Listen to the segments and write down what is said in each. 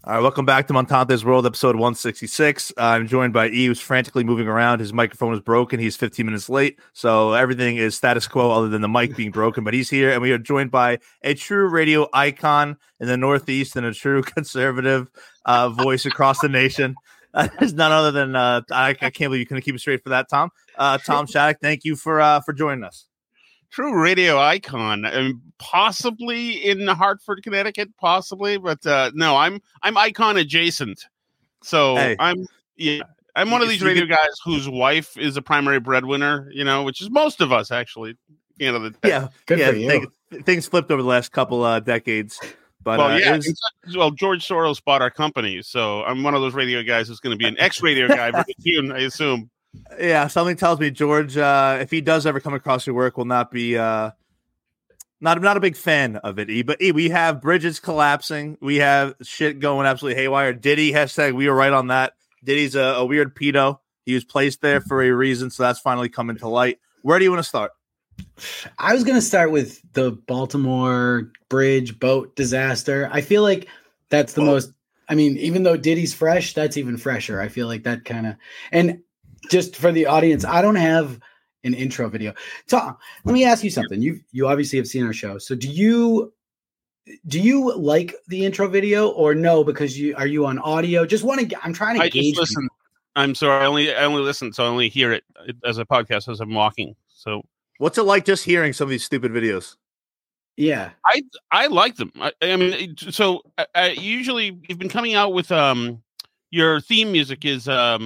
All right, welcome back to Montante's World, episode 166. I'm joined by E, who's frantically moving around. His microphone is broken. He's 15 minutes late, so everything is status quo other than the mic being broken. But he's here, and we are joined by a true radio icon in the Northeast and a true conservative voice across the nation. There's none other than I can't believe you couldn't keep it straight for that, Tom. Tom Shattuck, thank you for joining us. True radio icon, possibly in Hartford, Connecticut, possibly, but no, I'm icon adjacent. So Hey. I'm one of these radio guys whose wife is a primary breadwinner, which is most of us actually. Good for you. Things flipped over the last couple decades, but George Soros bought our company, so I'm one of those radio guys who's going to be an ex-radio guy very soon, I assume. Yeah, something tells me George, if he does ever come across your work, will not be not a big fan of it. But we have bridges collapsing, we have shit going absolutely haywire. Diddy hashtag we were right on that. Diddy's a weird pedo. He was placed there for a reason, so that's finally coming to light. Where do you want to start? I was going to start with the Baltimore bridge boat disaster. I feel like that's the most. I mean, even though Diddy's fresh, that's even fresher. I feel like that kind of and. Just for the audience, I don't have an intro video. Tom, let me ask you something. You obviously have seen our show. So do you like the intro video or no? Because are you on audio? I'm trying to gauge. Just listen. I'm sorry. I only listen, so I only hear it as a podcast as I'm walking. So what's it like just hearing some of these stupid videos? Yeah, I like them. I mean, so I usually you've been coming out with your theme music is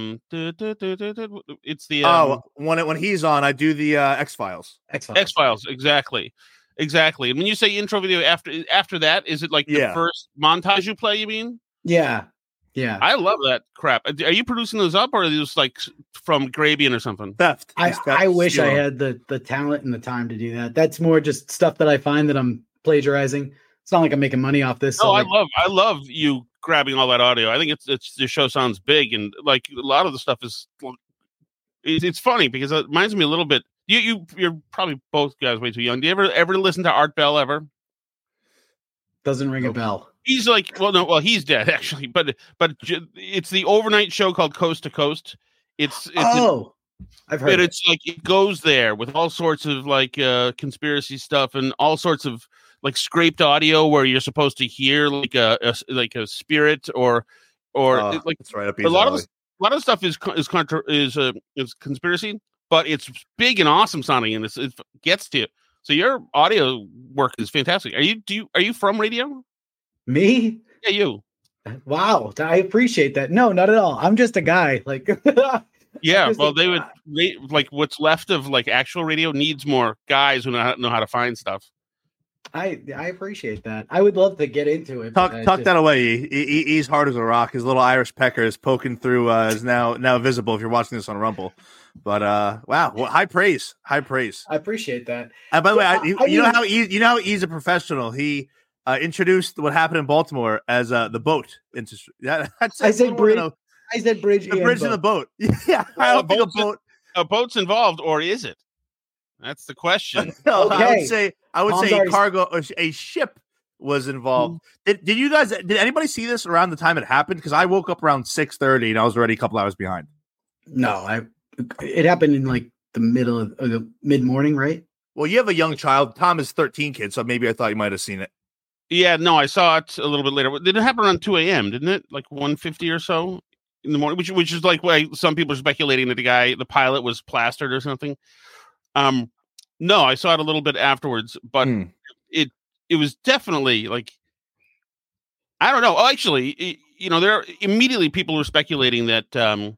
it's the when he's on, I do the X-Files. X-Files, exactly. And when you say intro video after that, is it like the first montage you play? You mean? Yeah. I love that crap. Are you producing those up, or are these like from Grabian or something? Theft. I wish I had the talent and the time to do that. That's more just stuff that I find that I'm plagiarizing. It's not like I'm making money off this. No, I love you grabbing all that audio. I think it's the show sounds big, and like a lot of the stuff is it's funny because it reminds me a little bit. You're probably both guys way too young. Do you ever listen to Art Bell ever? Doesn't ring a bell. He's like, he's dead actually, but it's the overnight show called Coast to Coast. I've heard. It's like it goes there with all sorts of like conspiracy stuff and all sorts of like scraped audio where you're supposed to hear like a spirit or like it's right up a lot of stuff is conspiracy, but it's big and awesome sounding and it gets to you. So your audio work is fantastic. Are you from radio? Me? Yeah, you. Wow, I appreciate that. No, not at all. I'm just a guy. Like, yeah. Well, they like what's left of like actual radio needs more guys who know how to find stuff. I appreciate that. I would love to get into it. Tuck that away. He's hard as a rock. His little Irish pecker is poking through. Is now visible if you're watching this on Rumble. But wow, well, high praise. I appreciate that. And by the way, you know how he's a professional. He introduced what happened in Baltimore as the boat industry. I said bridge. I said bridge. The bridge and the boat. Yeah, I don't think a boat's involved, or is it? That's the question. No, okay. I would say cargo, a ship was involved. Did anybody see this around the time it happened? Because I woke up around 6:30 and I was already a couple hours behind. No, it happened in like the middle of the mid morning, right? Well, you have a young child. Tom is 13 kids, so maybe I thought you might have seen it. Yeah, no, I saw it a little bit later. Did it happen around 2 a.m., didn't it? Like 1:50 or so in the morning, which is like why some people are speculating that the pilot was plastered or something. No, I saw it a little bit afterwards, but it was definitely like, I don't know. Actually, there immediately people were speculating that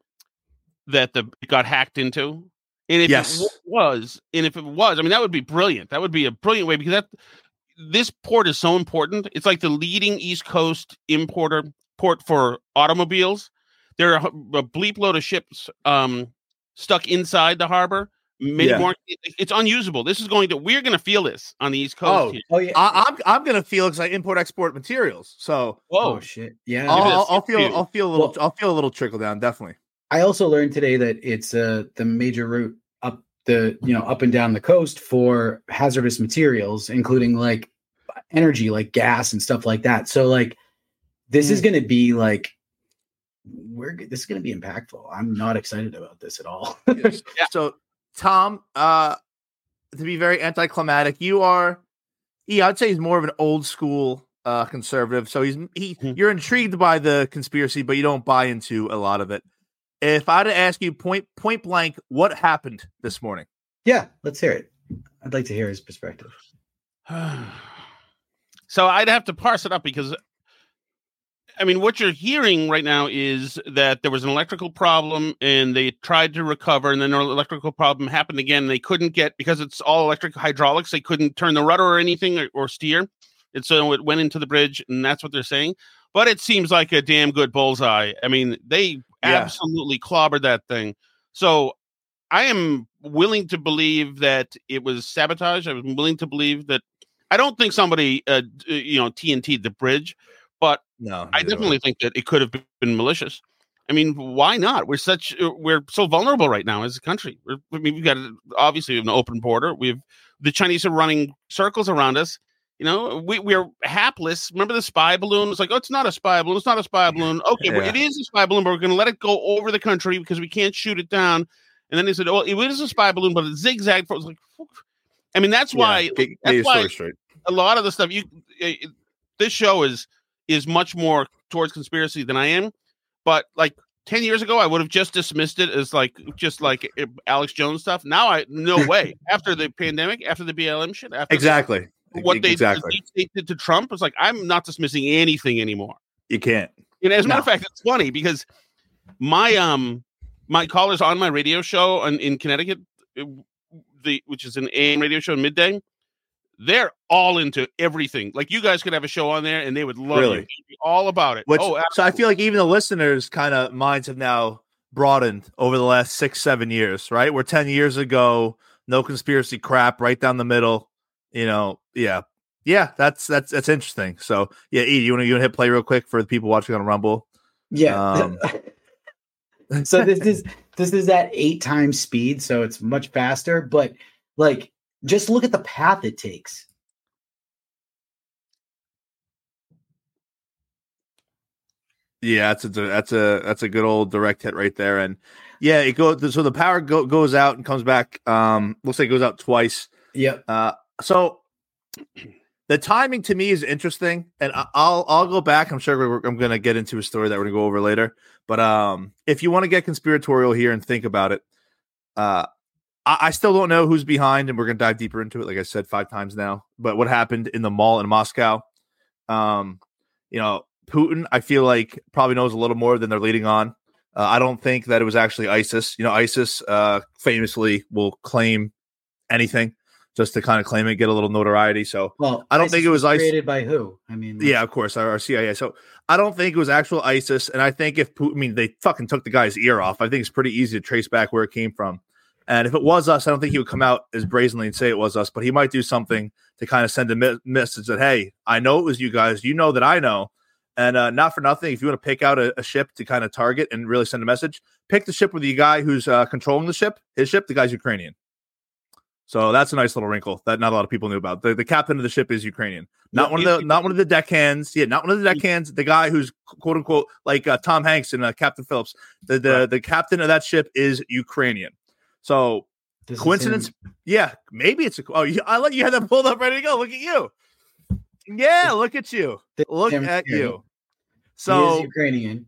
it got hacked into. And if it was, I mean, that would be brilliant. That would be a brilliant way because this port is so important. It's like the leading East Coast port for automobiles. There are a bleep load of ships stuck inside the harbor. More, it's unusable. We're going to feel this on the East Coast. Oh yeah. I'm going to feel because I import export materials. So oh shit, yeah. I'll feel a little trickle down. Definitely. I also learned today that it's the major route up up and down the coast for hazardous materials, including like energy, like gas and stuff like that. So like this is going to be like, this is going to be impactful. I'm not excited about this at all. Yeah. So, Tom, to be very anticlimactic, you are, I'd say he's more of an old school conservative. So you're intrigued by the conspiracy, but you don't buy into a lot of it. If I had to ask you point blank, what happened this morning? Yeah, let's hear it. I'd like to hear his perspective. So I'd have to parse it up because, I mean, what you're hearing right now is that there was an electrical problem and they tried to recover, and then an electrical problem happened again. They couldn't get, because it's all electric hydraulics, they couldn't turn the rudder or anything or steer. And so it went into the bridge, and that's what they're saying. But it seems like a damn good bullseye. I mean, they absolutely clobbered that thing. So I am willing to believe that it was sabotage. I'm willing to believe that. I don't think somebody, TNT'd the bridge, but no, I definitely think that it could have been malicious. I mean, why not? We're so vulnerable right now as a country. We've got obviously an open border. The Chinese are running circles around us. You know, we're hapless. Remember the spy balloon? It's like, oh, it's not a spy balloon. It's not a spy balloon. Okay, well, it is a spy balloon, but we're going to let it go over the country because we can't shoot it down. And then they said, oh, it is a spy balloon, but it zigzagged. It's like, I mean, that's why. That's why a lot of the stuff this show is much more towards conspiracy than I am. But like 10 years ago, I would have just dismissed it as just like Alex Jones stuff. Now no way. After the pandemic, after the BLM shit, exactly. What they did to Trump was like, I'm not dismissing anything anymore. You can't. And as a matter of fact, it's funny because my callers on my radio show in Connecticut, which is an AM radio show in midday, they're all into everything. Like you guys could have a show on there and they would love you. All about it. So I feel like even the listeners' kind of minds have now broadened over the last 6-7 years, right? Where 10 years ago, no conspiracy crap, right down the middle. You know, that's interesting. So yeah, E, you want to hit play real quick for the people watching on Rumble? Yeah. So this is at 8 times speed, so it's much faster. But like, just look at the path it takes. Yeah, that's a good old direct hit right there, and yeah, it goes. So the power goes out and comes back. Looks like it goes out twice. Yep. So the timing to me is interesting, and I'll go back. I'm sure I'm going to get into a story that we're going to go over later. But if you want to get conspiratorial here and think about it, I still don't know who's behind, and we're going to dive deeper into it. Like I said 5 times now. But what happened in the mall in Moscow? Putin, I feel like probably knows a little more than they're leading on. I don't think that it was actually ISIS. ISIS famously will claim anything just to kind of claim it, get a little notoriety. So I don't think it was ISIS. Created by who? I mean, yeah, of course, our CIA. So I don't think it was actual ISIS. And I think if Putin, they fucking took the guy's ear off. I think it's pretty easy to trace back where it came from. And if it was us, I don't think he would come out as brazenly and say it was us, but he might do something to kind of send a message that, hey, I know it was you guys. You know that I know. And not for nothing, if you want to pick out a ship to kind of target and really send a message, pick the ship with the guy who's controlling the ship. His ship, the guy's Ukrainian. So that's a nice little wrinkle that not a lot of people knew about. The captain of the ship is Ukrainian, not one of the deckhands. Yeah, not one of the deckhands. The guy who's quote unquote like Tom Hanks and Captain Phillips. The captain of that ship is Ukrainian. So coincidence? Yeah, maybe it's I let you have that pulled up ready to go. Look at you. Yeah, look at you. Look at you. So he is Ukrainian.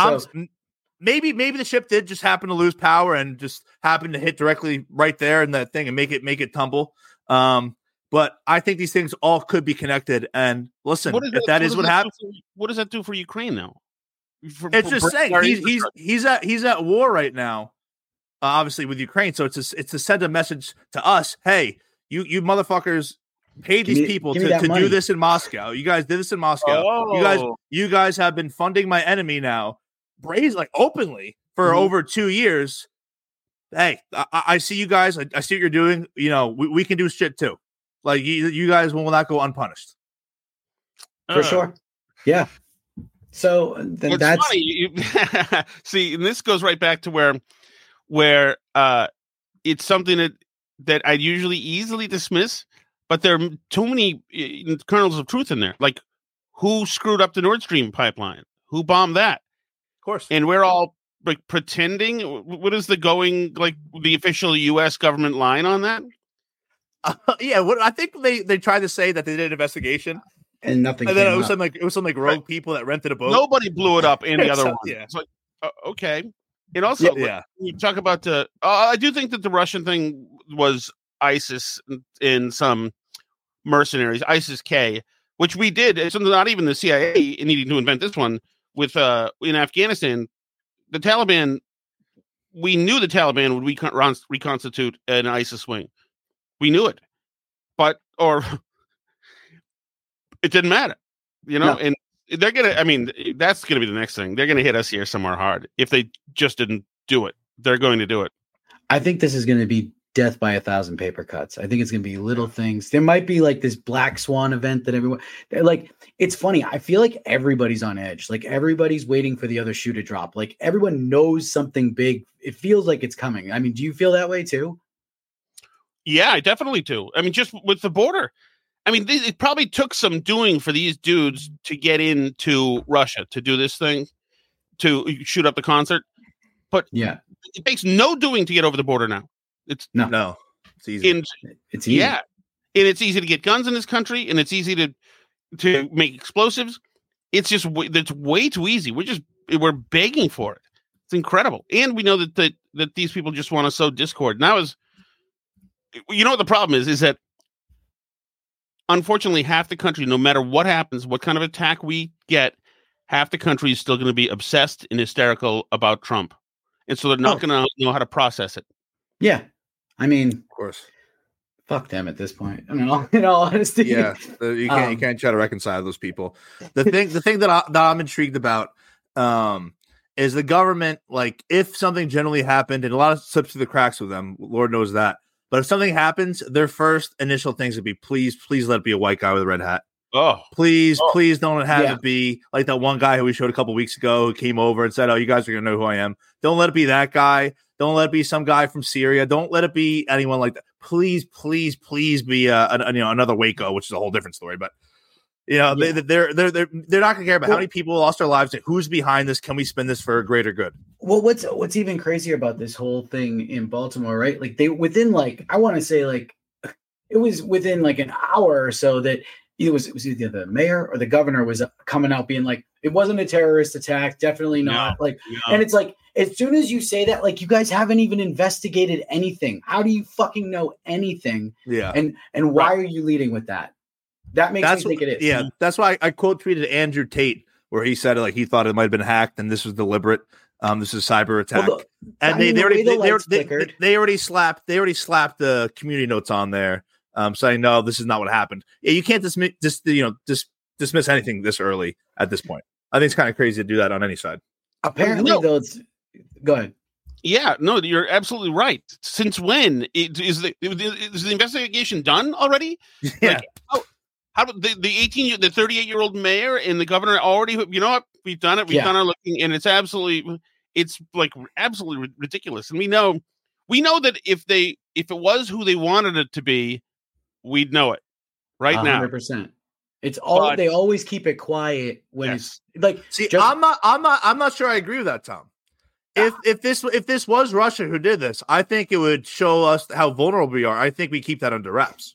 Maybe the ship did just happen to lose power and just happened to hit directly right there in that thing and make it tumble. But I think these things all could be connected. And listen, if that is what happened, what does that do for Ukraine now? It's just saying he's at war right now, obviously with Ukraine. So it's to send a message to us. Hey, you motherfuckers paid these people to do this in Moscow. You guys did this in Moscow. Oh. You guys have been funding my enemy now. Like openly for over 2 years. Hey, I see you guys. I see what you're doing. We can do shit too. Like you guys will not go unpunished. For sure. Yeah. So then that's funny. See, and this goes right back to where it's something that I usually easily dismiss, but there are too many kernels of truth in there. Like, who screwed up the Nord Stream pipeline? Who bombed that? Of course. And we're all like pretending. What is the going, like the official U.S. government line on that? Yeah, I think they tried to say that they did an investigation, and nothing. And then came it was up. some like rogue people that rented a boat. Nobody blew it up in the other one. Yeah. It's like, okay. And also, you talk about the. I do think that the Russian thing was ISIS in some mercenaries, ISIS-K, which we did. It's not even the CIA needing to invent this one with in Afghanistan. The Taliban, we knew the Taliban would reconstitute an ISIS wing. We knew it, or it didn't matter, and they're going to, I mean, that's going to be the next thing. They're going to hit us here somewhere hard. If they just didn't do it, they're going to do it. I think this is going to be death by 1,000 paper cuts. I think it's going to be little things. There might be like this black swan event that everyone like. It's funny. I feel like everybody's on edge. Like everybody's waiting for the other shoe to drop. Like everyone knows something big. It feels like it's coming. I mean, do you feel that way too? Yeah, I definitely do. I mean, just with the border. I mean, it probably took some doing for these dudes to get into Russia to do this thing, to shoot up the concert. But yeah, it takes no doing to get over the border now. It's no, it's easy. It's easy. Yeah, and it's easy to get guns in this country, and it's easy to make explosives. It's way too easy. We're begging for it. It's incredible, and we know that these people just want to sow discord. Now, what the problem is that unfortunately half the country, no matter what happens, what kind of attack we get, half the country is still going to be obsessed and hysterical about Trump, and so they're not going to know how to process it. Yeah, I mean, of course. Fuck them at this point. I mean, in all honesty, yeah, you can't try to reconcile those people. The thing that I'm intrigued about is the government. Like, if something generally happened, and a lot of slips through the cracks with them, Lord knows that. But if something happens, their first initial things would be, please let it be a white guy with a red hat. Oh, please don't have it be like that one guy who we showed a couple weeks ago who came over and said, "Oh, you guys are gonna know who I am." Don't let it be that guy. Don't let it be some guy from Syria. Don't let it be anyone like that. Please be another Waco, which is a whole different story. But they're not gonna care about how many people lost their lives and who's behind this. Can we spin this for a greater good? Well, what's even crazier about this whole thing in Baltimore, right? Like it was within like an hour or so that it was either the mayor or the governor was coming out being like, it wasn't a terrorist attack, definitely not. And it's like, as soon as you say that, like, you guys haven't even investigated anything. How do you fucking know anything? Yeah. And why are you leading with that? That makes me think it is. Yeah, that's why I quote tweeted Andrew Tate where he said he thought it might have been hacked and this was deliberate. This is a cyber attack. Well, they already slapped the community notes on there, saying no, this is not what happened. Yeah, you can't dismiss anything this early at this point. I think it's kind of crazy to do that on any side. Apparently, go ahead. Yeah, no, you're absolutely right. Since when is the investigation done already? Yeah. Like, how the 38-year-old mayor and the governor already? You know what? We've done it. We've done our looking, and it's absolutely ridiculous. And we know that if it was who they wanted it to be, we'd know it right 100%. Now. 100%. It's all they always keep it quiet when it's like. See, I'm not sure I agree with that, Tom. If this was Russia who did this, I think it would show us how vulnerable we are. I think we keep that under wraps.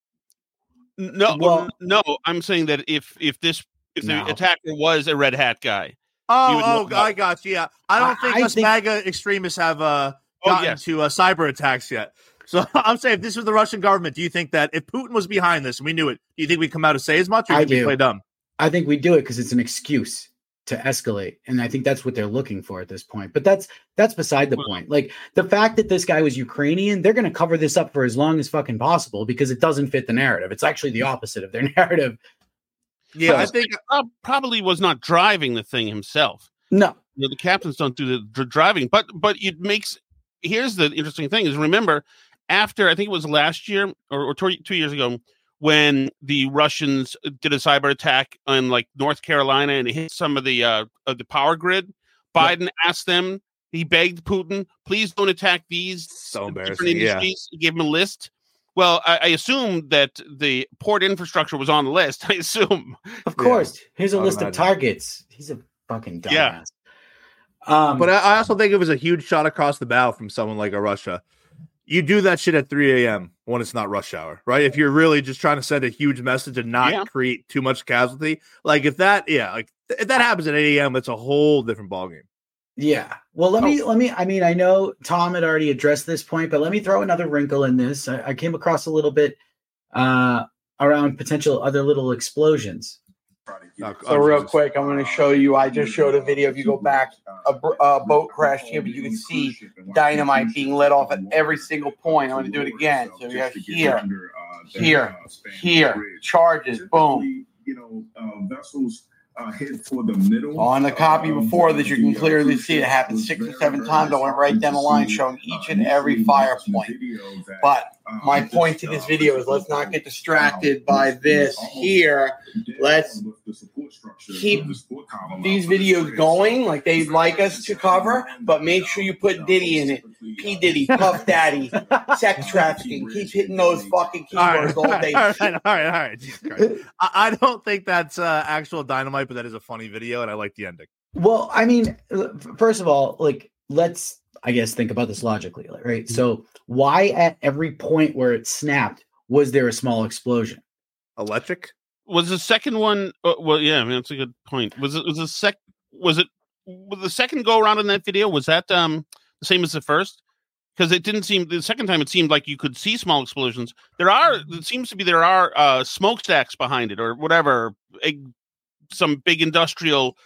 No, I'm saying that if the attacker was a red hat guy. I got you. Yeah, I don't think us MAGA extremists have gotten to cyber attacks yet. So I'm saying if this was the Russian government, do you think that if Putin was behind this and we knew it, do you think we'd come out and say as much, or do we play dumb? I think we do it because it's an excuse to escalate, and I think that's what they're looking for at this point. But that's beside the point. Like the fact that this guy was Ukrainian, they're going to cover this up for as long as fucking possible because it doesn't fit the narrative. It's actually the opposite of their narrative. Yeah, I think probably was not driving the thing himself. No, the captains don't do the driving, but it makes. Here's the interesting thing: is remember after I think it was last year or 2 years ago when the Russians did a cyber attack on like North Carolina and it hit some of the power grid. Biden asked them. He begged Putin, please don't attack these so embarrassing. different industries. He gave him a list. Well, I assume that the port infrastructure was on the list. I assume. Of course. Here's a I would list of imagine. targets. He's a fucking dumbass. Yeah. But I also think it was a huge shot across the bow from someone like a Russia. You do that shit at 3 a.m. when it's not rush hour, right? If you're really just trying to send a huge message and not create too much casualty, like if that happens at 8 a.m., it's a whole different ballgame. Yeah. Well, let me, I mean, I know Tom had already addressed this point, but let me throw another wrinkle in this. I came across a little bit around potential other little explosions. So real quick, I'm going to show you. I just showed a video. If you go back, a boat crashed here, but you can see dynamite being let off at every single point. I'm going to do it again. So we have here, charges, boom. Vessels hit for the middle. On the copy before this, you can clearly see it happened 6 or 7 times. I went right down the line showing each and every fire point. But my point to this video is let's not get distracted by this here. Let's keep these videos going like they'd like us to cover, but make sure you put Diddy in it. P. Diddy, Puff Daddy, sex trafficking. Keep hitting those fucking keywords all day. All right. Jesus Christ. I don't think that's actual dynamite, but that is a funny video, and I like the ending. Well, I mean, first of all, like, let's, I guess, think about this logically, right? So why at every point where it snapped was there a small explosion? Electric? Was the second one? Well, yeah, I mean, that's a good point. Was the second go around in that video? Was that the same as the first? Because it didn't seem the second time. It seemed like you could see small explosions. There are smokestacks behind it or whatever. Some big industrial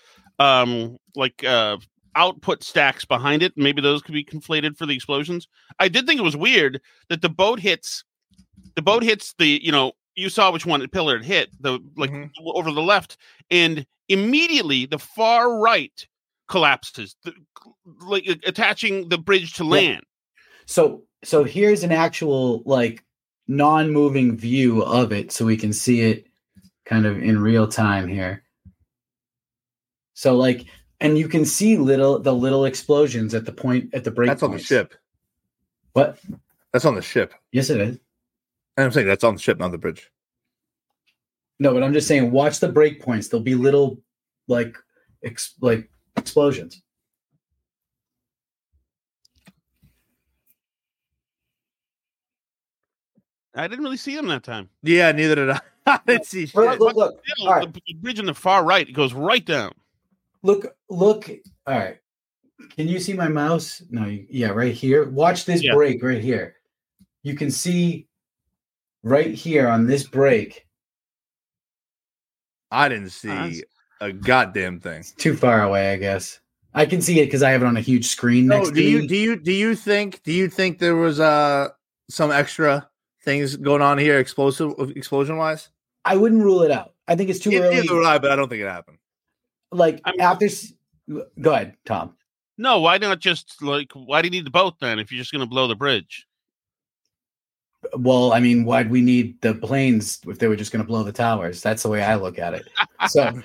output stacks behind it. Maybe those could be conflated for the explosions. I did think it was weird that the boat hits the you saw which one pillar it hit, over the left, and immediately the far right collapses, attaching the bridge to land. So here's an actual non-moving view of it, so we can see it kind of in real time here. So and you can see the little explosions at the break. That's on the ship. What? That's on the ship. Yes, it is. I'm saying that's on the ship, not the bridge. No, but I'm just saying, watch the break points. There'll be little explosions. I didn't really see them that time. Yeah, neither did I. I didn't see shit. Look. The bridge on the far right, it goes right down. Look. All right. Can you see my mouse? No. Yeah, right here. Watch this break right here. You can see right here on this break. I didn't see a goddamn thing. It's too far away, I guess. I can see it because I have it on a huge screen next to me. Do you think there was some extra things going on here, explosion wise? I wouldn't rule it out. I think it's too early. Neither would I, but I don't think it happened. Go ahead, Tom. No, why not just why do you need the boat then if you're just going to blow the bridge? Well, I mean, why'd we need the planes if they were just going to blow the towers? That's the way I look at it. So,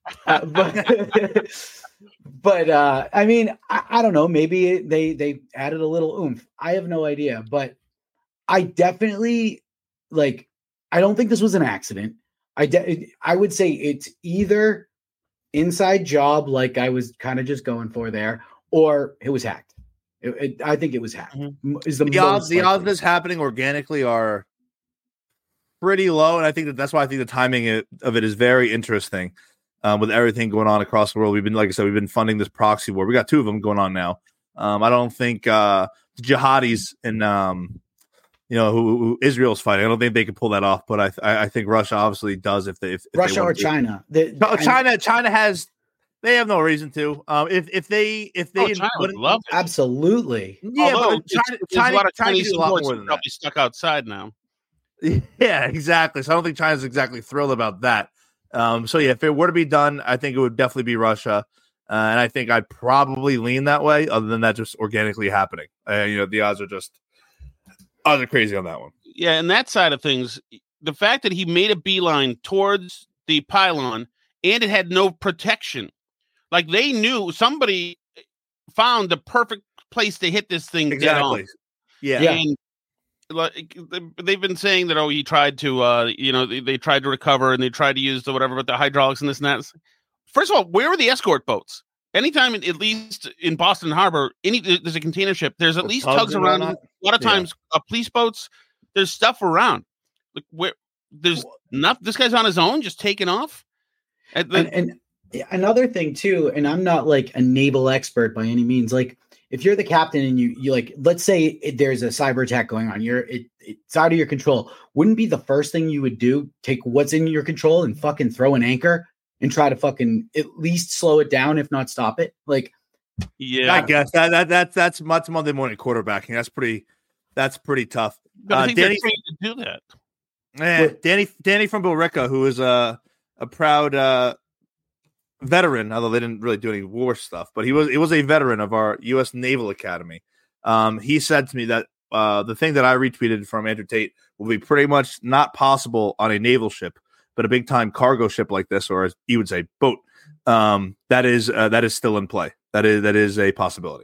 but I mean, I don't know. Maybe they added a little oomph. I have no idea, but I definitely I don't think this was an accident. I would say it's either inside job, like I was kind of just going for there, or it was hacked. I think it was hacked. Mm-hmm. The odds of this happening organically are pretty low, and I think that's why I think the timing of it is very interesting. With everything going on across the world, we've been funding this proxy war. We got 2 of them going on now. I don't think the jihadis and who Israel's fighting, I don't think they can pull that off. But I think Russia obviously does if Russia or China. China has. They have no reason to. If they China would love it. Absolutely. Yeah, although China a lot of Chinese a lot more supporters than probably that. stuck outside now. Yeah, exactly. So I don't think China's exactly thrilled about that. So yeah, if it were to be done, I think it would definitely be Russia, and I think I'd probably lean that way. Other than that, just organically happening. The odds are crazy on that one. Yeah, and that side of things, the fact that he made a beeline towards the pylon and it had no protection. Like they knew somebody found the perfect place to hit this thing. Exactly. Dead on. Yeah. like they've been saying that he tried to they tried to recover and they tried to use the whatever, but the hydraulics and this and that. First of all, where are the escort boats? Anytime, at least in Boston Harbor, there's a container ship. There's at least tugs around. A lot of times, police boats. There's stuff around. Like where there's not. This guy's on his own, just taking off. And another thing too, and I'm not like a naval expert by any means. Like if you're the captain and you like, let's say there's a cyber attack going on, it's out of your control. Wouldn't be the first thing you would do? Take what's in your control and fucking throw an anchor and try to fucking at least slow it down, if not stop it. Like, yeah, I guess that's Monday morning quarterbacking. That's pretty tough. But I think Danny to do that. Yeah, Danny from Billerica, who is a proud veteran, although they didn't really do any war stuff, but he was a veteran of our U.S. Naval Academy. He said to me that the thing that I retweeted from Andrew Tate will be pretty much not possible on a naval ship, but a big time cargo ship like this, or as you would say, boat. That is still in play. That is a possibility.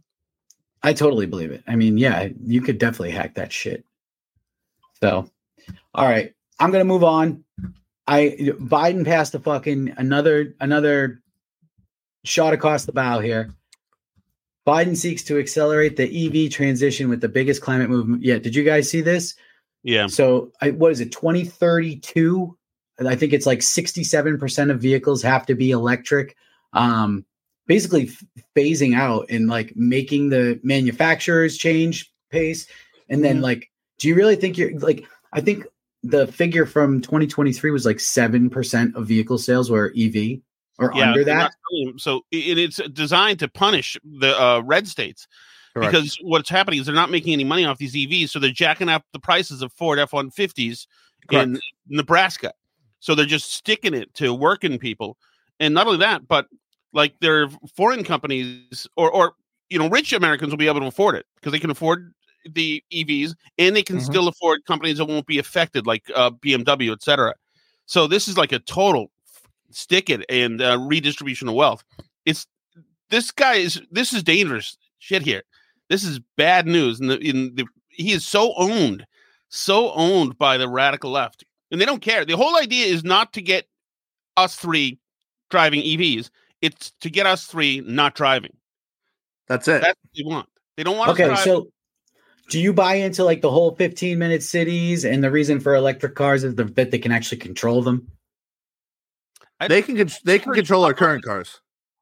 I totally believe it. I mean, yeah, you could definitely hack that shit. So, all right, I'm gonna move on. Biden passed another shot across the bow here. Biden seeks to accelerate the EV transition with the biggest climate movement yet. Did you guys see this? Yeah. So, what is it? 2032. I think it's like 67% of vehicles have to be electric. Basically phasing out and like making the manufacturers change pace. And then like, do you really think you're like, I think the figure from 2023 was like 7% of vehicle sales were EV or under that. So it's designed to punish the red states. Correct. Because what's happening is they're not making any money off these EVs. So they're jacking up the prices of Ford F-150s in Nebraska. So they're just sticking it to working people. And not only that, but like their foreign companies or rich Americans will be able to afford it because they can afford the EVs and they can still afford companies that won't be affected like BMW, et cetera. So this is like a total stick it and redistribution of wealth. This is dangerous shit here. This is bad news. He is so owned by the radical left. And they don't care. The whole idea is not to get us three driving EVs. It's to get us three not driving. That's it. That's what they want. They don't want us driving. So do you buy into like the whole 15-minute cities and the reason for electric cars is that they can actually control them? They can control our current cars.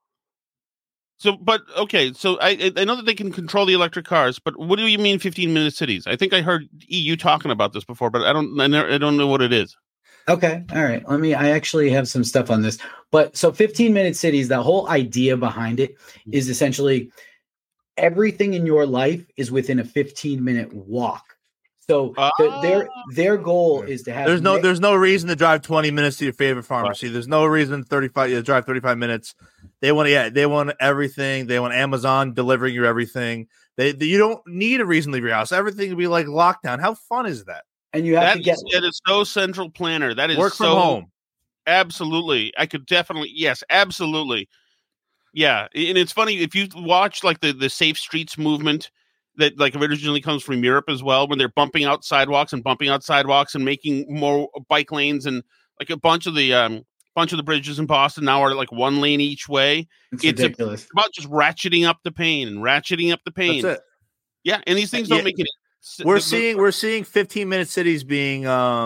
So, but okay. So I know that they can control the electric cars, but what do you mean 15-minute cities? I think I heard EU talking about this before, but I don't know what it is. Okay. All right. I actually have some stuff on this, but so 15-minute cities, the whole idea behind it is essentially everything in your life is within a 15-minute walk. So their goal is to have. There's no reason to drive 20 minutes to your favorite pharmacy. Right. There's no reason to drive 35 minutes. They want everything. They want Amazon delivering you everything. You don't need a reason to leave your house. Everything will be like lockdown. How fun is that? And you have it is so central planner. That is work from home. Absolutely. I could definitely. Yes, absolutely. Yeah. And it's funny if you watch like the Safe Streets movement that like originally comes from Europe as well, when they're bumping out sidewalks and making more bike lanes, and like a bunch of the bridges in Boston now are like one lane each way. It's ridiculous. About just ratcheting up the pain. That's it. Yeah, and these things don't make it. We're seeing 15-minute cities being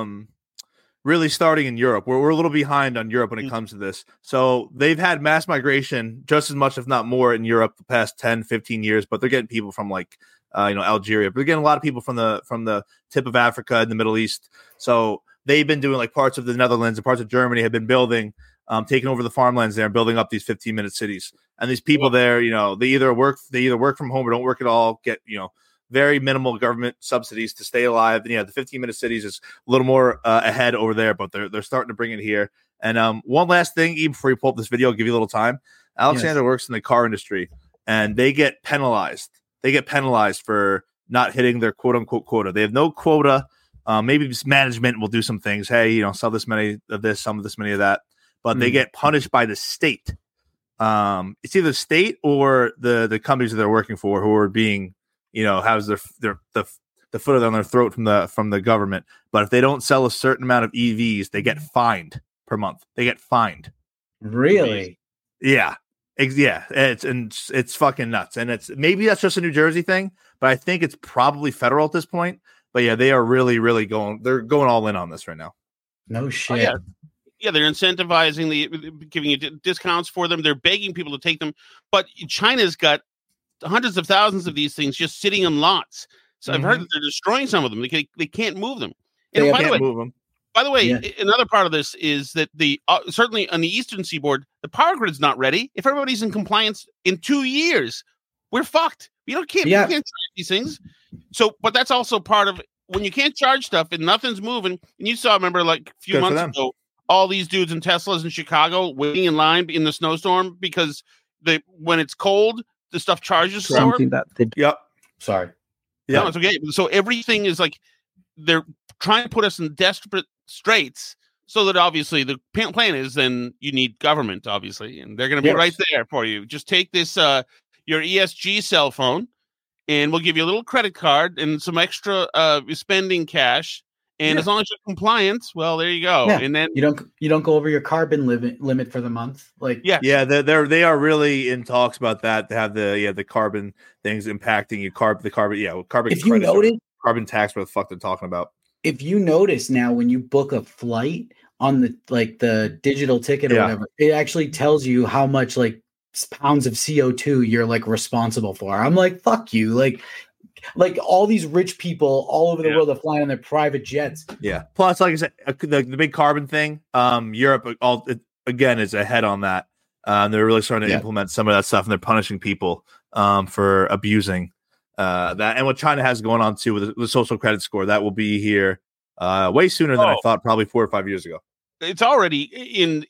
really starting in Europe. We're a little behind on Europe when it comes to this. So they've had mass migration just as much, if not more, in Europe the past 10, 15 years, but they're getting people from like Algeria. But they're getting a lot of people from the tip of Africa and the Middle East. So they've been doing like parts of the Netherlands and parts of Germany have been building, taking over the farmlands there and building up these 15-minute cities. And these people there, they either work from home or don't work at all, get, very minimal government subsidies to stay alive. The 15-minute cities is a little more ahead over there, but they're starting to bring it here. And one last thing, even before you pull up this video, I'll give you a little time. Alexander works in the car industry, and they get penalized. They get penalized for not hitting their quote unquote quota. They have no quota. Maybe this management will do some things. Hey, sell this many of this, some of this many of that. But they get punished by the state. It's either the state or the companies that they're working for who are being, how's the the foot on their throat from the government. But if they don't sell a certain amount of EVs, they get fined per month. They get fined. Really? Yeah. Yeah. It's fucking nuts. And maybe that's just a New Jersey thing, but I think it's probably federal at this point. But yeah, they are really, really going all in on this right now. No shit. Oh, yeah. Yeah, they're incentivizing giving you discounts for them. They're begging people to take them. But China's got hundreds of thousands of these things just sitting in lots. So I've heard that they're destroying some of them. They can't move them. And by the way, another part of this is that certainly on the Eastern Seaboard, the power grid's not ready. If everybody's in compliance in 2 years, we're fucked. We can't charge these things. So, but that's also part of when you can't charge stuff and nothing's moving. And you saw, remember, like a few months ago, all these dudes in Teslas in Chicago waiting in line in the snowstorm because when it's cold, the stuff charges slower. Sorry. Yeah, no, it's okay. So everything is like they're trying to put us in desperate straits. So that obviously the plan is then you need government, obviously, and they're going to be right there for you. Just take this your ESG cell phone, and we'll give you a little credit card and some extra spending cash. And as long as you're compliant, well, there you go. Yeah. And then you don't go over your carbon limit for the month. Like they are really in talks about that. To have the carbon things impacting you. Carbon. If you notice, carbon tax. What the fuck they're talking about? If you notice now, when you book a flight on the digital ticket or whatever, it actually tells you how much like pounds of CO2 you're like responsible for. I'm like, fuck you, like all these rich people all over the world are flying on their private jets. Yeah. Plus, like I said, the big carbon thing, Europe again is ahead on that. They're really starting to implement some of that stuff, and they're punishing people for abusing that. And what China has going on too with the social credit score, that will be here way sooner than I thought, probably 4 or 5 years ago. It's already in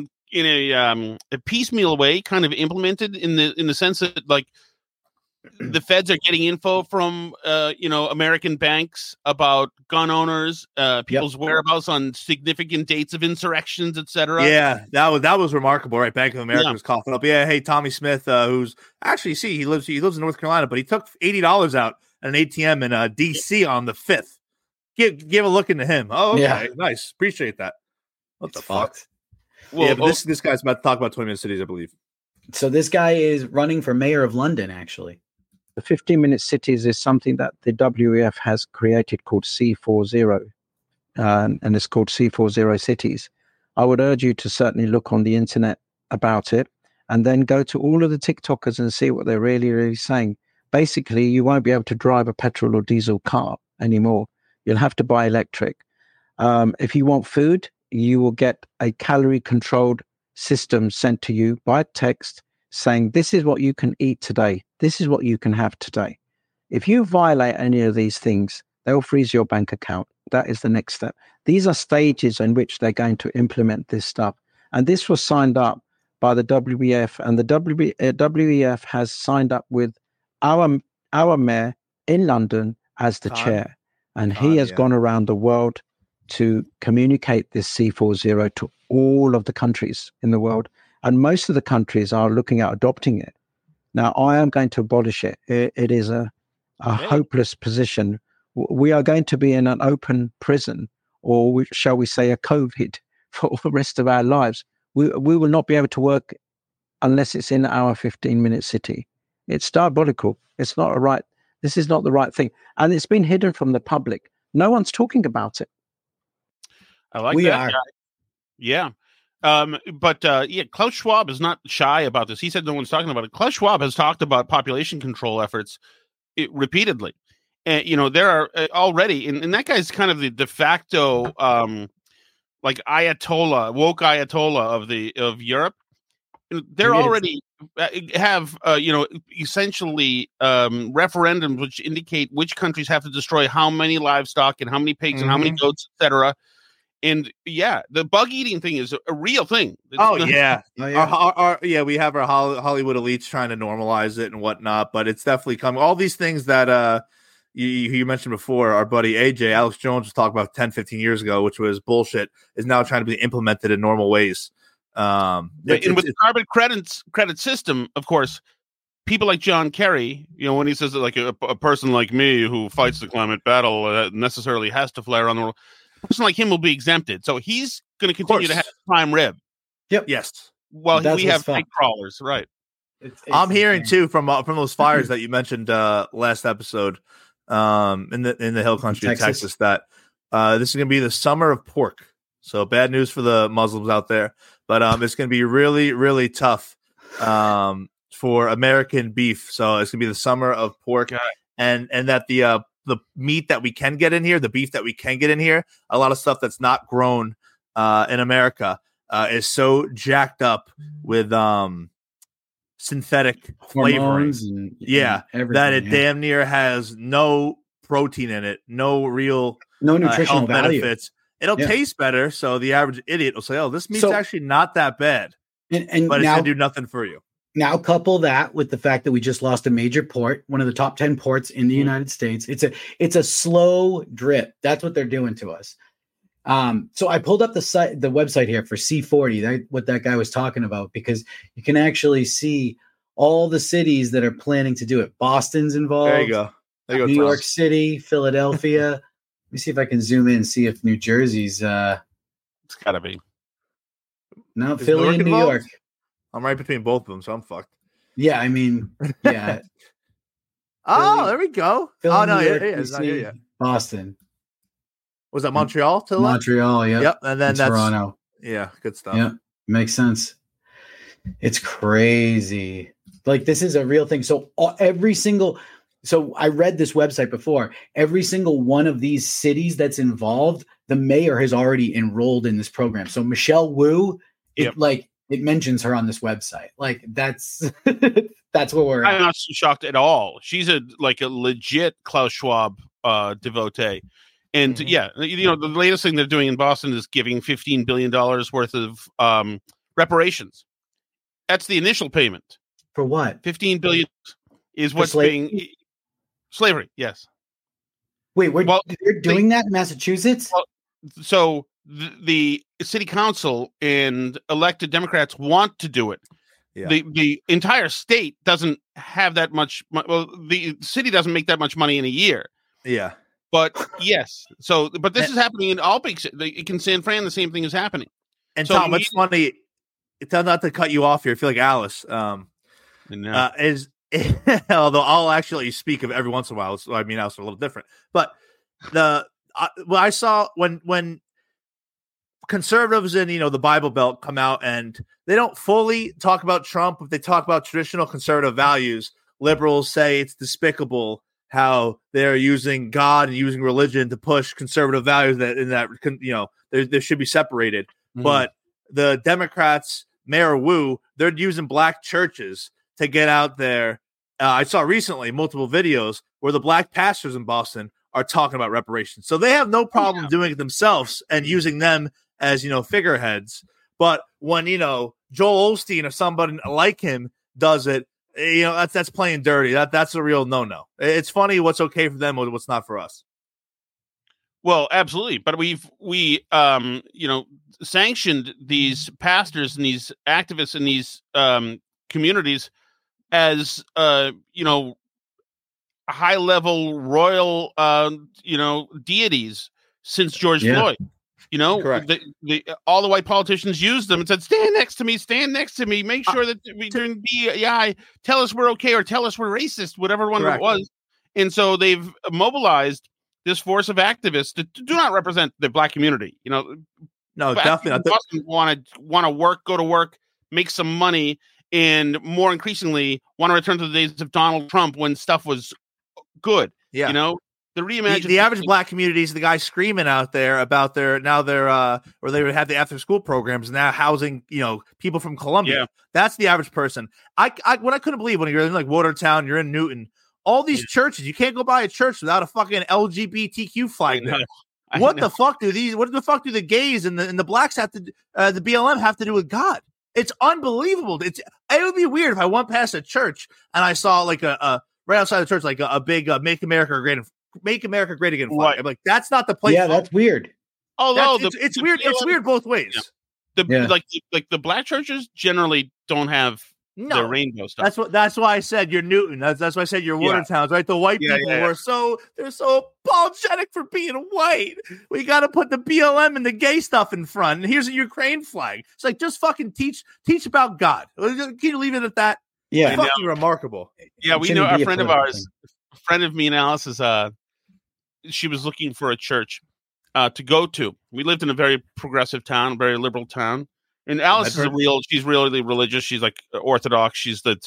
a piecemeal way, kind of implemented in the sense that like. The feds are getting info from, American banks about gun owners, people's whereabouts on significant dates of insurrections, etc. Yeah, that was remarkable, right? Bank of America was coughing up. Yeah, hey, Tommy Smith, who's actually he lives in North Carolina, but he took $80 out at an ATM in DC on the 5th. Give a look into him. Oh, okay, nice, appreciate that. What the fuck? Well, but this guy's about to talk about 20-minute cities, I believe. So this guy is running for mayor of London, actually. The 15-minute cities is something that the WEF has created called C40, and it's called C40 cities. I would urge you to certainly look on the internet about it and then go to all of the TikTokers and see what they're really, really saying. Basically, you won't be able to drive a petrol or diesel car anymore. You'll have to buy electric. If you want food, you will get a calorie-controlled system sent to you by text saying, this is what you can eat today. This is what you can have today. If you violate any of these things, they'll freeze your bank account. That is the next step. These are stages in which they're going to implement this stuff. And this was signed up by the WEF, and the WEF has signed up with our mayor in London as the chair. And he has gone around the world to communicate this C40 to all of the countries in the world. And most of the countries are looking at adopting it. Now, I am going to abolish it. It is a hopeless position. We are going to be in an open prison, or shall we say a COVID, for the rest of our lives. We will not be able to work unless it's in our 15-minute city. It's diabolical. It's not this is not the right thing. And it's been hidden from the public. No one's talking about it. I like that. Yeah. Klaus Schwab is not shy about this. He said no one's talking about it. Klaus Schwab has talked about population control efforts repeatedly. And, there are already, and that guy's kind of the de facto, woke Ayatollah of Europe. They're already have, essentially referendums which indicate which countries have to destroy how many livestock and how many pigs and how many goats, etc. And the bug eating thing is a real thing. We have our Hollywood elites trying to normalize it and whatnot, but it's definitely coming. All these things that you mentioned before, our buddy Alex Jones was talking about 10, 15 years ago, which was bullshit, is now trying to be implemented in normal ways. And with the carbon credit system, of course, people like John Kerry, when he says that like a person like me who fights the climate battle necessarily has to fly around the world, a person like him will be exempted. So he's going to continue to have prime rib. Yep. Yes. Well, we have night crawlers, right? I'm hearing too from those fires that you mentioned last episode in the hill country of Texas that this is going to be the summer of pork. So bad news for the Muslims out there, but it's going to be really, really tough for American beef. So it's going to be the summer of pork, and that the meat that we can get in here, the beef that we can get in here, a lot of stuff that's not grown in America is so jacked up with synthetic flavoring, that it damn near has no protein in it, no nutritional benefits. It'll taste better, so the average idiot will say, "Oh, this meat's actually not that bad," but it's gonna do nothing for you. Now, couple that with the fact that we just lost a major port, one of the top 10 ports in the United States. It's a slow drip. That's what they're doing to us. So I pulled up the website here for C40, what that guy was talking about, because you can actually see all the cities that are planning to do it. Boston's involved. There you go. New York City, Philadelphia. Let me see if I can zoom in and see if New Jersey's. It's got to be. No, Philly and New York. I'm right between both of them, so I'm fucked. Yeah, I mean, yeah. Oh, there we go. Philly, no, New York, yeah. Boston. Was that Montreal? To the Montreal, yeah. Yep, and then that's Toronto. Yeah, good stuff. Yeah, makes sense. It's crazy. Like, this is a real thing. So So I read this website before. Every single one of these cities that's involved, the mayor has already enrolled in this program. So Michelle Wu, it mentions her on this website. Like, that's that's where we're at. I'm not shocked at all. She's a legit Klaus Schwab devotee. And the latest thing they're doing in Boston is giving $15 billion worth of reparations. That's the initial payment. For what? $15 billion is what's being slavery. Yes. Wait, they're doing that in Massachusetts? Well, so the city council and elected Democrats want to do it. Yeah. The entire state doesn't have that much. Well, the city doesn't make that much money in a year. Yeah. But yes. But this is happening in all big cities. In San Fran, the same thing is happening. And so Tom, what's funny, not to cut you off here, I feel like Alice is, although I'll actually speak of every once in a while. So, I mean, Alice is a little different. But I saw when conservatives in the Bible Belt come out and they don't fully talk about Trump, but they talk about traditional conservative values. Liberals say it's despicable how they're using God and using religion to push conservative values that they should be separated. Mm-hmm. But the Democrats, Mayor Wu, they're using black churches to get out there. I saw recently multiple videos where the black pastors in Boston are talking about reparations. So they have no problem doing it themselves and using them as, figureheads. But when, Joel Osteen or somebody like him does it, that's playing dirty. That's a real no-no. It's funny what's okay for them and what's not for us. Well, absolutely. But we sanctioned these pastors and these activists in these communities as, high-level royal, deities since George Floyd. Correct. All the white politicians used them and said, stand next to me, make sure that we during DEI, tell us we're okay or tell us we're racist, whatever one it was. And so they've mobilized this force of activists that do not represent the black community. No, definitely not. Want to go to work, make some money, and more increasingly want to return to the days of Donald Trump when stuff was good. Yeah. The reimagined the average black community is the guy screaming out there about where they would have the after school programs now housing, people from Columbia. Yeah. That's the average person. What I couldn't believe when you're in Watertown, you're in Newton, all these churches, you can't go by a church without a fucking LGBTQ flag there. What the fuck do the gays and the blacks have to, the BLM have to do with God? It's unbelievable. It would be weird if I went past a church and I saw like a right outside the church, like a big Make America Great Again flag. Right. I'm like, that's not the place. Yeah, that's weird. Although it's weird. It's weird both ways. Like the black churches generally don't have the rainbow stuff. That's why I said you're Newton. That's why I said you're Watertowns, right? The white people they're so apologetic for being white. We got to put the BLM and the gay stuff in front. And here's a Ukraine flag. It's like, just fucking teach about God. Can you leave it at that? Yeah, fucking remarkable. Yeah, we know a friend of ours, a friend of me and Alice's. She was looking for a church to go to. We lived in a very progressive town, a very liberal town. And Alice she's really religious. She's like Orthodox.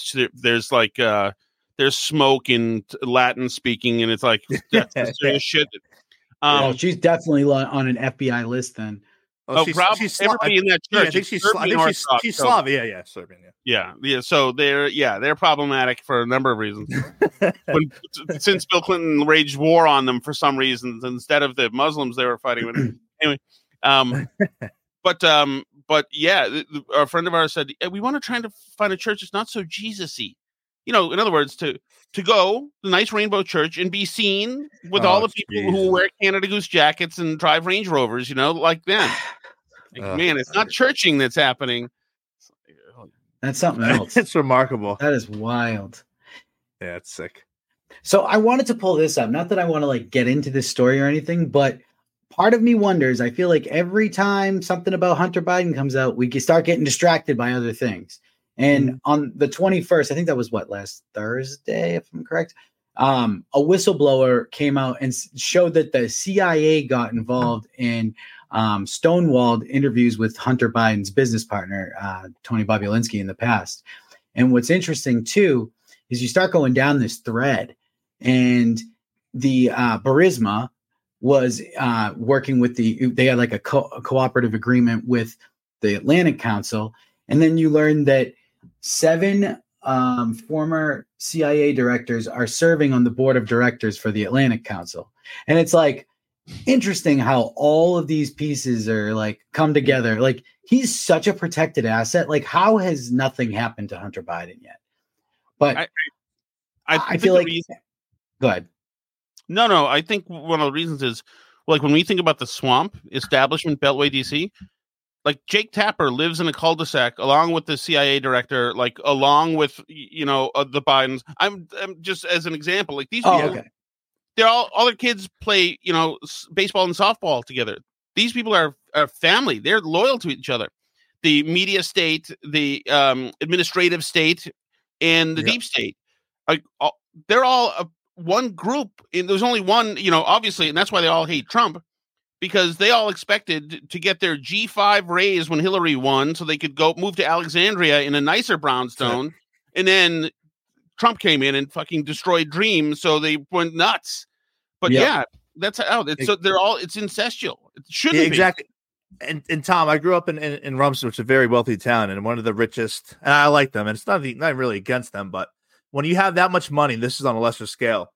There's smoke and Latin speaking, and it's like that's serious shit. She's definitely on an FBI list then. She's everybody in that church. I think she's Slavic. Yeah, Serbian. Yeah. So they're problematic for a number of reasons. Since Bill Clinton waged war on them for some reasons, instead of the Muslims they were fighting with. Anyway, But yeah, a friend of ours said, we want to try to find a church that's not so Jesus-y. In other words, to go the nice rainbow church and be seen with all the people who wear Canada Goose jackets and drive Range Rovers, like them. Man, it's not churching that's happening. That's something else. It's remarkable. That is wild. Yeah, it's sick. So I wanted to pull this up. Not that I want to get into this story or anything, but part of me wonders, I feel like every time something about Hunter Biden comes out, we can start getting distracted by other things. And on the 21st, I think that was last Thursday, if I'm correct, a whistleblower came out and showed that the CIA got involved in stonewalled interviews with Hunter Biden's business partner, Tony Bobulinski, in the past. And what's interesting, too, is you start going down this thread, and the Burisma was working with they had a cooperative agreement with the Atlantic Council. And then you learn that 7 former CIA directors are serving on the board of directors for the Atlantic Council. And it's interesting how all of these pieces are come together. He's such a protected asset. How has nothing happened to Hunter Biden yet? But I feel go ahead. No. I think one of the reasons is, when we think about the swamp establishment, Beltway, DC, Jake Tapper lives in a cul-de-sac along with the CIA director, along with the Bidens. I'm just as an example, these people, they're all their kids play baseball and softball together. These people are family. They're loyal to each other. The media state, the administrative state, and the deep state, they're all one group. And there's only one, obviously, and that's why they all hate Trump, because they all expected to get their G5 raise when Hillary won, so they could go move to Alexandria in a nicer brownstone, and then Trump came in and fucking destroyed dreams, so they went nuts. But that's how so they're all, it's incestual. It shouldn't be. Exactly. And Tom, I grew up in Rumson, which is a very wealthy town and one of the richest. And I like them, and it's not really against them, but when you have that much money, this is on a lesser scale.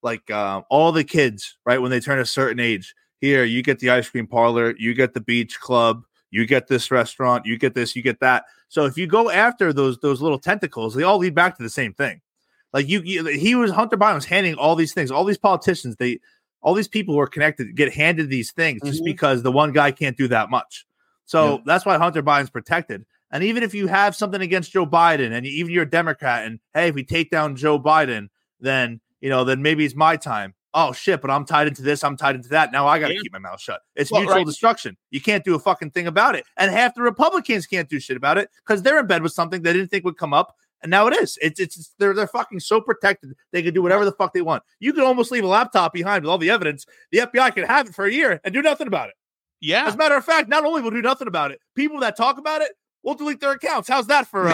All the kids, right, when they turn a certain age, here you get the ice cream parlor, you get the beach club, you get this restaurant, you get this, you get that. So if you go after those little tentacles, they all lead back to the same thing. Hunter Biden was handing all these things, all these politicians, all these people who are connected get handed these things just because the one guy can't do that much. So that's why Hunter Biden's protected. And even if you have something against Joe Biden, and even you're a Democrat, and hey, if we take down Joe Biden, then maybe it's my time. Oh shit, but I'm tied into this, I'm tied into that. Now I got to keep my mouth shut. It's mutual destruction. You can't do a fucking thing about it. And half the Republicans can't do shit about it because they're in bed with something they didn't think would come up. And now it is. They're fucking so protected. They can do whatever the fuck they want. You can almost leave a laptop behind with all the evidence. The FBI can have it for a year and do nothing about it. Yeah. As a matter of fact, not only will do nothing about it, people that talk about it will delete their accounts. How's that for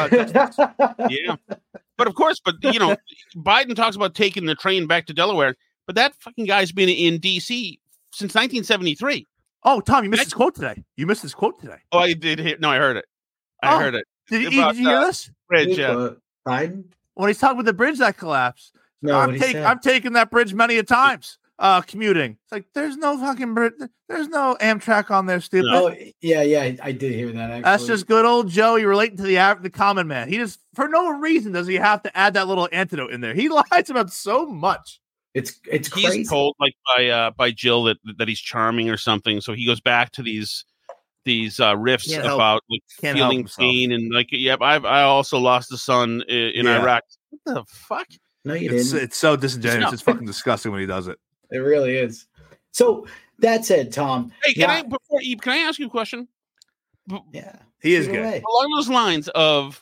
yeah. But of course, Biden talks about taking the train back to Delaware, but that fucking guy's been in DC since 1973. Oh, Tom, you missed his quote today. Oh, I did hear. No, I heard it. I heard it. Did you hear this? Bridge, Biden? When he's talking with the bridge that collapsed. No, I'm taking that bridge many a times. Commuting. It's like there's no fucking bridge. There's no Amtrak on there, stupid. Oh, yeah, I did hear that. Actually. That's just good old Joey relating to the common man. He just, for no reason, does he have to add that little antidote in there. He lies about so much. It's crazy. He's told by Jill that he's charming or something, so he goes back to these riffs Can't help- about like can't help feeling himself. pain and like, yep, I also lost a son in Yeah. Iraq. What the fuck? No, you It's didn't. it's so disingenuous. No. It's fucking disgusting when he does it. It really is. So that said, Tom. Hey, can now- can I ask you a question? Yeah, He is shoot good. away. Along those lines of,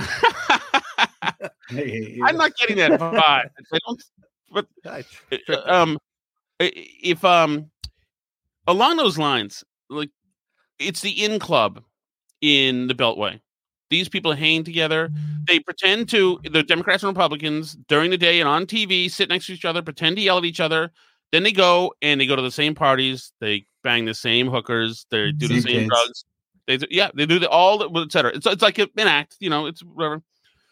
Hey, I'm not getting that vibe. I don't. But if along those lines, like it's the in club in the Beltway. These people hang together. They pretend to, the Democrats and Republicans during the day and on TV, sit next to each other, pretend to yell at each other. Then they go and they go to the same parties. They bang the same hookers. They do the Same same kids. drugs. They do et cetera. It's like an act, it's whatever.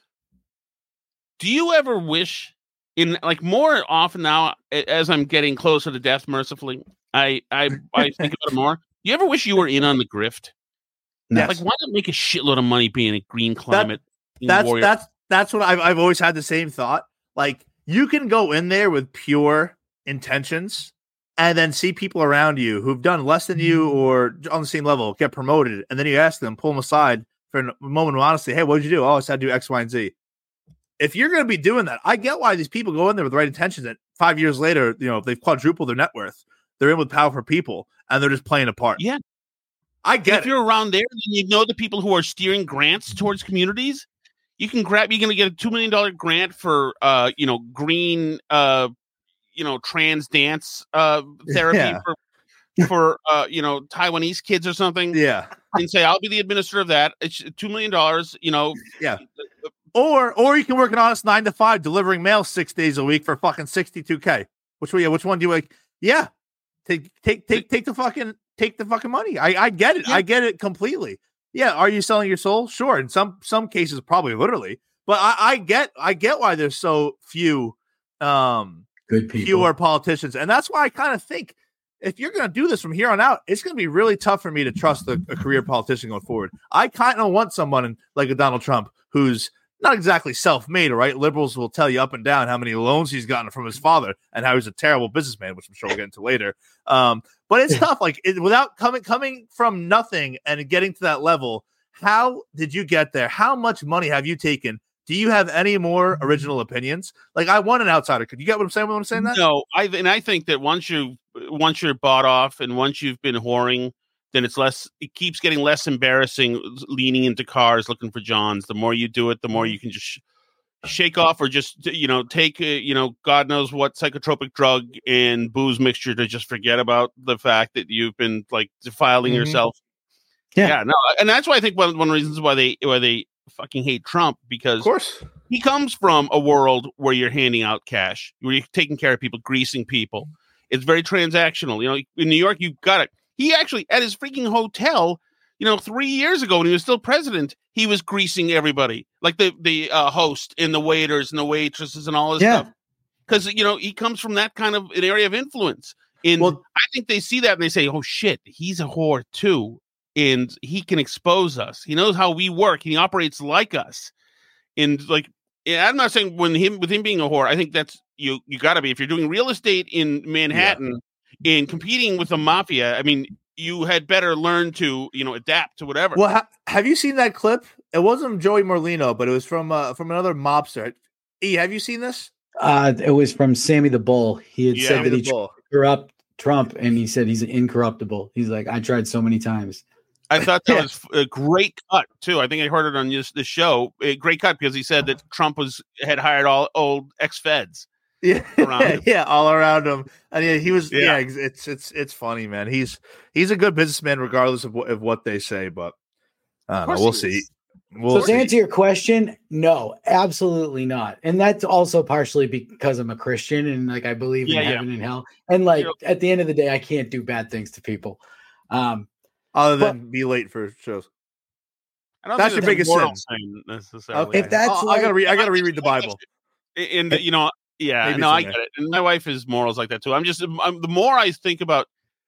Do you ever wish, in like more often now, as I'm getting closer to death, mercifully, I think about it more. Do you ever wish you were in on the grift? No. Like, why not make a shitload of money being a green climate warrior? That's what I've always had the same thought. Like, you can go in there with pure intentions and then see people around you who've done less than you or on the same level get promoted, and then you ask them, pull them aside for a moment of honesty. Hey, what'd you do? Oh, I said to do X, Y, and Z. If you're going to be doing that, I get why these people go in there with the right intentions. And 5 years later, they've quadrupled their net worth. They're in with powerful people, and they're just playing a part. Yeah. I get if you're around there, then you know the people who are steering grants towards communities. You're going to get a $2 million grant for, green, trans dance therapy for Taiwanese kids or something. Yeah. And say, I'll be the administrator of that. It's $2 million, Yeah. Or you can work an honest 9 to 5 delivering mail 6 days a week for fucking $62K. Which one do you like? Yeah. Take the fucking money. I get it. Yeah. I get it completely. Yeah. Are you selling your soul? Sure. In some cases, probably literally. But I get why there's so few good people, fewer politicians. And that's why I kind of think if you're going to do this from here on out, it's going to be really tough for me to trust a career politician going forward. I kind of want someone like a Donald Trump who's not exactly self-made, right? Liberals will tell you up and down how many loans he's gotten from his father and how he's a terrible businessman, which I'm sure we'll get into later. But it's tough. Like without coming from nothing and getting to that level, how did you get there? How much money have you taken? Do you have any more original opinions? Like, I want an outsider. Could you get what I'm saying when I'm saying that? No, I think that once you're bought off and once you've been whoring, then it keeps getting less embarrassing leaning into cars looking for Johns. The more you do it, the more you can just shake off or just, take, God knows what psychotropic drug and booze mixture to just forget about the fact that you've been like defiling yourself. Yeah. No. And that's why I think one of the reasons why they fucking hate Trump, because Of course. he comes from a world where you're handing out cash, where you're taking care of people, greasing people. It's very transactional. In New York, you got it. He actually, at his freaking hotel, 3 years ago when he was still president, he was greasing everybody, like the host and the waiters and the waitresses and all this stuff. Because, he comes from that kind of an area of influence. And I think they see that and they say, oh, shit, he's a whore too. And he can expose us. He knows how we work. He operates like us. And I'm not saying with him being a whore, I think that's you got to be. If you're doing real estate in Manhattan and competing with the mafia, I mean, you had better learn to adapt to whatever. Well, have you seen that clip? It wasn't from Joey Morlino, but it was from another mobster. E, have you seen this? It was from Sammy the Bull. He had said that he Bull. corrupt Trump, and he said he's incorruptible. He's like, I tried so many times. I thought that was a great cut too. I think I heard it on this show. A great cut because he said that Trump had hired all old ex-feds. All around him, and he was. Yeah, it's funny, man. He's a good businessman, regardless of what they say. But I don't know. We'll see. So to answer your question, no, absolutely not. And that's also partially because I'm a Christian and I believe in heaven and hell. And at the end of the day, I can't do bad things to people. Other than be late for shows. That's your biggest sin. Necessarily. Okay. If that's I gotta reread the Bible. And I get it. And my wife is morals like that too. The more I think about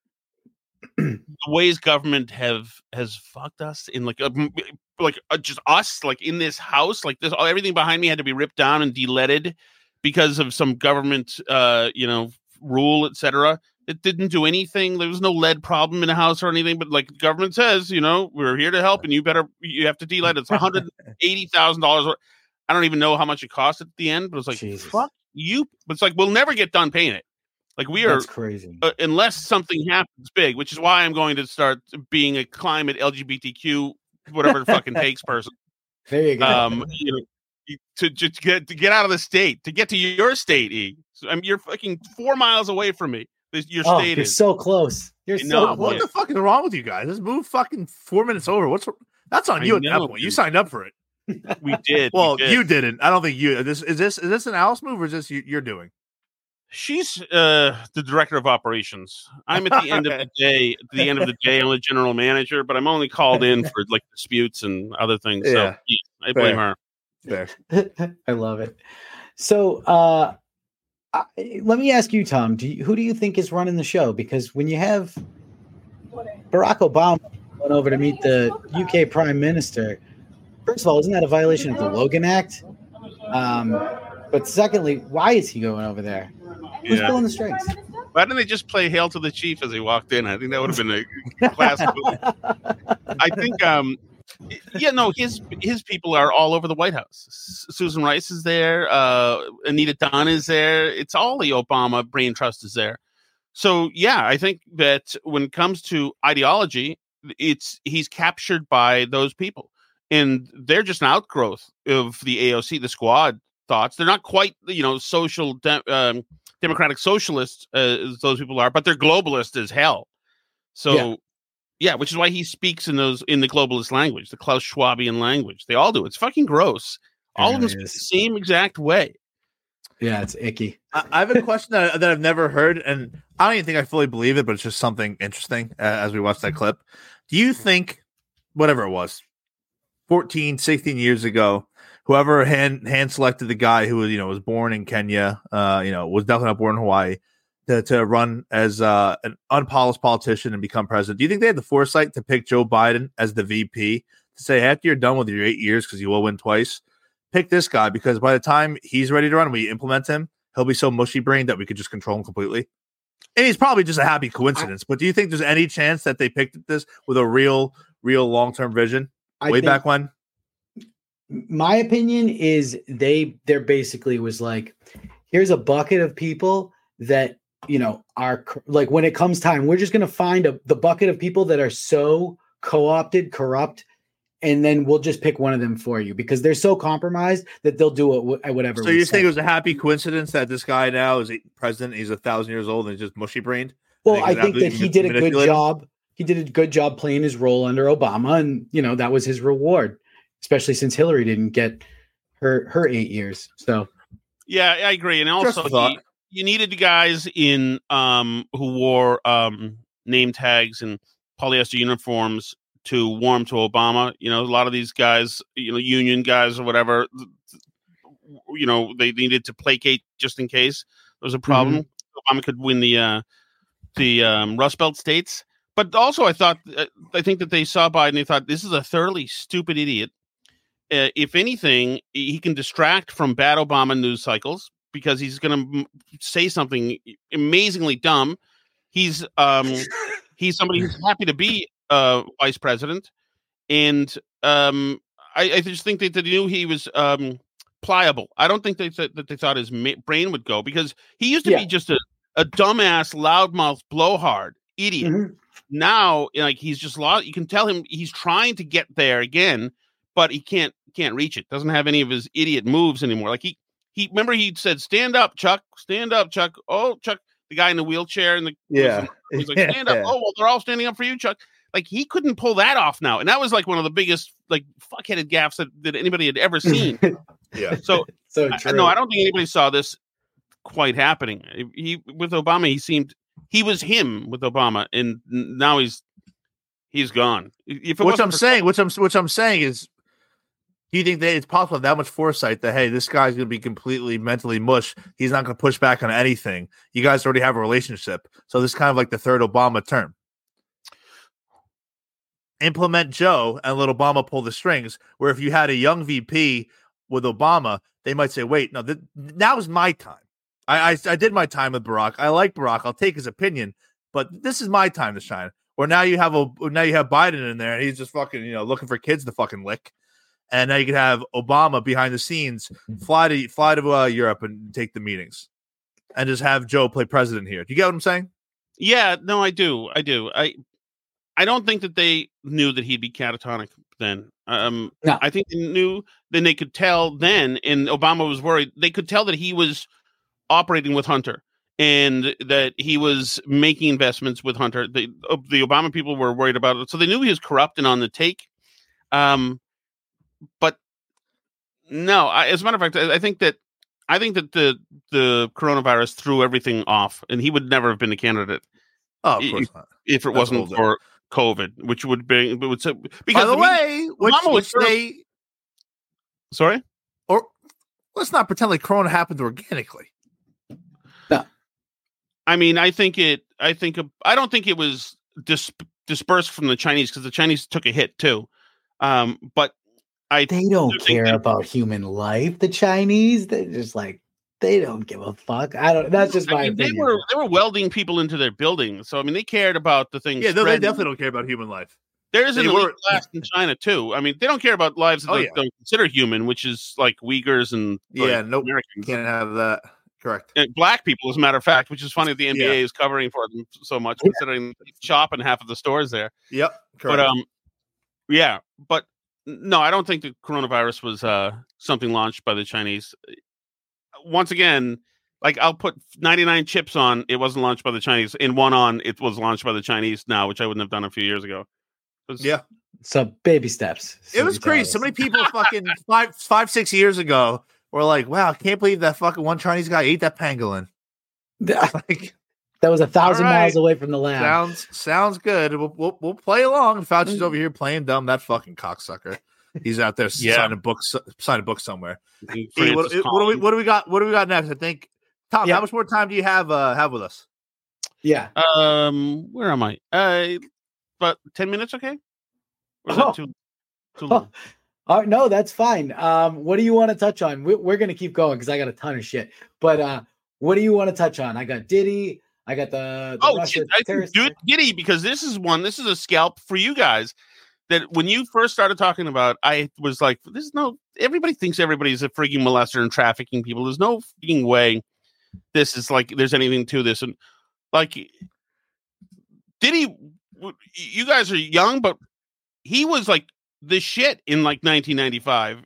the ways government has fucked us in just us, like in this house, like this, everything behind me had to be ripped down and deleaded because of some government, rule, etc. It didn't do anything. There was no lead problem in the house or anything. But like the government says, we're here to help, and you have to de-lead. It's $180,000. I don't even know how much it cost at the end, but it's like, Jesus. fuck you. But it's like, we'll never get done paying it. Like we are, That's crazy. Unless something happens big, which is why I'm going to start being a climate LGBTQ, whatever the fucking takes person. There you go. To get out of the state, to get to your state, E. So, you're fucking 4 miles away from me. Your state you're is so close. You're so close. What the fuck is wrong with you guys? Let's move fucking 4 minutes over. That's on you at that point. You signed up for it. We did. Well, you didn't. I don't think you. Is this an Alice move or is this you're doing? She's the director of operations. I'm at the end of the day. At the end of the day, I'm the general manager, but I'm only called in for like disputes and other things. So Yeah. I blame her. Fair. I love it. So let me ask you, Tom, who do you think is running the show? Because when you have Barack Obama going over to meet the UK Prime Minister, first of all, isn't that a violation of the Logan Act? But secondly, why is he going over there? Who's pulling the strings? Why didn't they just play "Hail to the Chief" as he walked in? I think that would have been a classic movie. I think, his people are all over the White House. Susan Rice is there. Anita Dunn is there. It's all the Obama brain trust is there. So, yeah, I think that when it comes to ideology, he's captured by those people. And they're just an outgrowth of the AOC, the Squad thoughts. They're not quite, social democratic socialists as those people are, but they're globalist as hell. So, yeah, which is why he speaks in the globalist language, the Klaus Schwabian language. They all do. It's fucking gross. All of them speak the same exact way. Yeah, it's icky. I have a question that I've never heard, and I don't even think I fully believe it, but it's just something interesting as we watch that clip. Do you think, whatever it was, 14, 16 years ago, whoever hand selected the guy who was born in Kenya, was definitely not born in Hawaii, to run as an unpolished politician and become president, do you think they had the foresight to pick Joe Biden as the VP to say, after you're done with your 8 years, because you will win twice, pick this guy, because by the time he's ready to run, we implement him, he'll be so mushy brained that we could just control him completely? And he's probably just a happy coincidence. But do you think there's any chance that they picked this with a real long-term vision back when? My opinion is they're basically was like, here's a bucket of people that, are like, when it comes time, we're just going to find the bucket of people that are so co-opted, corrupt, and then we'll just pick one of them for you because they're so compromised that they'll do it whatever. So you think it was a happy coincidence that this guy now is president? He's 1,000 years old and he's just mushy brained. Well, I think that he did a good job. He did a good job playing his role under Obama, and that was his reward, especially since Hillary didn't get her 8 years. So, yeah, I agree. And also, you needed the guys in who wore name tags and polyester uniforms to warm to Obama. A lot of these guys, union guys or whatever, they needed to placate just in case there was a problem. Mm-hmm. Obama could win the Rust Belt states. But also I think that they saw Biden, they thought, this is a thoroughly stupid idiot. If anything, he can distract from bad Obama news cycles because he's going to say something amazingly dumb. He's somebody who's happy to be vice president, and I just think that they knew he was pliable. I don't think they thought his brain would go, because he used to be just a dumbass, loudmouth, blowhard idiot. Mm-hmm. Now, he's just you can tell him he's trying to get there again, but he can't reach it. Doesn't have any of his idiot moves anymore. Like he remember he said, "Stand up, Chuck. Stand up, Chuck." Oh, Chuck, the guy in the wheelchair and he's like, "Stand up." Oh, well, they're all standing up for you, Chuck. Like, he couldn't pull that off now, and that was like one of the biggest fuckheaded gaffes that anybody had ever seen. Yeah. So true. I don't think anybody saw this quite happening. With Obama, he was him with Obama, and now he's gone. Which I'm saying is, do you think that it's possible that much foresight that, hey, this guy's going to be completely mentally mush? He's not going to push back on anything. You guys already have a relationship. So this is kind of like the third Obama term. Implement Joe and let Obama pull the strings, where if you had a young VP with Obama, they might say, wait, no, now's my time. I did my time with Barack. I like Barack. I'll take his opinion, but this is my time to shine. Or now you have Biden in there, and he's just fucking looking for kids to fucking lick. And now you can have Obama behind the scenes fly to Europe and take the meetings, and just have Joe play president here. Do you get what I'm saying? Yeah, no, I do. I don't think that they knew that he'd be catatonic then. No. I think they knew. Then they could tell then, and Obama was worried. They could tell that he was operating with Hunter, and that he was making investments with Hunter. The Obama people were worried about it, so they knew he was corrupt and on the take. But no, as a matter of fact, I think that the coronavirus threw everything off, and he would never have been a candidate. Oh, of course not. If it wasn't for COVID, which would be because by the way, which they sorry, or let's not pretend like Corona happened organically. No, I mean, I don't think it was dispersed from the Chinese, because the Chinese took a hit too. But they don't care about human life. The Chinese, they're just like, they don't give a fuck. That's just my opinion. They were welding people into their buildings, so I mean, they cared about the things. Yeah, they definitely don't care about human life. There's an elite class in China too. I mean, they don't care about lives that they don't consider human, which is like Uyghurs and Americans. Can't have that. Correct. And black people, as a matter of fact, which is funny. The NBA is covering for them so much, considering chopping half of the stores there. Yep. Correct. But but no, I don't think the coronavirus was something launched by the Chinese. Once again, like, I'll put 99 chips on it wasn't launched by the Chinese, and one on it was launched by the Chinese now, which I wouldn't have done a few years ago. So baby steps. It was crazy. So many people fucking 5-6 years ago were like, wow, I can't believe that fucking one Chinese guy ate that pangolin. Like, that was 1,000 miles away from the lab. Sounds good. We'll play along. Fauci's over here playing dumb. That fucking cocksucker. He's out there signing a book somewhere. Hey, what do we got? What do we got next? I think, Tom. How much more time do you have with us? Yeah. Where am I? About 10 minutes. Okay. Or is that too long? No, that's fine. What do you want to touch on? We're gonna keep going because I got a ton of shit. But what do you want to touch on? I got Diddy. I got the Russia terrorist. Do it Diddy, because this is a scalp for you guys. That when you first started talking about, I was like, everybody thinks everybody's a freaking molester and trafficking people. There's no freaking way this is like, there's anything to this. And like, Diddy, you guys are young, but he was like the shit in like 1995.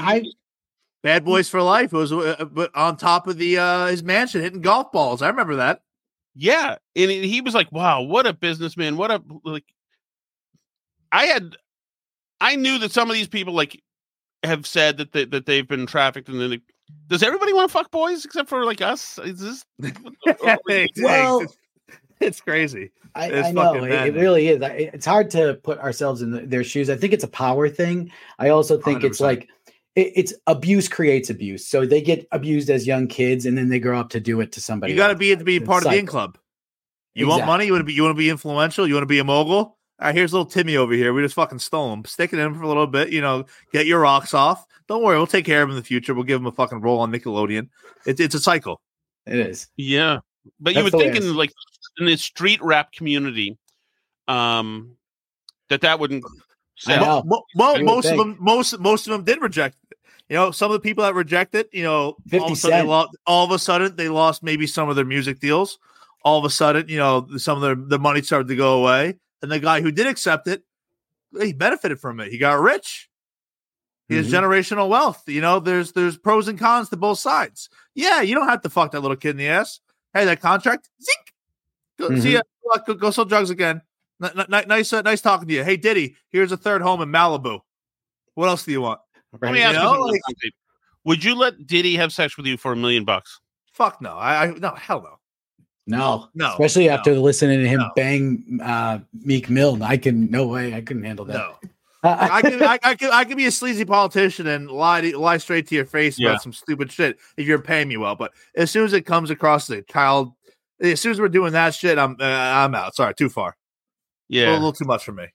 Bad Boys for Life. It was on top of his mansion hitting golf balls. I remember that. Yeah. And he was like, wow, what a businessman. I knew that some of these people like have said that they've been trafficked, and then does everybody want to fuck boys except for like us? Is this well? It's crazy. I know it really is. It's hard to put ourselves in their shoes. I think it's a power thing. I also think 100%. It's like it's abuse creates abuse. So they get abused as young kids, and then they grow up to do it to somebody. You got to be part of the in club. You want money? You want to be influential? You want to be a mogul? All right, here's little Timmy over here. We just fucking stole him. Stick it in for a little bit. Get your rocks off. Don't worry, we'll take care of him in the future. We'll give him a fucking role on Nickelodeon. It's a cycle. It is. Yeah, but you would think in the street rap community, that wouldn't sell. Most of them did reject it. Some of the people that reject it, all of a sudden they lost maybe some of their music deals. All of a sudden, some of their money started to go away. And the guy who did accept it, he benefited from it. He got rich. He has generational wealth. There's pros and cons to both sides. Yeah, you don't have to fuck that little kid in the ass. Hey, that contract, zink. Go, see ya. Go sell drugs again. Nice talking to you. Hey, Diddy, here's a third home in Malibu. What else do you want? Let me ask you something. Would you let Diddy have sex with you for $1 million? Fuck no. No, hell no. No, especially after listening to him bang Meek Mill. No way. I couldn't handle that. No, I could be a sleazy politician and lie straight to your face about some stupid shit if you're paying me well. But as soon as it comes across the child, as soon as we're doing that shit, I'm out. Sorry, too far. Yeah, a little too much for me.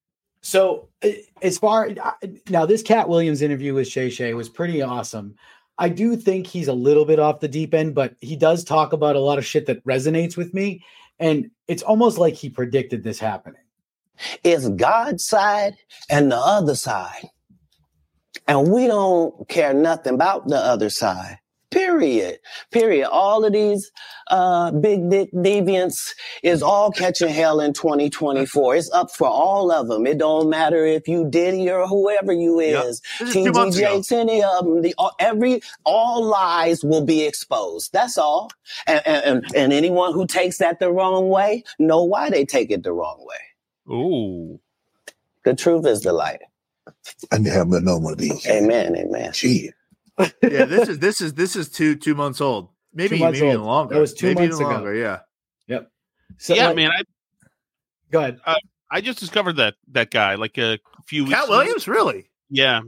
So as far now, this Cat Williams interview with Shay Shay was pretty awesome. I do think he's a little bit off the deep end, but he does talk about a lot of shit that resonates with me. And it's almost like he predicted this happening. It's God's side and the other side. And we don't care nothing about the other side. Period. All of these big dick deviants is all catching hell in 2024. It's up for all of them. It don't matter if you Diddy or whoever you is. TDJ, any of them. All lies will be exposed. That's all. And anyone who takes that the wrong way, know why they take it the wrong way. Ooh. The truth is the light. I need to have no more of these. Amen. Gee. Yeah, this is 2 months old. Maybe even longer. That was 2 maybe months even ago. Longer, yeah. Yep. So, Yeah, man. Go ahead. I just discovered that guy like a few weeks Cat ago. Williams, really? Yeah.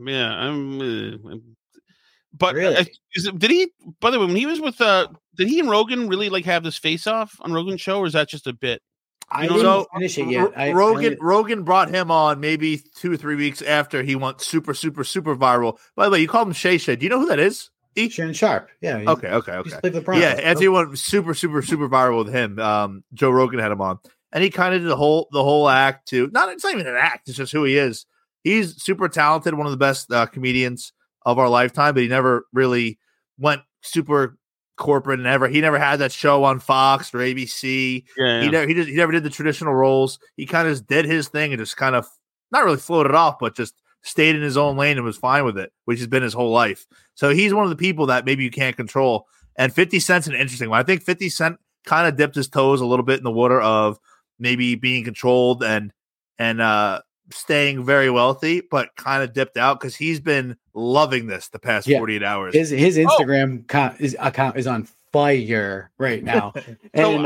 But Really? Did he? By the way, when he was with did he and Rogan really like have this face off on Rogan's show, or is that just a bit? I didn't finish it yet. Rogan brought him on maybe 2 or 3 weeks after he went super viral. By the way, you called him Shay Shay. Do you know who that is? Shannon Sharp. Yeah. Okay. Yeah, as he went super viral with him, Joe Rogan had him on, and he kind of did the whole act too. It's not even an act; it's just who he is. He's super talented, one of the best comedians of our lifetime, but he never really went super corporate and he never had that show on Fox or ABC. Yeah. He never did the traditional roles. He kind of just did his thing and just kind of not really floated off, but just stayed in his own lane and was fine with it, which has been his whole life. So he's one of the people that maybe you can't control. And 50 Cent's an interesting one. I think 50 Cent kind of dipped his toes a little bit in the water of maybe being controlled and staying very wealthy, but kind of dipped out because he's been loving this the past 48 hours. His Instagram account is on fire right now. And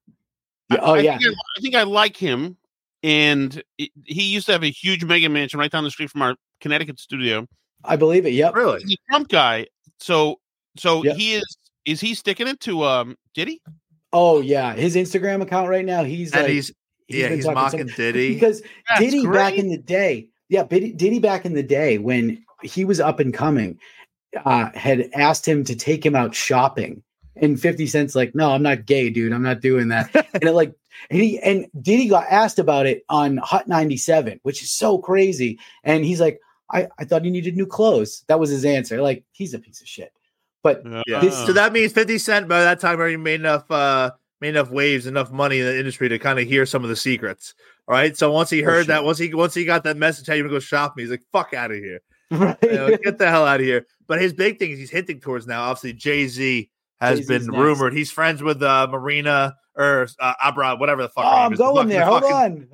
I think I like him. And he used to have a huge mega mansion right down the street from our Connecticut studio. I believe it. Yep. Really? He's a Trump guy. So Yep. he is he sticking it to Diddy? Oh yeah. His Instagram account right now, he's mocking Diddy. Because That's Diddy great. back in the day, Diddy back in the day when he was up and coming, had asked him to take him out shopping. And 50 Cent's like, no, I'm not gay, dude. I'm not doing that. and Diddy got asked about it on Hot 97, which is so crazy. And he's like, I thought he needed new clothes. That was his answer. Like, he's a piece of shit. But so that means 50 Cent by that time already made enough waves, enough money in the industry to kind of hear some of the secrets. All right. So once he heard that, once he got that message, how you gonna go shopping, he's like, fuck out of here. right. Get the hell out of here. But his big thing is he's hinting towards now, obviously Jay-Z has Jay-Z's been next. rumored. He's friends with Marina or Abra, whatever the fuck. Oh, her name I'm is. going there. Hold on.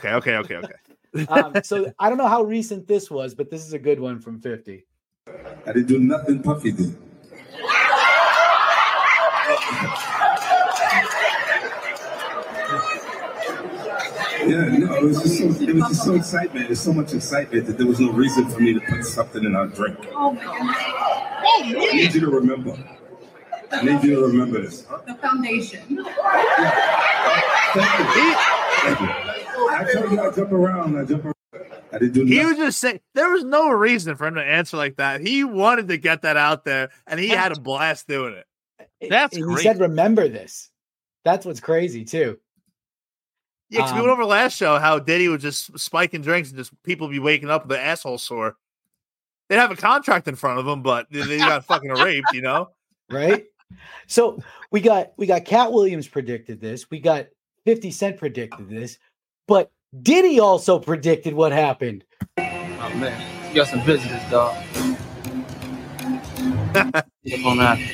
Okay. So I don't know how recent this was, but this is a good one from 50. I didn't do nothing Puffy did. Yeah, no, it was just so excitement. There's so much excitement that there was no reason for me to put something in our drink. Oh my God. I need you to remember. I need you to remember this. The foundation. Thank you. I told you I jump around. I didn't do He nothing. was just saying there was no reason for him to answer like that. He wanted to get that out there, and he had a blast doing it. That's And great. he said, remember this. That's what's crazy, too. Yeah, because we went over last show how Diddy was just spiking drinks and just people be waking up with their asshole sore. They'd have a contract in front of them, but they got fucking raped, you know? Right? So we got Cat Williams predicted this. We got 50 Cent predicted this, but Diddy also predicted what happened. Oh man, you got some visitors, dog. Look on that.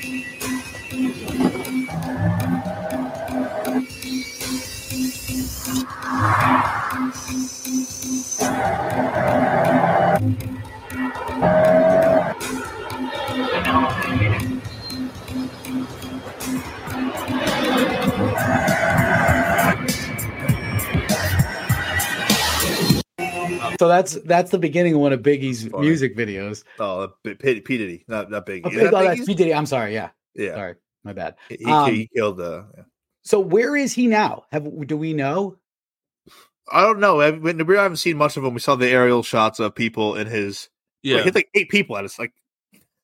So that's the beginning of one of Biggie's Funny. music videos. Oh, P. Diddy, not Biggie. Oh, Is that that's Biggie's? P. Diddy. I'm sorry. Yeah. Yeah. Sorry. My bad. He killed the. So where is he now? Do we know? I don't know. We haven't seen much of him. We saw the aerial shots of people in his. Yeah. He hit like 8 people at us. Like,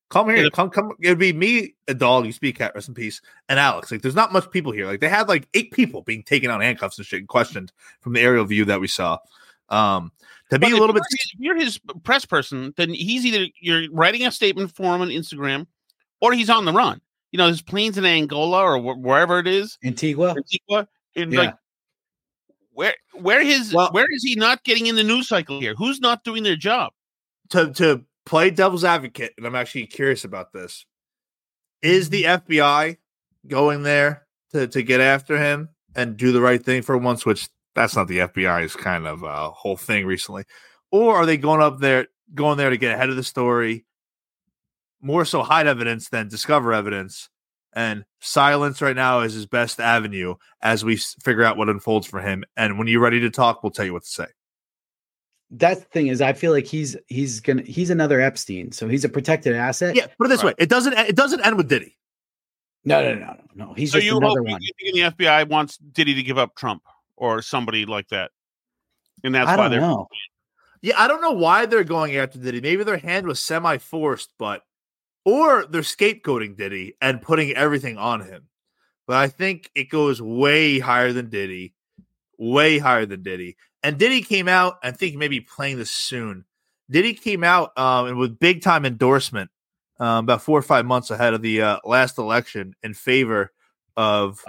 Come here, come. It would be me, a dog. You speak, cat, rest in peace, and Alex. Like, there's not much people here. Like, they had like 8 people being taken out handcuffs and shit and questioned from the aerial view that we saw. To be a little bit, if you're his press person, then he's either you're writing a statement for him on Instagram, or he's on the run. You know, there's planes in Angola or wherever it is, Antigua, and like where is he not getting in the news cycle here? Who's not doing their job? To play devil's advocate, and I'm actually curious about this. Is the FBI going there to get after him and do the right thing for once, which that's not the FBI's kind of whole thing recently, or are they going there to get ahead of the story, more so hide evidence than discover evidence? And silence right now is his best avenue as we figure out what unfolds for him. And when you're ready to talk, we'll tell you what to say. That's the thing is, I feel like he's another Epstein, so he's a protected asset. Yeah, put it this way: it doesn't end with Diddy. No. He's so just another one. You think the FBI wants Diddy to give up Trump or somebody like that, and that's I why don't know. Yeah, I don't know why they're going after Diddy. Maybe their hand was semi-forced, or they're scapegoating Diddy and putting everything on him. But I think it goes way higher than Diddy. And Diddy came out, I think maybe playing this soon. Diddy came out and with big time endorsement about 4 or 5 months ahead of the last election in favor of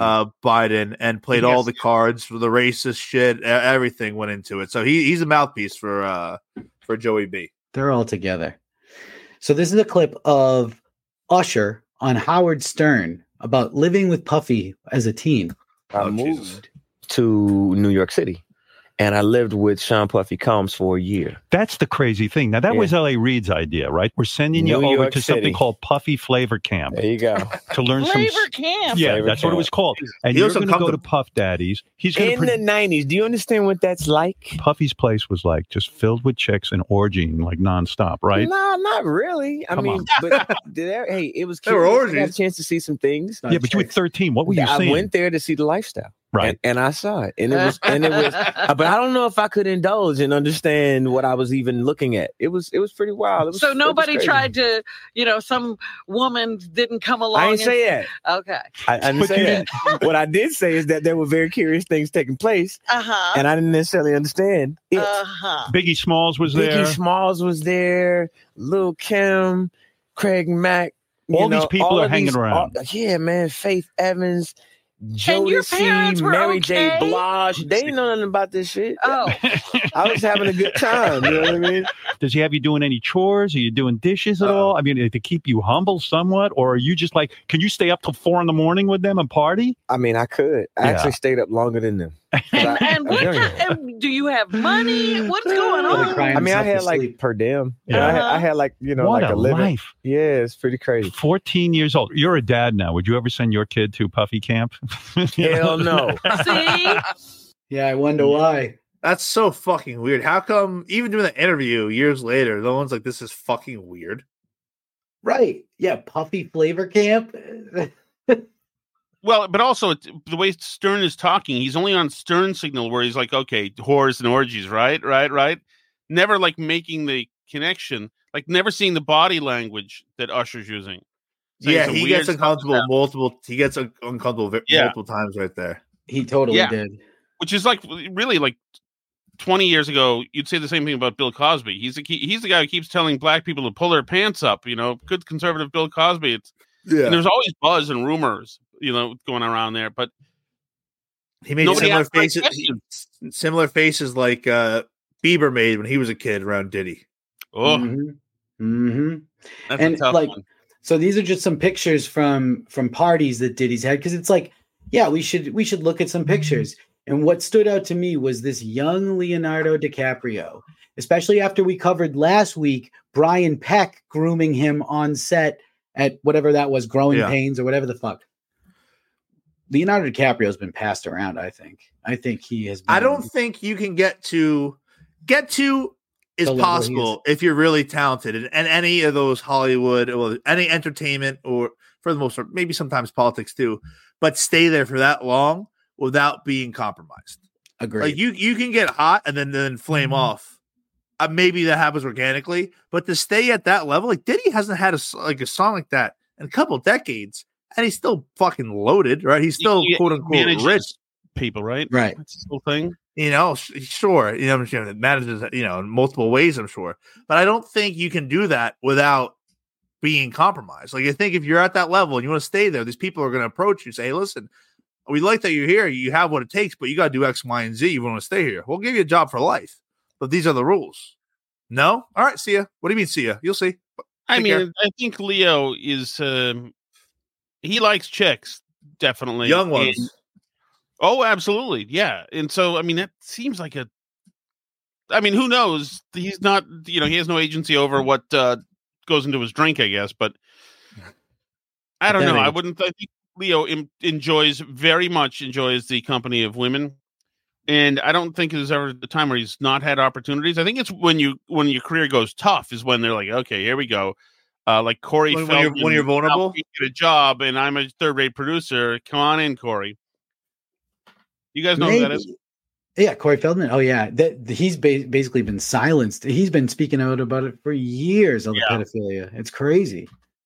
Biden and played all the cards for the racist shit. Everything went into it. So he's a mouthpiece for Joey B. They're all together. So this is a clip of Usher on Howard Stern about living with Puffy as a teen. I moved to New York City, and I lived with Sean Puffy Combs for a year. That's the crazy thing. Now, that was L.A. Reid's idea, right? We're sending you over to something called Puffy Flavor Camp. There you go. To learn Flavor Camp. Yeah, Flavor that's Camp. what it was called. And you're going to go to Puff Daddy's. He's going in the 90s. Do you understand what that's like? Puffy's place was like just filled with chicks and orgying like nonstop, right? No, not really. I mean, but hey, it was cute. There were I orgies. got a chance to see some things. Yeah, but you were 13. What were you saying? I went there to see the lifestyle. Right. And I saw it. And it was but I don't know if I could indulge and understand what I was even looking at. It was pretty wild. So nobody tried to, some woman didn't come along. I didn't say that. Okay. I didn't say that. What I did say is that there were very curious things taking place. Uh-huh. And I didn't necessarily understand it. Uh-huh. Biggie Smalls was there. Biggie Smalls was there. Lil' Kim, Craig Mack. All these people are hanging around. Yeah, man. Faith Evans. And your Jodeci, parents were Mary okay? J. Blige. They didn't know nothing about this shit. Oh. I was having a good time. You know what I mean? Does he have you doing any chores? Are you doing dishes at all? I mean, to keep you humble somewhat? Or are you just like, can you stay up till 4 a.m. with them and party? I mean, I could. I actually stayed up longer than them. And do you have money? What's going on? I mean, I had like per diem. Yeah. I had like, what like a living. life. Yeah, it's pretty crazy. 14 years old. You're a dad now. Would you ever send your kid to Puffy Camp? Hell no. See? Yeah, I wonder why. That's so fucking weird. How come even doing the interview years later, no one's like, this is fucking weird? Right. Yeah, Puffy Flavor Camp. Well, but also the way Stern is talking, he's only on Stern signal where he's like, okay, whores and orgies, right? Never like making the connection, like never seeing the body language that Usher's using. So yeah, he gets uncomfortable multiple times right there. He totally did. Which is like really like 20 years ago, you'd say the same thing about Bill Cosby. He's the guy who keeps telling black people to pull their pants up. Good conservative Bill Cosby. And there's always buzz and rumors, going around there. But he made similar faces like Bieber made when he was a kid around Diddy. Oh, That's a tough one. So these are just some pictures from parties that Diddy's had, because it's like, yeah, we should look at some pictures. And what stood out to me was this young Leonardo DiCaprio, especially after we covered last week Brian Peck grooming him on set at whatever that was, Growing Pains or whatever the fuck. Leonardo DiCaprio has been passed around, I think. I think he has been. I don't think you can get to is possible if you're really talented in any of those Hollywood, or any entertainment, or for the most part, maybe sometimes politics too, but stay there for that long without being compromised. Agreed. Like you can get hot and then flame off. maybe that happens organically, but to stay at that level, like Diddy hasn't had a song like that in a couple decades, and he's still fucking loaded, right? He's still quote unquote rich people, right? Right. That's the whole thing. Sure. It manages, in multiple ways, I'm sure. But I don't think you can do that without being compromised. Like, I think if you're at that level and you want to stay there, these people are going to approach you and say, hey, listen, we like that you're here. You have what it takes, but you got to do X, Y, and Z. You want to stay here. We'll give you a job for life. But these are the rules. No? All right, see ya. What do you mean, see ya? You'll see. I think Leo is, he likes chicks, definitely. Young ones. Oh, absolutely. Yeah. And so, that seems like who knows? He's not, he has no agency over what goes into his drink, I guess. But I don't know. I think Leo very much enjoys the company of women. And I don't think there's ever the time where he's not had opportunities. I think it's when your career goes tough is when they're like, okay, here we go. Like Corey Feldman, when you're vulnerable, you get a job, and I'm a third-rate producer. Come on in, Corey. You guys know who that is? Yeah, Corey Feldman. Oh, yeah. He's basically been silenced. He's been speaking out about it for years on the pedophilia. It's crazy.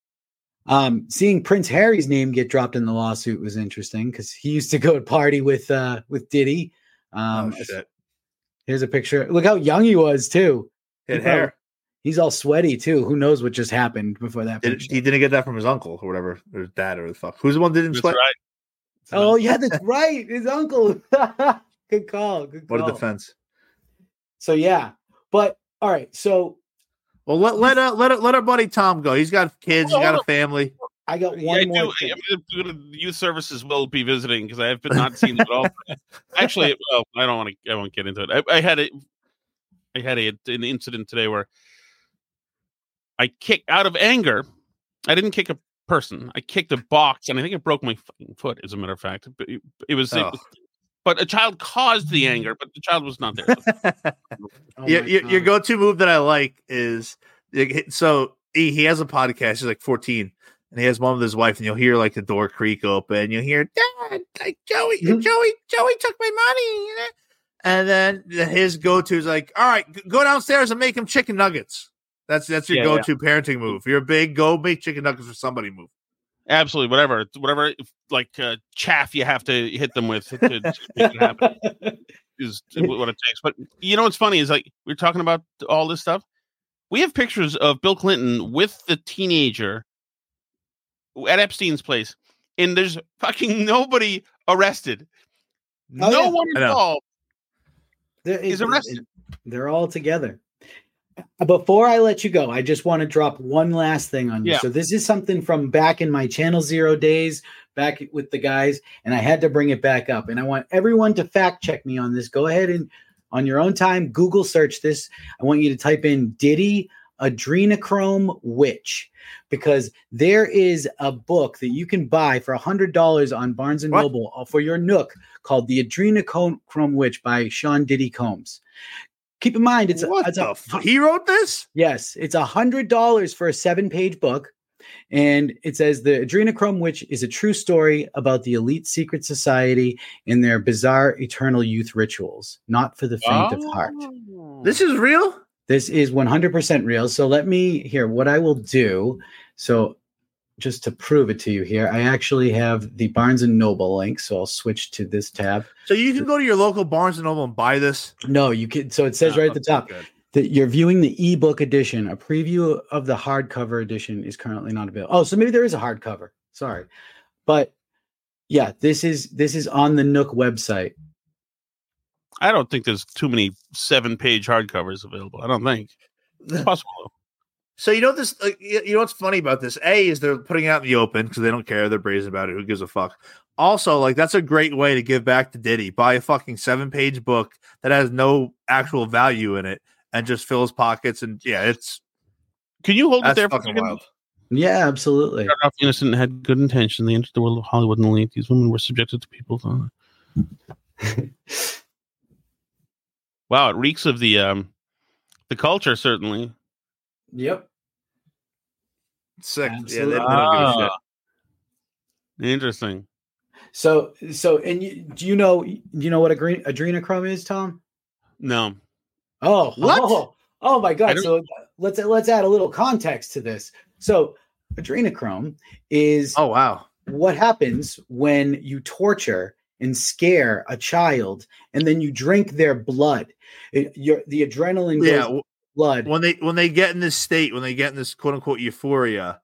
Seeing Prince Harry's name get dropped in the lawsuit was interesting because he used to go to party with Diddy. Shit. Here's a picture. Look how young he was, too. His hair. He's all sweaty, too. Who knows what just happened before that? He didn't get that from his uncle or whatever, or his dad or the fuck. Who's the one that didn't sweat? Right. Oh, yeah, that's right. His uncle. Good call. What a defense. So, yeah. But, all right. So. Well, let our buddy Tom go. He's got kids. He's got a family. I got one more thing. Youth services will be visiting because I have not seen it at all. Actually, I won't get into it. I had an incident today where I kicked out of anger. I didn't kick a person. I kicked a box, and I think it broke my fucking foot. As a matter of fact, it was but a child caused the anger, but the child was not there. Your go-to move that I like is so he has a podcast. He's like 14. And he has one with his wife, and you'll hear like the door creak open. You'll hear, Dad, like Joey took my money. And then his go-to is like, all right, go downstairs and make him chicken nuggets. That's your go-to parenting move. You're big, go make chicken nuggets for somebody move. Absolutely, whatever like chaff you have to hit them with to make it happen is what it takes. But you know what's funny is like we're talking about all this stuff. We have pictures of Bill Clinton with the teenager at Epstein's place, and there's fucking nobody arrested. No one involved is arrested. They're all together. Before I let you go, I just want to drop one last thing on you. Yeah. So this is something from back in my Channel Zero days, back with the guys, and I had to bring it back up. And I want everyone to fact check me on this. Go ahead and on your own time, Google search this. I want you to type in Diddy Adrenochrome Witch, because there is a book that you can buy for $100 on Barnes & Noble for your Nook called The Adrenochrome Witch by Sean Diddy Combs. Keep in mind, he wrote this? Yes, it's $100 for a 7-page book. And it says the Adrenochrome Witch is a true story about the elite secret society and their bizarre eternal youth rituals, not for the faint of heart. This is real? This is 100% real. So let me hear what I will do. So just to prove it to you here, I actually have the Barnes & Noble link. So I'll switch to this tab. So you can go to your local Barnes & Noble and buy this? No, you can. So it says right at the top that you're viewing the ebook edition. A preview of the hardcover edition is currently not available. Oh, so maybe there is a hardcover. Sorry. But yeah, this is on the Nook website. I don't think there's too many 7-page hardcovers available. I don't think it's possible. So you know this. You know what's funny about this? A is they're putting it out in the open because they don't care. They're brazen about it. Who gives a fuck? Also, like that's a great way to give back to Diddy. Buy a fucking 7-page book that has no actual value in it and just fill his pockets. And yeah, it's. Can you hold it there for a second? Wild. Yeah, absolutely. Started off innocent and had good intention. They entered the world of Hollywood and late. These women were subjected to people. Wow, it reeks of the culture, certainly. Yep. Sick. Absolutely. Yeah, they don't give a shit. Interesting. So, and do you know what adrenochrome is, Tom? No. Oh, what? Oh my God! So let's add a little context to this. So adrenochrome is what happens when you torture and scare a child, and then you drink their blood. The adrenaline goes in blood when they get in this state, when they get in this quote unquote euphoria.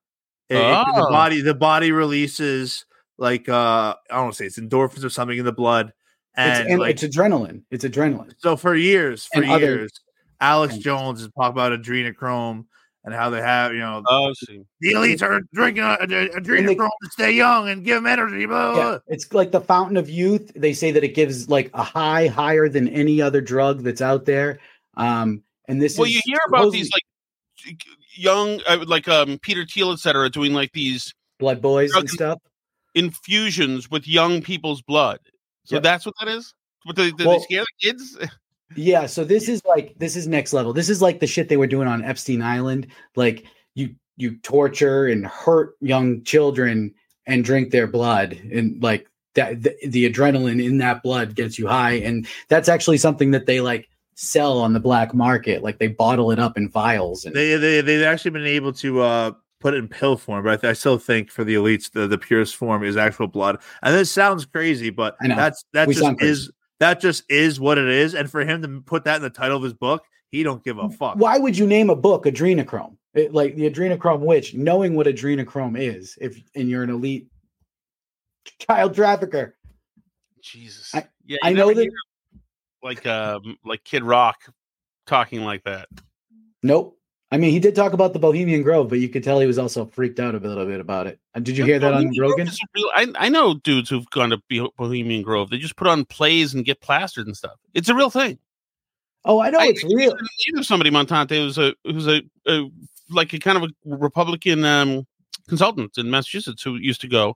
The body releases like I don't want to say it's endorphins or something in the blood, and it's adrenaline. It's adrenaline. So for years, Alex Jones has talked about adrenochrome and how they have the elites are drinking adrenochrome to stay young and give them energy. Blah, blah, blah. It's like the fountain of youth. They say that it gives like a high higher than any other drug that's out there. And this you hear about these like young Peter Thiel, etc., doing like these blood boys and stuff, infusions with young people's blood. So that's what that is. What they scare the kids? Yeah. So this is next level. This is like the shit they were doing on Epstein Island. Like you torture and hurt young children and drink their blood, and like that the adrenaline in that blood gets you high, and that's actually something that they like sell on the black market. Like they bottle it up in vials, and they've actually been able to put it in pill form, but I still think for the elites the purest form is actual blood. And this sounds crazy, but that just is what it is. And for him to put that in the title of his book, he don't give a fuck. Why would you name a book Adrenochrome? Like the Adrenochrome Witch, knowing what adrenochrome is, and you're an elite child trafficker. Jesus, I know that. Like Kid Rock talking like that. Nope. I mean, he did talk about the Bohemian Grove, but you could tell he was also freaked out a little bit about it. Did you hear that on Rogan? I know dudes who've gone to Bohemian Grove. They just put on plays and get plastered and stuff. It's a real thing. Oh, I know it's real. I knew somebody Montante who's a kind of a Republican consultant in Massachusetts who used to go.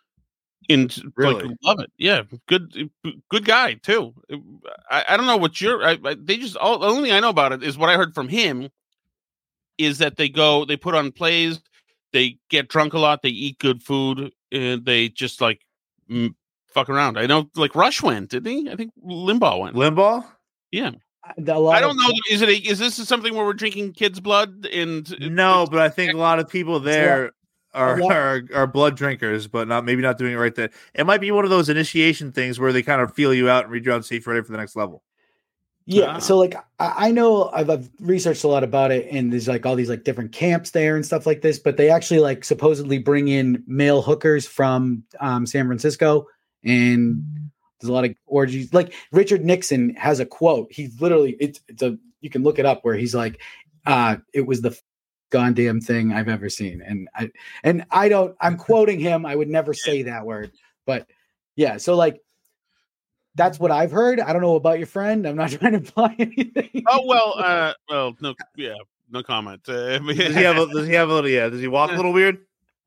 Love it. Yeah, good guy too. I don't know what the only thing I know about it is what I heard from him is that they put on plays, they get drunk a lot, they eat good food, and they just like fuck around. I know like Rush went, didn't he? I think Limbaugh went. Limbaugh? Yeah. I don't know. Is this something where we're drinking kids' blood? No, but I think a lot of people there are blood drinkers, but maybe not doing it right there. It might be one of those initiation things where they kind of feel you out and read you out and see if you're ready for the next level. Yeah. So like, I know I've researched a lot about it, and there's like all these like different camps there and stuff like this, but they actually like supposedly bring in male hookers from San Francisco, and there's a lot of orgies. Like Richard Nixon has a quote. He's literally, you can look it up, where he's like, it was the goddamn thing I've ever seen. And I'm quoting him. I would never say that word, but yeah. So like, that's what I've heard. I don't know about your friend. I'm not trying to imply anything. Oh, no comment. Does he have a little, does he walk a little weird?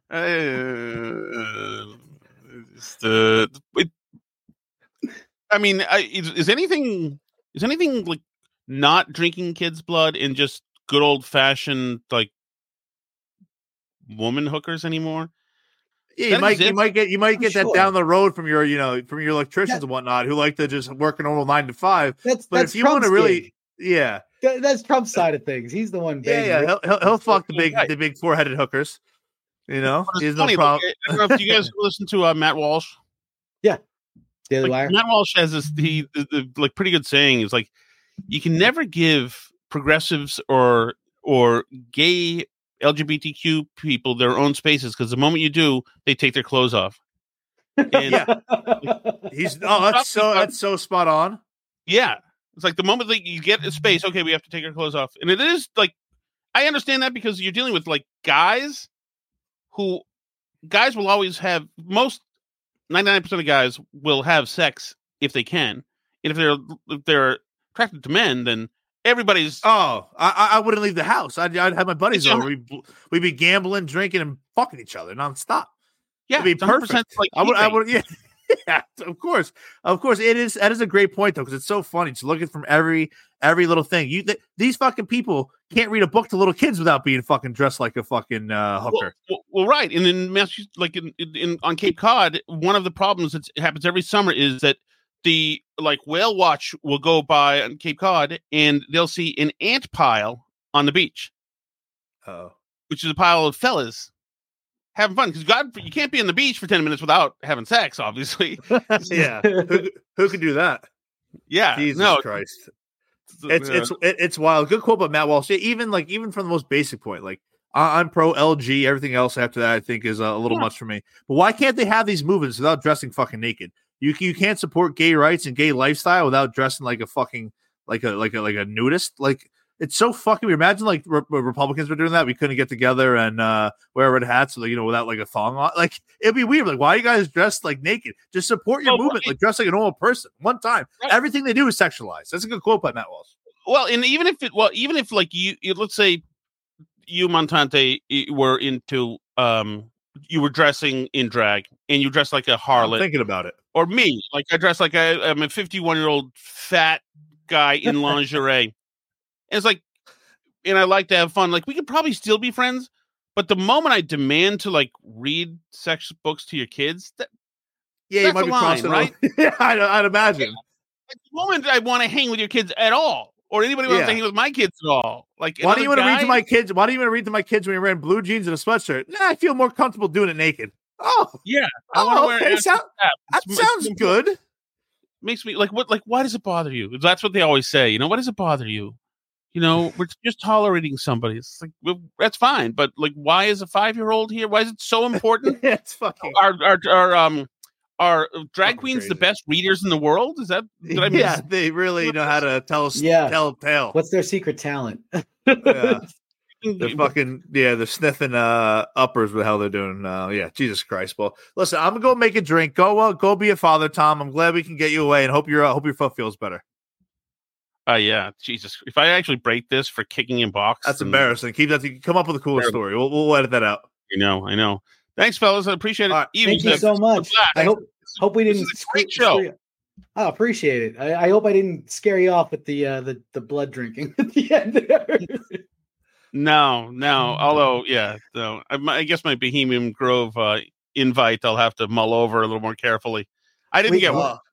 I mean, is anything like not drinking kids' blood and just good old fashioned like woman hookers anymore? Yeah, you might get that down the road from your electricians and whatnot who like to just work a normal 9 to 5. But if you want to really, that's Trump's side of things. He's the one. He'll fuck the big 4-headed hookers. You know, he's no problem. I don't know if you guys listen to Matt Walsh. Yeah, Daily Wire. Matt Walsh has this like pretty good saying. It's like you can never give progressives or gay LGBTQ people their own spaces, because the moment you do, they take their clothes off. And that's so spot on. Yeah, it's like the moment that you get a space, okay, we have to take our clothes off, and it is like I understand that because you're dealing with like guys will always have 99% of guys will have sex if they can, and if they're attracted to men, then everybody's. I wouldn't leave the house. I'd have my buddies over. We'd be gambling, drinking, and fucking each other nonstop. Yeah, it'd be perfect. Like I would. Yeah, of course. It is. That is a great point though, because it's so funny to look at from every little thing. These fucking people can't read a book to little kids without being fucking dressed like a fucking hooker. Well, right. And in Massachusetts, like on Cape Cod, one of the problems that happens every summer is that the whale watch will go by on Cape Cod and they'll see an ant pile on the beach. Oh, which is a pile of fellas having fun, because you can't be on the beach for 10 minutes without having sex, obviously. Yeah, who can do that? Yeah, Jesus Christ, it's wild. Good quote by Matt Walsh. Yeah, even from the most basic point, like I'm pro LG. Everything else after that, I think, is a little much for me. But why can't they have these movements without dressing fucking naked? You can't support gay rights and gay lifestyle without dressing like a fucking like a nudist. Like, it's so fucking weird. Imagine like Republicans were doing that. We couldn't get together and wear red hats, without like a thong on. Like, it'd be weird. Like, why are you guys dressed like naked? Just support your movement. Like, dress like a normal person. One time, everything they do is sexualized. That's a good quote by Matt Walsh. Well, and even if like you let's say you, Montante, were into you were dressing in drag and you dressed like a harlot. I'm thinking about it. Or me, like I dress like I'm a 51-year-old fat guy in lingerie. And it's like, and I like to have fun. Like, we could probably still be friends, but the moment I demand to like read sex books to your kids, you might be crossing, right? Yeah, I'd imagine. Like, the moment I want to hang with your kids at all, or anybody wants to hang with my kids at all, like, why do you want to read to my kids? Why do you want to read to my kids when you're wearing blue jeans and a sweatshirt? Nah, I feel more comfortable doing it naked. Oh yeah, I want to wear. Okay, that sounds good. Makes me like what? Like, why does it bother you? That's what they always say. You know, why does it bother you? You know, we're just tolerating somebody. It's like, well, that's fine, but like, why is a 5-year-old here? Why is it so important? It's fucking are drag queens the best readers in the world? Is that? Did I miss? Yeah, they really know how to tell a tale. What's their secret talent? Yeah. They're fucking they're sniffing uppers with how they're doing. Jesus Christ. Well, listen, I'm gonna go make a drink. Go be a father, Tom. I'm glad we can get you away, and hope your foot feels better. Yeah, Jesus. If I actually break this for kicking in box, that's embarrassing. Keep that. Come up with a cooler story. We'll edit that out. I know. Thanks, fellas. I appreciate it. Right. Thank you so much. I hope we didn't. Great show. I appreciate it. I hope I didn't scare you off with the blood drinking at the end there. No. Although, so I guess my Bohemian Grove invite I'll have to mull over a little more carefully. I didn't get one.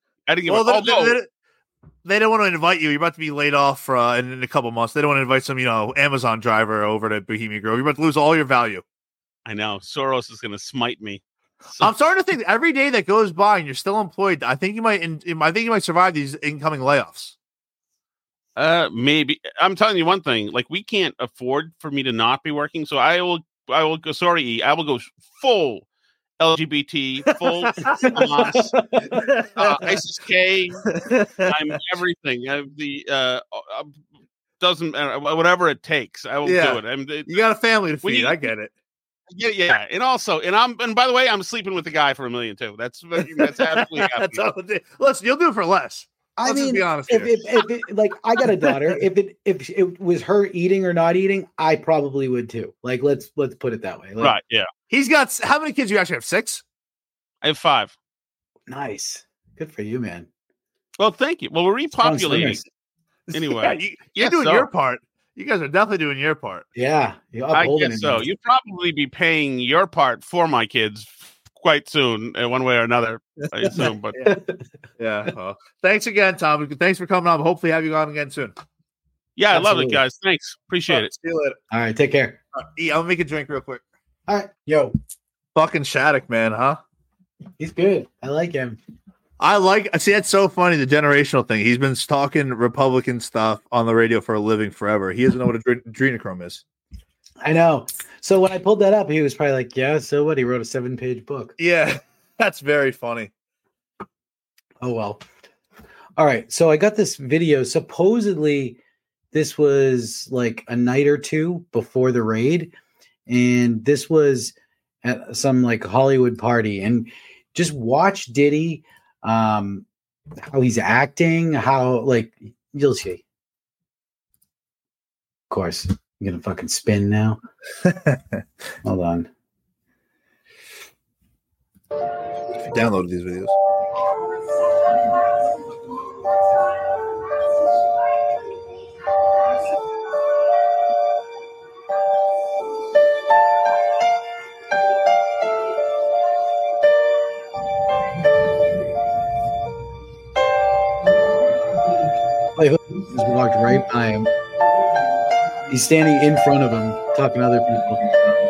They don't want to invite you. You're about to be laid off in a couple months. They don't want to invite some, Amazon driver over to Bohemian Grove. You're about to lose all your value. I know. Soros is going to smite me. So, I'm starting to think every day that goes by and you're still employed, I think you might survive these incoming layoffs. Maybe. I'm telling you one thing. Like, we can't afford for me to not be working. So I will go. Sorry, E. I will go full LGBT, full Hamas, ISIS K. I'm everything. I'm the doesn't matter, whatever it takes. I will do it. You got a family to feed. I get it. Yeah, and also, and by the way, I'm sleeping with the guy for $1 million too. That's absolutely. Listen, you'll do it for less. I mean, be honest if like, I got a daughter. If it was her eating or not eating, I probably would too. Like, let's put it that way. Like, right? Yeah. He's got how many kids? You actually have 6? I have 5. Nice. Good for you, man. Well, thank you. Well, we're repopulating. Anyway, you're doing your part. You guys are definitely doing your part. Yeah, I guess so. You'd probably be paying your part for my kids quite soon, one way or another, I assume. But yeah. Well, thanks again, Tom. Thanks for coming on. Hopefully, have you on again soon. Yeah, absolutely. I love it, guys. Thanks. Appreciate it. See you later. All right, take care. I'll make a drink real quick. All right, yo. Fucking Shattuck, man, huh? He's good. I like him. See, that's so funny, the generational thing. He's been talking Republican stuff on the radio for a living forever. He doesn't know what adrenochrome is. I know. So when I pulled that up, he was probably like, yeah, so what? He wrote a 7-page book. Yeah, that's very funny. Oh, well. All right. So I got this video. Supposedly, this was like a night or two before the raid. And this was at some like Hollywood party. And just watch Diddy, how he's acting, how, like, you'll see. Of course. I'm going to fucking spin now. Hold on. If you downloaded these videos. Just walked right by him. He's standing in front of him, talking to other people.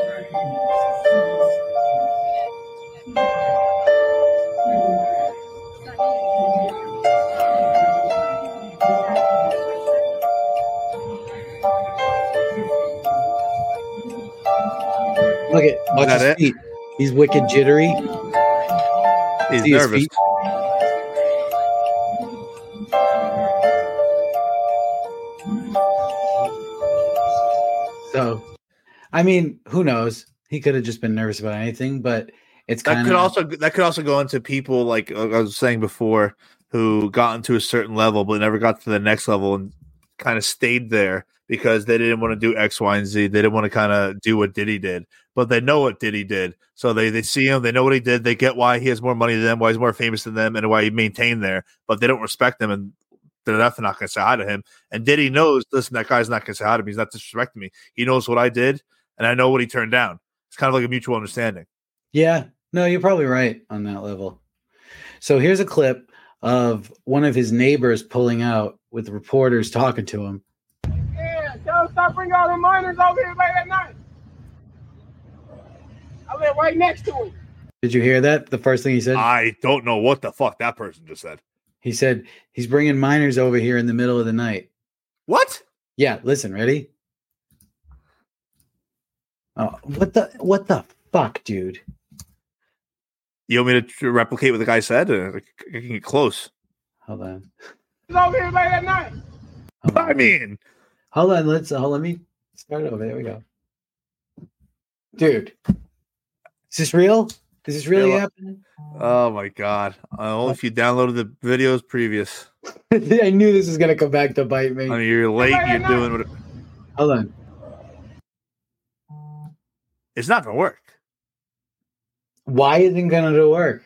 Look at watch his feet. He's wicked jittery. He's See his nervous. feet? So, I mean, who knows? He could have just been nervous about anything, but it's That kind could also go into people like I was saying before who got into a certain level but never got to the next level and kind of stayed there because they didn't want to do X, Y, and Z. They didn't want to kind of do what Diddy did, but they know what Diddy did. So they see him, they know what he did, they get why he has more money than them, why he's more famous than them, and why he maintained there, but they don't respect him and they're definitely not going to say hi to him. And Diddy knows, listen, that guy's not going to say hi to me. He's not disrespecting me. He knows what I did, and I know what he turned down. It's kind of like a mutual understanding. Yeah, no, you're probably right on that level. So here's a clip of one of his neighbors pulling out with reporters talking to him. Yeah, tell them stop bringing all the minors over here late at night. I live right next to him. Did you hear that? The first thing he said? I don't know what the fuck that person just said. He said he's bringing minors over here in the middle of the night. What? Yeah, listen, ready? Oh, what the fuck, dude? You want me to replicate what the guy said? I can get close. Hold on. He's over here late at night. I mean, hold on. Let me start over. There we go. Dude, is this real? Is this really happening? Oh my god! Only if you downloaded the videos previous. I knew this was gonna come back to bite me. I mean, you're late. You're doing what? Hold on. It's not gonna work. Why isn't it gonna work?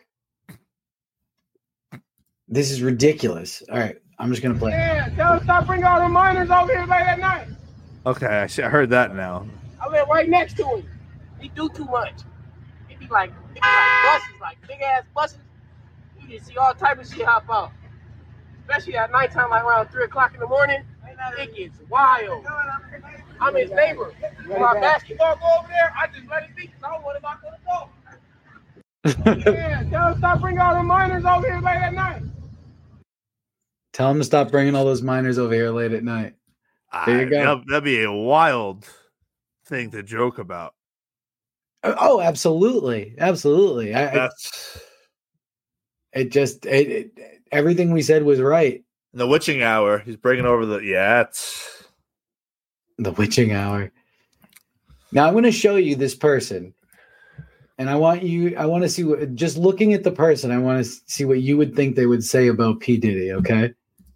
This is ridiculous. All right, I'm just gonna play. Yeah, tell them stop bringing all the minors over here late at night. Okay, I heard that now. I live right next to him. He do too much. He be like buses, like big ass buses. You can see all type of shit hop out. Especially at nighttime, like around 3 o'clock in the morning. It gets wild. I'm his neighbor. When my basketball go over there, I just let it be because I don't want to knock on the door. Yeah, tell them stop bringing all the minors over here late at night. Tell him to stop bringing all those minors over here late at night. There you go. That'd be a wild thing to joke about. Oh, absolutely, absolutely. Everything we said was right. The witching hour. He's bringing over it's the witching hour. Now I'm going to show you this person, and I want to see what. Just looking at the person, I want to see what you would think they would say about P. Diddy. Okay.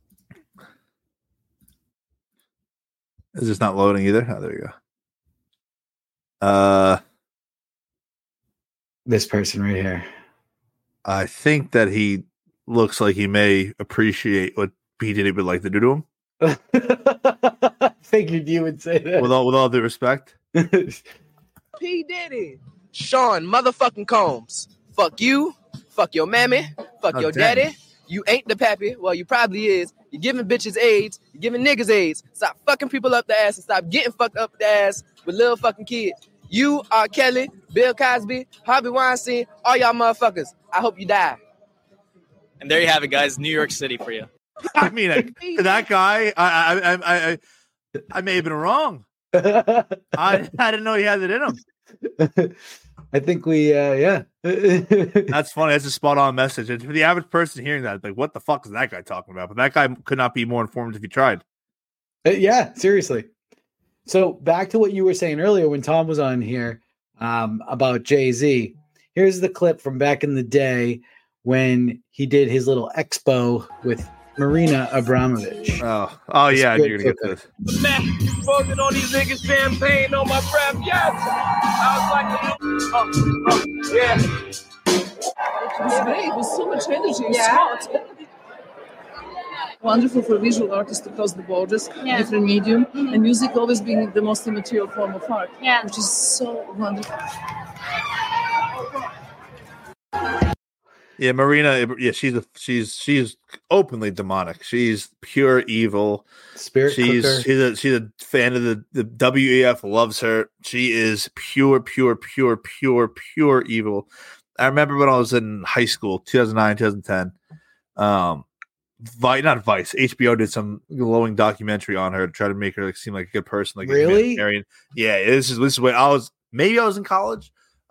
Is this not loading either? Oh, there you go. This person right here. I think that he looks like he may appreciate what P. Diddy would like to do to him. I figured you would say that. With all due respect. P. Diddy. Sean motherfucking Combs. Fuck you. Fuck your mammy. Fuck your damn. daddy. You ain't the pappy. Well, you probably is. You're giving bitches AIDS. You're giving niggas AIDS. Stop fucking people up the ass and stop getting fucked up the ass with little fucking kids. You, R. Kelly, Bill Cosby, Harvey Weinstein, all y'all motherfuckers. I hope you die. And there you have it, guys. New York City for you. I mean, that guy, I may have been wrong. I didn't know he had it in him. I think we, yeah. That's funny. That's a spot on message. And for the average person hearing that, like, what the fuck is that guy talking about? But that guy could not be more informed if he tried. Yeah, seriously. So back to what you were saying earlier when Tom was on here about Jay-Z. Here's the clip from back in the day when he did his little expo with Marina Abramovich. Oh yeah, I knew you were going to get this. Man, smoking on these niggas champagne on my breath. Yes. I was like, yeah. It was great with so much energy. Yeah. Smart. Wonderful for a visual artist to cross the borders, different medium, and music always being the most immaterial form of art, which is so wonderful. Yeah, Marina. Yeah, she's openly demonic. She's pure evil. Spirit cooker. She's a fan of the WEF. Loves her. She is pure evil. I remember when I was in high school, 2009, 2010. Not Vice. HBO did some glowing documentary on her to try to make her seem like a good person. Like really? A humanitarian. Yeah, this is when I was. Maybe I was in college.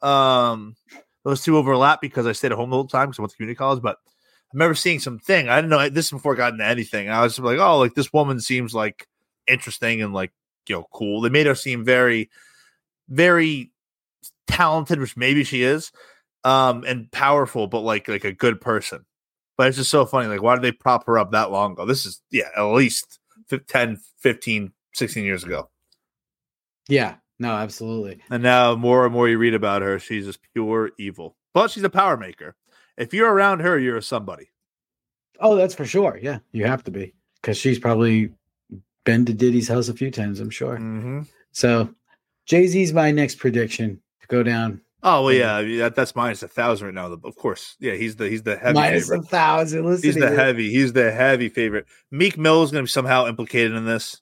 Those two overlap because I stayed at home the whole time because I went to community college. But I remember seeing something. I didn't know this before I got into anything. I was like, oh, like this woman seems like interesting and like cool. They made her seem very, very talented, which maybe she is, and powerful, but like a good person. But it's just so funny. Like, why did they prop her up that long ago? This is at least 10, 15, 16 years ago. Yeah. No, absolutely. And now more and more you read about her, she's just pure evil. But she's a power maker. If you're around her, you're a somebody. Oh, that's for sure. Yeah, you have to be. Because she's probably been to Diddy's house a few times, I'm sure. Mm-hmm. So Jay-Z's my next prediction to go down. Oh, well, yeah. That's minus 1,000 right now. Of course. Yeah, he's the heavy minus favorite. 1,000. Listen, He's the heavy favorite. Meek Mill is going to be somehow implicated in this.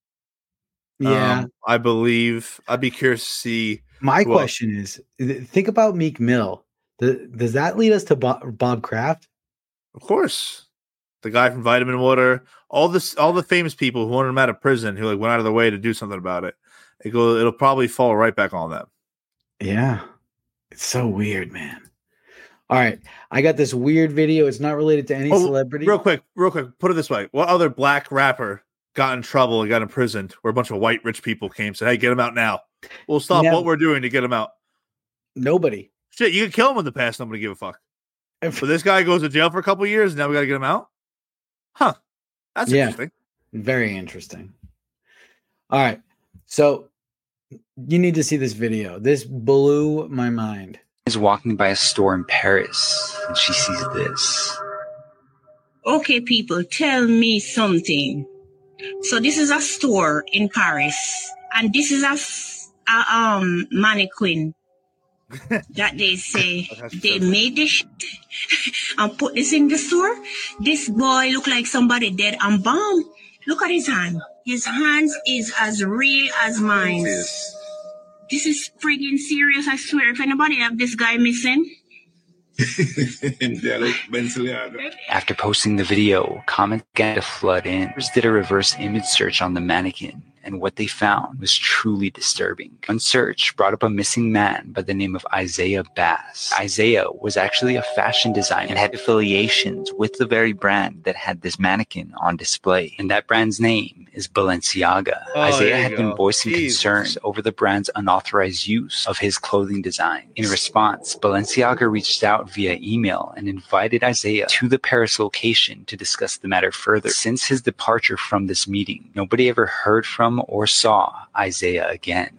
Yeah, I believe. I'd be curious to see. My question is: think about Meek Mill. Does that lead us to Bob Kraft? Of course, the guy from Vitamin Water, all the famous people who wanted him out of prison, who went out of their way to do something about it. It'll probably fall right back on them. Yeah, it's so weird, man. All right, I got this weird video. It's not related to any celebrity. Real quick. Put it this way: what other black rapper got in trouble and got imprisoned where a bunch of white rich people came and said, hey, get him out now. We'll stop what we're doing to get him out. Nobody. Shit, you could kill him in the past. Nobody give a fuck. But this guy goes to jail for a couple of years and now we got to get him out? Huh. That's interesting. Very interesting. All right. So you need to see this video. This blew my mind. Is walking by a store in Paris and she sees this. Okay, people, tell me something. So this is a store in Paris, and this is a mannequin that they say they made this and put this in the store. This boy look like somebody dead and bound. Look at his hand. His hands is as real as mine. This is friggin' serious, I swear. If anybody have this guy missing. After posting the video, comments began to flood in. Others did a reverse image search on the mannequin, and what they found was truly disturbing. One search brought up a missing man by the name of Isaiah Bass. Isaiah was actually a fashion designer and had affiliations with the very brand that had this mannequin on display. And that brand's name is Balenciaga. Isaiah had been voicing concerns over the brand's unauthorized use of his clothing design. In response, Balenciaga reached out via email and invited Isaiah to the Paris location to discuss the matter further. Since his departure from this meeting, nobody ever heard from or saw Isaiah again.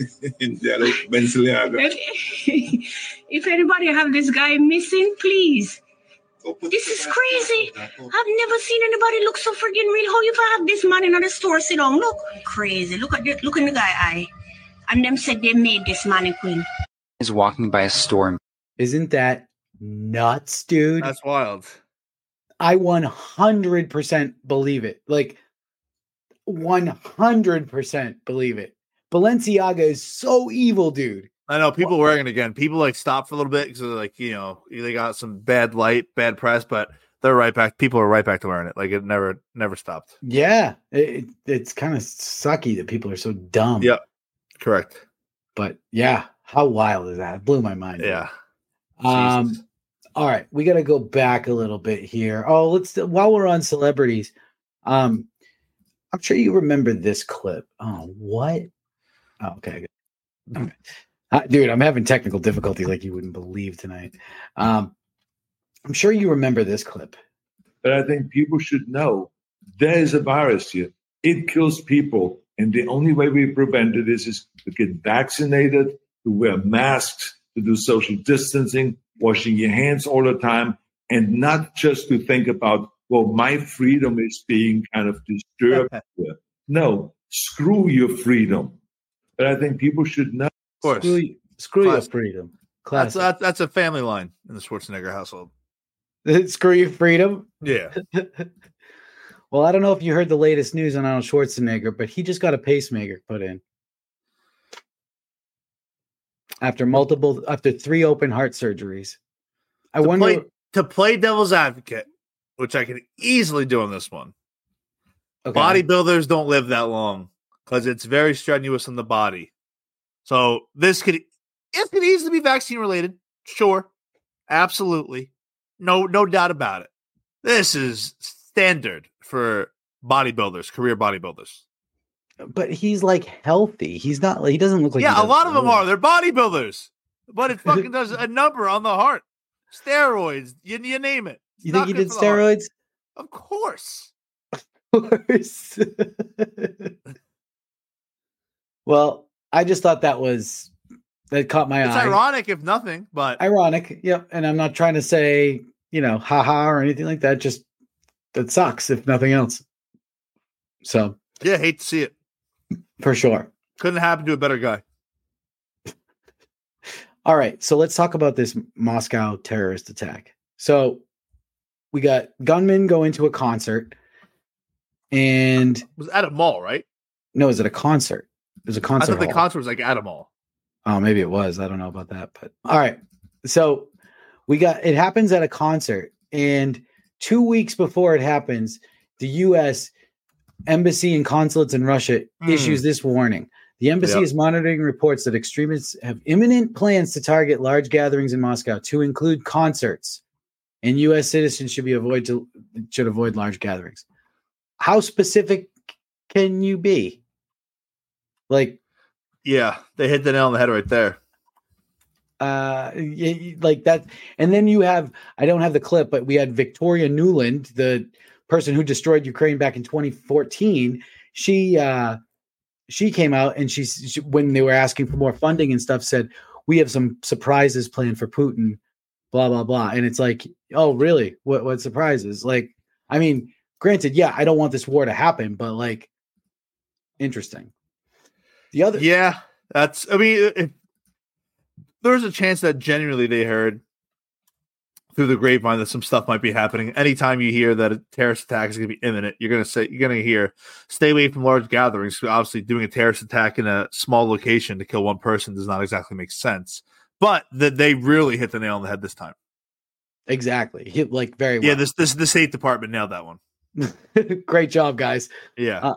If anybody have this guy missing, please. This is crazy. I've never seen anybody look so friggin' real. How you can have this man in the store sit down? Look, crazy. Look in the guy eye. And them said they made this mannequin. Is walking by a store. Isn't that nuts, dude? That's wild. I 100% believe it. Like 100% believe it. Balenciaga is so evil, dude. I know people wearing it again. People stop for a little bit because they got some bad bad press, but they're right back. People are right back to wearing it. Like it never stopped. Yeah, it's kind of sucky that people are so dumb. Yep, correct. But yeah, how wild is that? It blew my mind. Yeah. All right, we got to go back a little bit here. Oh, while we're on celebrities, I'm sure you remember this clip. Oh, what? Oh, okay. Dude, I'm having technical difficulty like you wouldn't believe tonight. I'm sure you remember this clip. But I think people should know there is a virus here. It kills people. And the only way we prevent it is to get vaccinated, to wear masks, to do social distancing, washing your hands all the time, and not just to think about, well, my freedom is being kind of disturbed. No, screw your freedom. But I think people should know. Of course. Screw your freedom. That's a family line in the Schwarzenegger household. Screw your freedom. Yeah. Well, I don't know if you heard the latest news on Arnold Schwarzenegger, but he just got a pacemaker put in after 3 open heart surgeries. I wonder to play devil's advocate, which I can easily do on this one. Okay. Bodybuilders don't live that long because it's very strenuous on the body. So it could easily be vaccine related. Sure. Absolutely. No doubt about it. This is standard for bodybuilders, career bodybuilders. But he's like healthy. He's not. He doesn't look like. Yeah, a lot of them are. They're bodybuilders, but it fucking does a number on the heart. Steroids, you name it. It's you think he did for the heart. steroids? Of course. Well, I just thought that caught my eye. It's ironic, if nothing, but ironic. Yep. And I'm not trying to say, haha or anything like that. Just that sucks, if nothing else. So yeah, hate to see it. For sure. Couldn't happen to a better guy. All right. So let's talk about this Moscow terrorist attack. So we got gunmen go into a concert and it was at a mall, right? No, it was at a concert. It was a concert. I thought the concert was like at a mall. Oh, maybe it was. I don't know about that, but all right. So it happens at a concert, and 2 weeks before it happens, the U.S. Embassy and consulates in Russia issues this warning. The embassy is monitoring reports that extremists have imminent plans to target large gatherings in Moscow, to include concerts, and U.S. citizens should avoid large gatherings. How specific can you be? Yeah, they hit the nail on the head right there. Like that. And then you have, I don't have the clip, but we had Victoria Nuland, the person who destroyed Ukraine back in 2014. She came out and she, when they were asking for more funding and stuff, said, we have some surprises planned for Putin, blah, blah, blah. And it's like, oh, really? What surprises? Like, I mean, granted, yeah, I don't want this war to happen, but like, interesting. The other, yeah, there's a chance that genuinely they heard through the grapevine that some stuff might be happening. Anytime you hear that a terrorist attack is going to be imminent, you're going to hear, stay away from large gatherings. Obviously, doing a terrorist attack in a small location to kill one person does not exactly make sense. But that they really hit the nail on the head this time. Exactly, hit like very well. Yeah, the State Department nailed that one. Great job, guys. Yeah.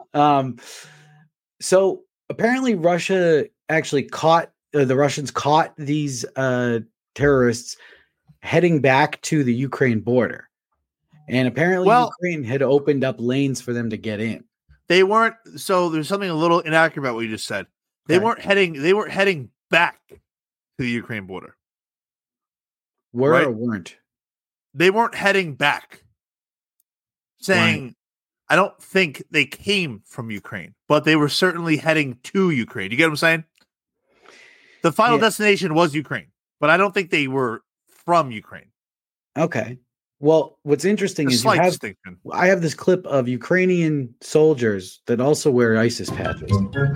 So apparently, Russia actually the Russians caught these terrorists heading back to the Ukraine border. And apparently Ukraine had opened up lanes for them to get in. They weren't. So there's something a little inaccurate about what you just said. They weren't heading back to the Ukraine border. Or weren't? They weren't heading back. Saying, right. I don't think they came from Ukraine, but they were certainly heading to Ukraine. You get what I'm saying? The final destination was Ukraine, but I don't think they were from Ukraine. Okay. Well, what's interesting is I have this clip of Ukrainian soldiers that also wear ISIS patches.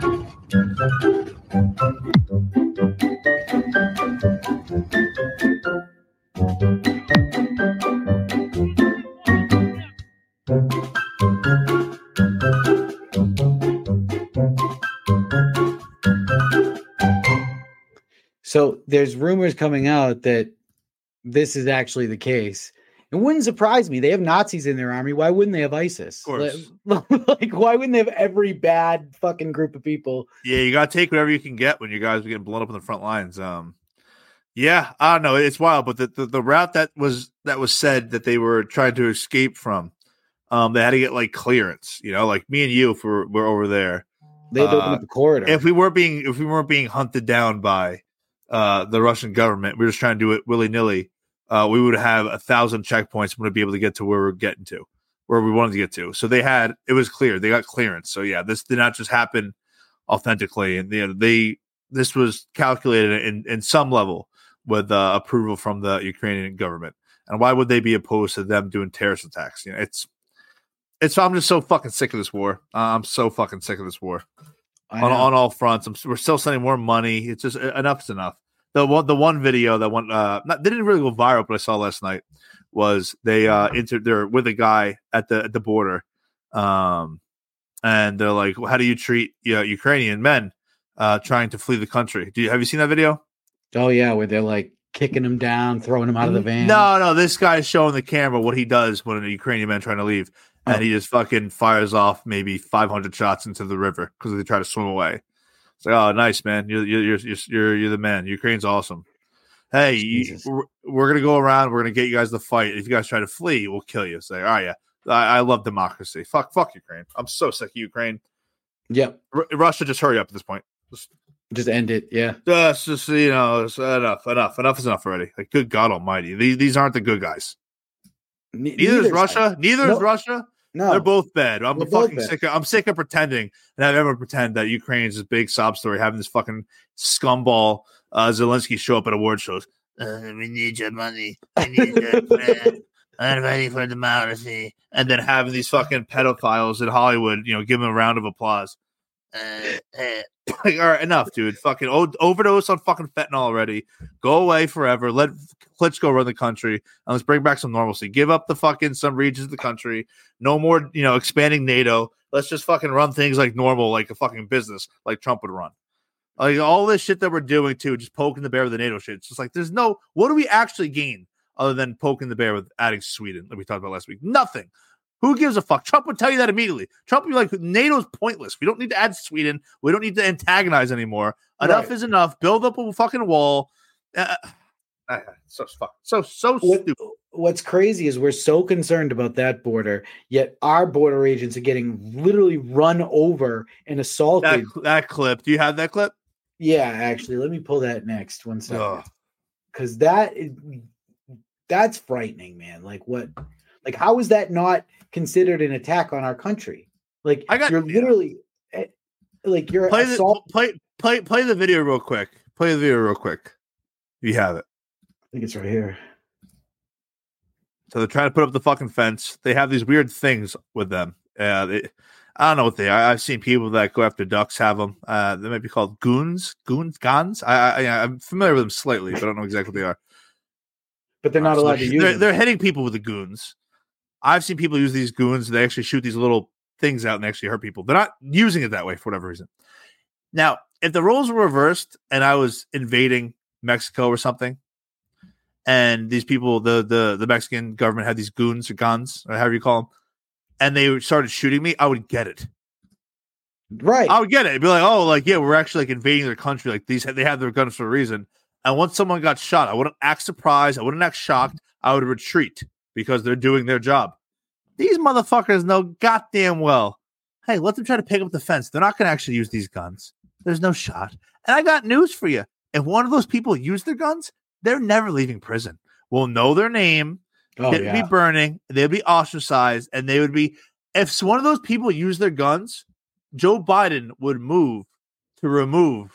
So there's rumors coming out that this is actually the case. It wouldn't surprise me. They have Nazis in their army. Why wouldn't they have ISIS? Of course. Like, why wouldn't they have every bad fucking group of people? Yeah, you got to take whatever you can get when you guys are getting blown up on the front lines. Yeah, I don't know. It's wild, but the route that was said that they were trying to escape from, they had to get like clearance. You know, like me and you, if we're over there, they'd open up the corridor. If we weren't being hunted down by the Russian government, we were just trying to do it willy nilly. We would have 1,000 checkpoints. We'd be able to get to where we're getting to, where we wanted to get to. So it was clear. They got clearance. So yeah, this did not just happen authentically, and this was calculated in some level with approval from the Ukrainian government. And why would they be opposed to them doing terrorist attacks? You know, I'm just so fucking sick of this war. I'm so fucking sick of this war on all fronts. We're still sending more money. It's just enough's enough. The one video that went didn't really go viral, but I saw last night was they entered. They're with a guy at the border, and they're like, well, "How do you treat Ukrainian men trying to flee the country?" Have you seen that video? Oh yeah, where they're like kicking him down, throwing him out of the van. No, this guy's showing the camera what he does when a Ukrainian man trying to leave, and he just fucking fires off maybe 500 shots into the river because they try to swim away. It's like, oh, nice, man. You're the man. Ukraine's awesome. Hey, we're gonna go around. We're gonna get you guys to fight. If you guys try to flee, we'll kill you. Say, oh yeah, I love democracy. Fuck Ukraine. I'm so sick of Ukraine. Yep. Russia, just hurry up at this point. Just end it. Yeah. Just it's enough. Enough is enough already. Like, good God Almighty, these aren't the good guys. Neither is Russia. Neither is Russia. No, they're both bad. I'm sick of pretending and have everyone pretend that Ukraine's this big sob story, having this fucking scumball Zelensky show up at award shows. We need your money. We need your plan. I'm ready for democracy. And then having these fucking pedophiles in Hollywood, give them a round of applause. All right, enough, dude. Fucking overdose on fucking fentanyl already. Go away forever. Let Klitschko run the country, and let's bring back some normalcy. Give up the fucking some regions of the country. No more, expanding NATO. Let's just fucking run things like normal, like a fucking business, like Trump would run. Like all this shit that we're doing too, just poking the bear with the NATO shit. It's just like what do we actually gain other than poking the bear with adding Sweden, like we talked about last week? Nothing. Who gives a fuck? Trump would tell you that immediately. Trump would be like, NATO's pointless. We don't need to add Sweden. We don't need to antagonize anymore. Enough is enough. Build up a fucking wall. So stupid. What's crazy is we're so concerned about that border, yet our border agents are getting literally run over and assaulted. That clip. Do you have that clip? Yeah, actually. Let me pull that next. One second. Because that's frightening, man. Like, how is that not considered an attack on our country? Like, you're literally like you're play the video real quick. Play the video real quick. You have it. I think it's right here. So they're trying to put up the fucking fence. They have these weird things with them. I don't know what they are. I've seen people that go after ducks have them. They might be called goons. I'm familiar with them slightly, but I don't know exactly what they are. But they're not allowed to use them. They're hitting people with the goons. I've seen people use these goons. They actually shoot these little things out and actually hurt people. They're not using it that way for whatever reason. Now, if the roles were reversed and I was invading Mexico or something, and these people, the Mexican government had these goons or guns, or however you call them, and they started shooting me, I would get it. Right. I would get it. It'd be like, oh, like, yeah, we're actually like invading their country. Like they have their guns for a reason. And once someone got shot, I wouldn't act surprised. I wouldn't act shocked. I would retreat because they're doing their job. These motherfuckers know goddamn well. Hey, let them try to pick up the fence. They're not going to actually use these guns. There's no shot. And I got news for you. If one of those people use their guns, they're never leaving prison. We'll know their name. They'd be burning. They'd be ostracized. And they would be, if one of those people use their guns, Joe Biden would move to remove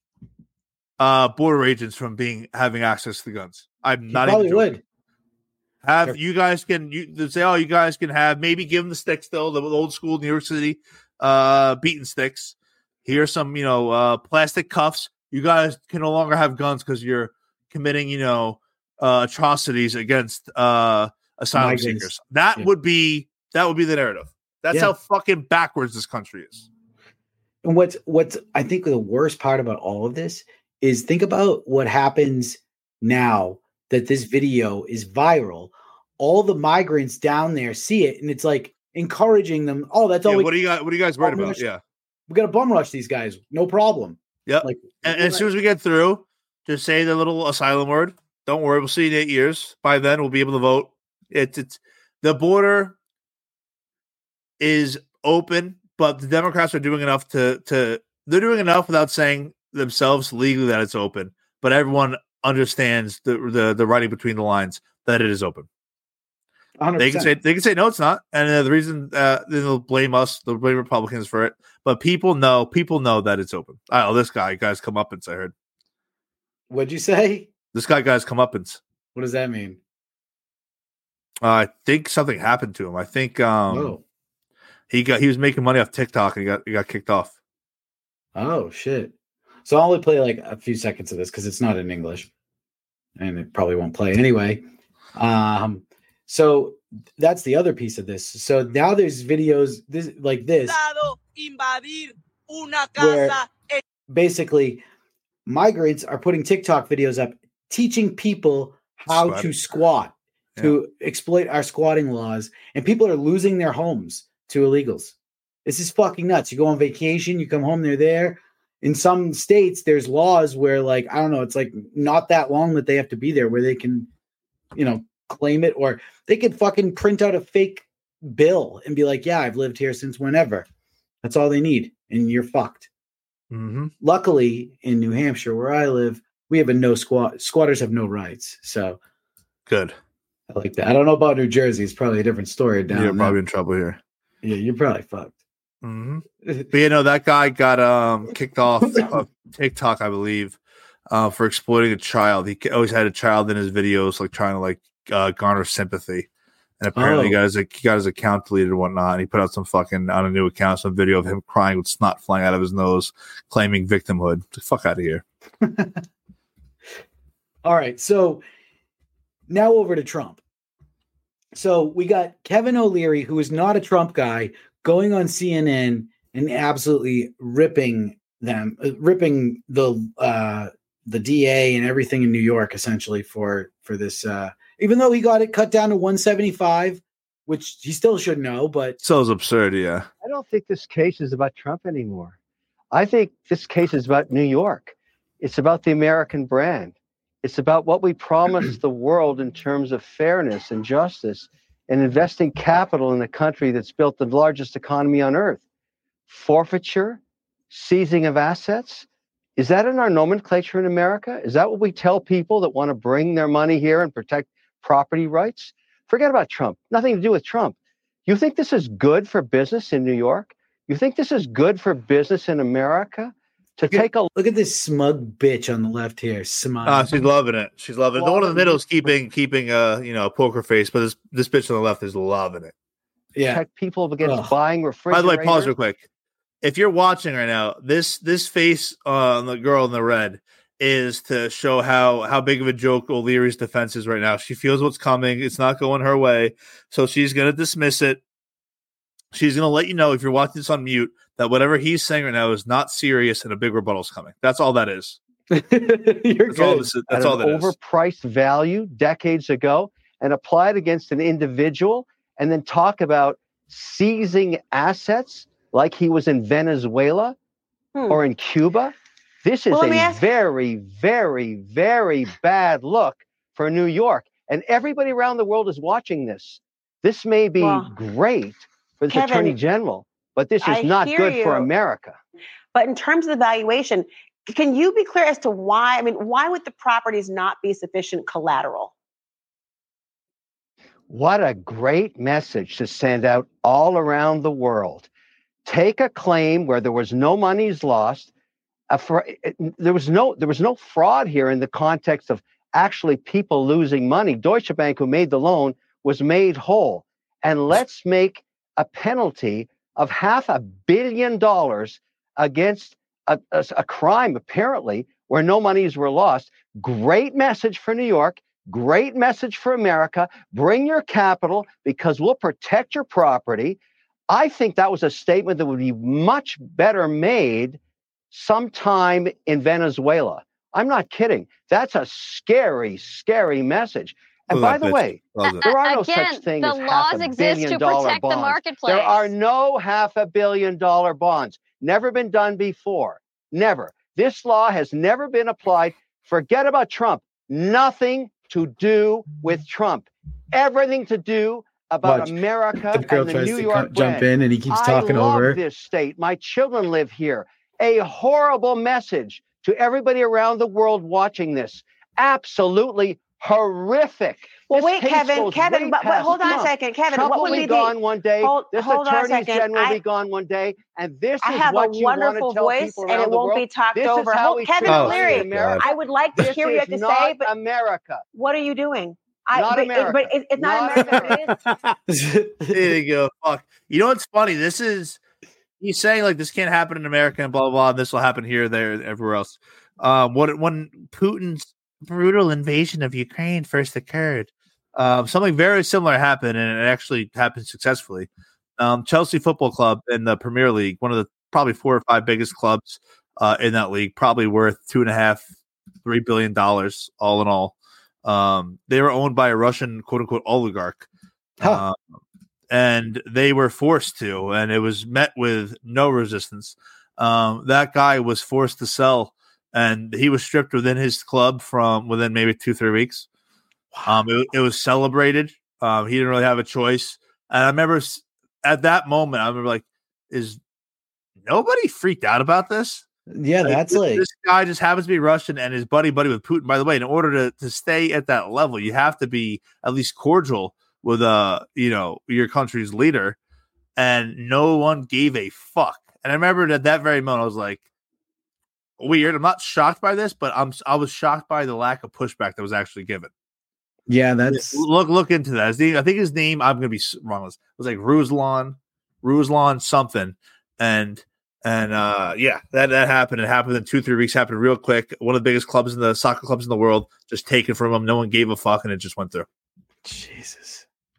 border agents from having access to the guns. I'm not even joking. You guys can say, oh, you guys can have, maybe give them the sticks still, the old school New York City beaten sticks. Here's some, plastic cuffs. You guys can no longer have guns because you're committing, atrocities against asylum seekers. That would be the narrative. That's how fucking backwards this country is. And what's I think the worst part about all of this is think about what happens now that this video is viral. All the migrants down there see it, and it's like encouraging them. Oh, that's all. What are you guys worried about? Yeah, we got to bum rush these guys. No problem. Yeah. And as soon as we get through, just say the little asylum word. Don't worry, we'll see you in 8 years. By then, we'll be able to vote. It's the border is open, but the Democrats are doing enough they're doing enough without saying themselves legally that it's open. But everyone understands the writing between the lines that it is open. 100%. They can say no, it's not, and the reason they'll blame us, they'll blame Republicans for it. But people know that it's open. Oh, this guy's comeuppance. I heard. What'd you say? This guy's comeuppance. What does that mean? I think something happened to him. I think he was making money off TikTok and he got kicked off. Oh shit! So I'll only play like a few seconds of this because it's not in English, and it probably won't play anyway. So that's the other piece of this. So now there's videos where basically migrants are putting TikTok videos up teaching people how to squat, to exploit our squatting laws, and people are losing their homes to illegals. This is fucking nuts. You go on vacation, you come home, they're there. In some states, there's laws where, like, I don't know, it's like not that long that they have to be there, where they can, claim it, or they could fucking print out a fake bill and be like, yeah, I've lived here since whenever. That's all they need, and you're fucked. Mm-hmm. Luckily, in New Hampshire, where I live, we have a no squat. Squatters have no rights, so good. I like that. I don't know about New Jersey. It's probably a different story. You're probably in trouble here. Yeah, you're probably fucked. Mm-hmm. But that guy got kicked off of TikTok, I believe, for exploiting a child. He always had a child in his videos, like trying to garner sympathy. And apparently, he got his account deleted and whatnot. And he put out some fucking on a new account, some video of him crying with snot flying out of his nose, claiming victimhood. Get the fuck out of here. All right, so now over to Trump. So we got Kevin O'Leary, who is not a Trump guy, going on CNN and absolutely ripping the DA and everything in New York, essentially for this. Even though he got it cut down to 175, which he still should know, but so it's absurd. Yeah, I don't think this case is about Trump anymore. I think this case is about New York. It's about the American brand. It's about what we promised the world in terms of fairness and justice and investing capital in a country that's built the largest economy on earth. Forfeiture, seizing of assets. Is that in our nomenclature in America? Is that what we tell people that want to bring their money here and protect property rights? Forget about Trump. Nothing to do with Trump. You think this is good for business in New York? You think this is good for business in America? Look at this smug bitch on the left here. Smug. She's loving it. She's loving it. The one in the middle is keeping a poker face, but this bitch on the left is loving it. Yeah. Protect people against buying refrigerators. By the way, pause real quick. If you're watching right now, this face on the girl in the red is to show how big of a joke O'Leary's defense is right now. She feels what's coming. It's not going her way. So she's going to dismiss it. She's going to let you know, if you're watching this on mute, that whatever he's saying right now is not serious and a big rebuttal's coming. That's all that is. That's all that is. Overpriced value decades ago and apply it against an individual and then talk about seizing assets like he was in Venezuela or in Cuba. This is a very, very, very bad look for New York. And everybody around the world is watching this. This may be great for the Attorney General, but this is not good for America. But in terms of the valuation, can you be clear as to why? I mean, why would the properties not be sufficient collateral? What a great message to send out all around the world. Take a claim where there was no monies lost. There was no fraud here in the context of actually people losing money. Deutsche Bank, who made the loan, was made whole. And let's make a penalty of $500 million against a crime, apparently, where no monies were lost. Great message for New York. Great message for America. Bring your capital because we'll protect your property. I think that was a statement that would be much better made sometime in Venezuela. I'm not kidding. That's a scary, scary message. And by the way, there are no such thing as $500 million bonds. There are no $500 million bonds. Never been done before. Never. This law has never been applied. Forget about Trump. Nothing to do with Trump. Everything to do about America and the New York brand. Jump in and he keeps talking over her. I love this state. My children live here. A horrible message to everybody around the world watching this. Absolutely horrific. Well, wait, Kevin, but hold on a second. Kevin, Trump what would will be gone one day. This Attorney General will be gone one day. And this is what you want to tell people around the world. I have a wonderful voice and it won't be talked over. Kevin O'Leary, I would like to hear what you have to say, but America. What are you doing? Not America. But it's not America. It is. There you go. Fuck. You know what's funny? He's saying like this can't happen in America and blah blah blah. And this will happen here, there, everywhere else. When Putin's brutal invasion of Ukraine first occurred, something very similar happened, and it actually happened successfully. Chelsea Football Club in the Premier League, one of the probably 4 or 5 biggest clubs in that league, probably worth $2.5-3 billion all in all. They were owned by a Russian quote unquote oligarch. And they were forced to, and it was met with no resistance. That guy was forced to sell, and he was stripped within his club from within maybe 2-3 weeks. It was celebrated. He didn't really have a choice. And I remember at that moment, I remember like, is nobody freaked out about this? Yeah, that's like this guy just happens to be Russian and his buddy with Putin. By the way, in order to stay at that level, you have to be at least cordial with your country's leader, and no one gave a fuck. And I remember at that very moment, I was like, weird. I'm not shocked by this, but I was shocked by the lack of pushback that was actually given. Yeah, that's look into that. I think his name, I'm gonna be wrong. It was like Ruslan something, and yeah, that happened. It happened in 2-3 weeks. Happened real quick. One of the biggest clubs in the soccer clubs in the world just taken from him. No one gave a fuck, and it just went through. Jesus.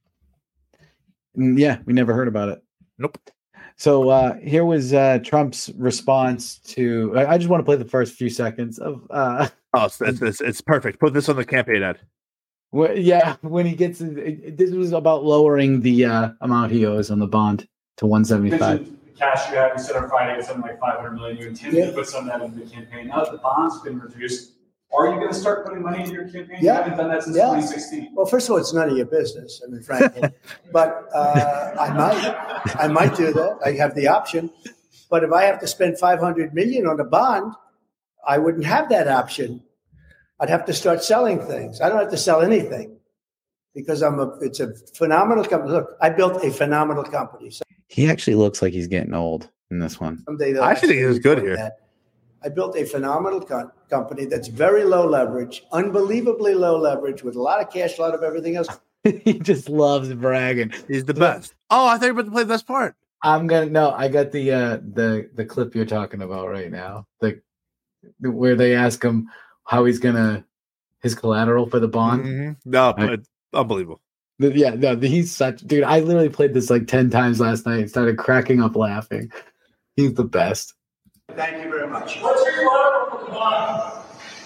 Yeah, we never heard about it. Nope. So here was Trump's response to. I just want to play the first few seconds of. It's perfect. Put this on the campaign ad. When he gets this was about lowering the amount he owes on the bond to 175. Cash you have, you said on Friday, it's something like $500 million. You intend to put some of that into the campaign. Now that the bond's been reduced, are you going to start putting money into your campaign? You haven't done that since 2016. Well, first of all, it's none of your business. I mean, frankly, but I might do that. I have the option. But if I have to spend $500 million on a bond, I wouldn't have that option. I'd have to start selling things. I don't have to sell anything because it's a phenomenal company. Look, I built a phenomenal company. So he actually looks like he's getting old in this one. I actually think he was good here. I built a phenomenal company that's very low leverage, unbelievably low leverage, with a lot of cash, a lot of everything else. He just loves bragging. He's the best. Oh, I thought you were about to play the best part. I got the clip you're talking about right now. Where they ask him how he's his collateral for the bond. Mm-hmm. No, unbelievable. Yeah, no, he's such dude. I literally played this like 10 times last night and started cracking up laughing. He's the best. Thank you very much. What's your collateral for the bond?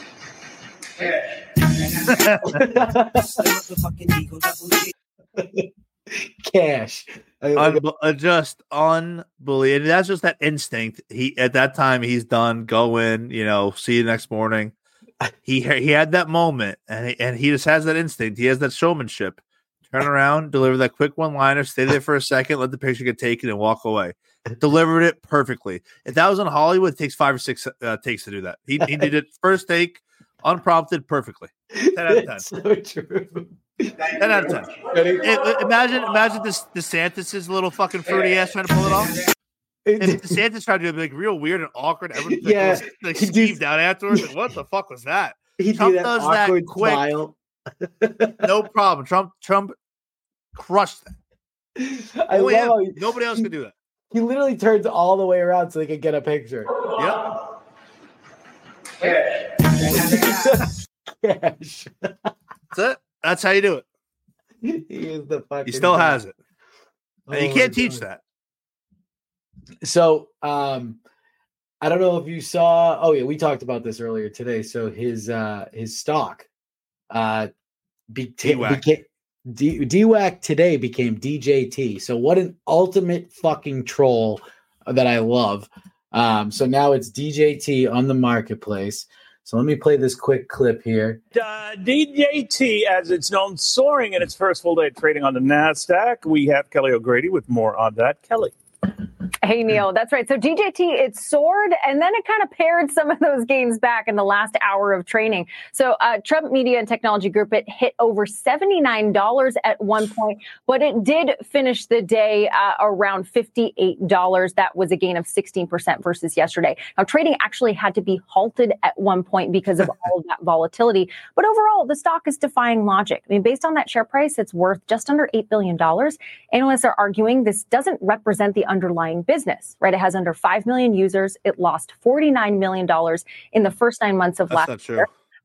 Cash. Just unbelievable. That's just that instinct. He at that time he's done. Go in, see you next morning. He had that moment, and he just has that instinct. He has that showmanship. Turn around, deliver that quick one-liner, stay there for a second, let the picture get taken, and walk away. Delivered it perfectly. If that was in Hollywood, it takes 5 or 6 takes to do that. He did it first take, unprompted, perfectly. 10 out of 10. So true. 10 out of 10. Imagine DeSantis' little fucking fruity ass trying to pull it off. If DeSantis tried to do it real weird and awkward, everyone skeeved out afterwards. Like, what the fuck was that? Trump does that quick. Smile. No problem. Trump crushed that. Only him. Nobody else could do that. He literally turns all the way around so they can get a picture. Yep. Cash. That's it. That's how you do it. He is the fucking. He still has it. And you can't teach that. So, I don't know if you saw. Oh yeah, we talked about this earlier today. So his stock, DWAC today became DJT. So what an ultimate fucking troll that I love. So now it's DJT on the marketplace. So let me play this quick clip here. DJT, as it's known, soaring in its first full day of trading on the NASDAQ. We have Kelly O'Grady with more on that. Kelly. Hey, Neil, that's right. So DJT, it soared, and then it kind of pared some of those gains back in the last hour of trading. So Trump Media and Technology Group, it hit over $79 at one point, but it did finish the day around $58. That was a gain of 16% versus yesterday. Now, trading actually had to be halted at one point because of all of that volatility. But overall, the stock is defying logic. I mean, based on that share price, it's worth just under $8 billion. Analysts are arguing this doesn't represent the underlying business, right? It has under 5 million users. It lost $49 million in the first 9 months of last year.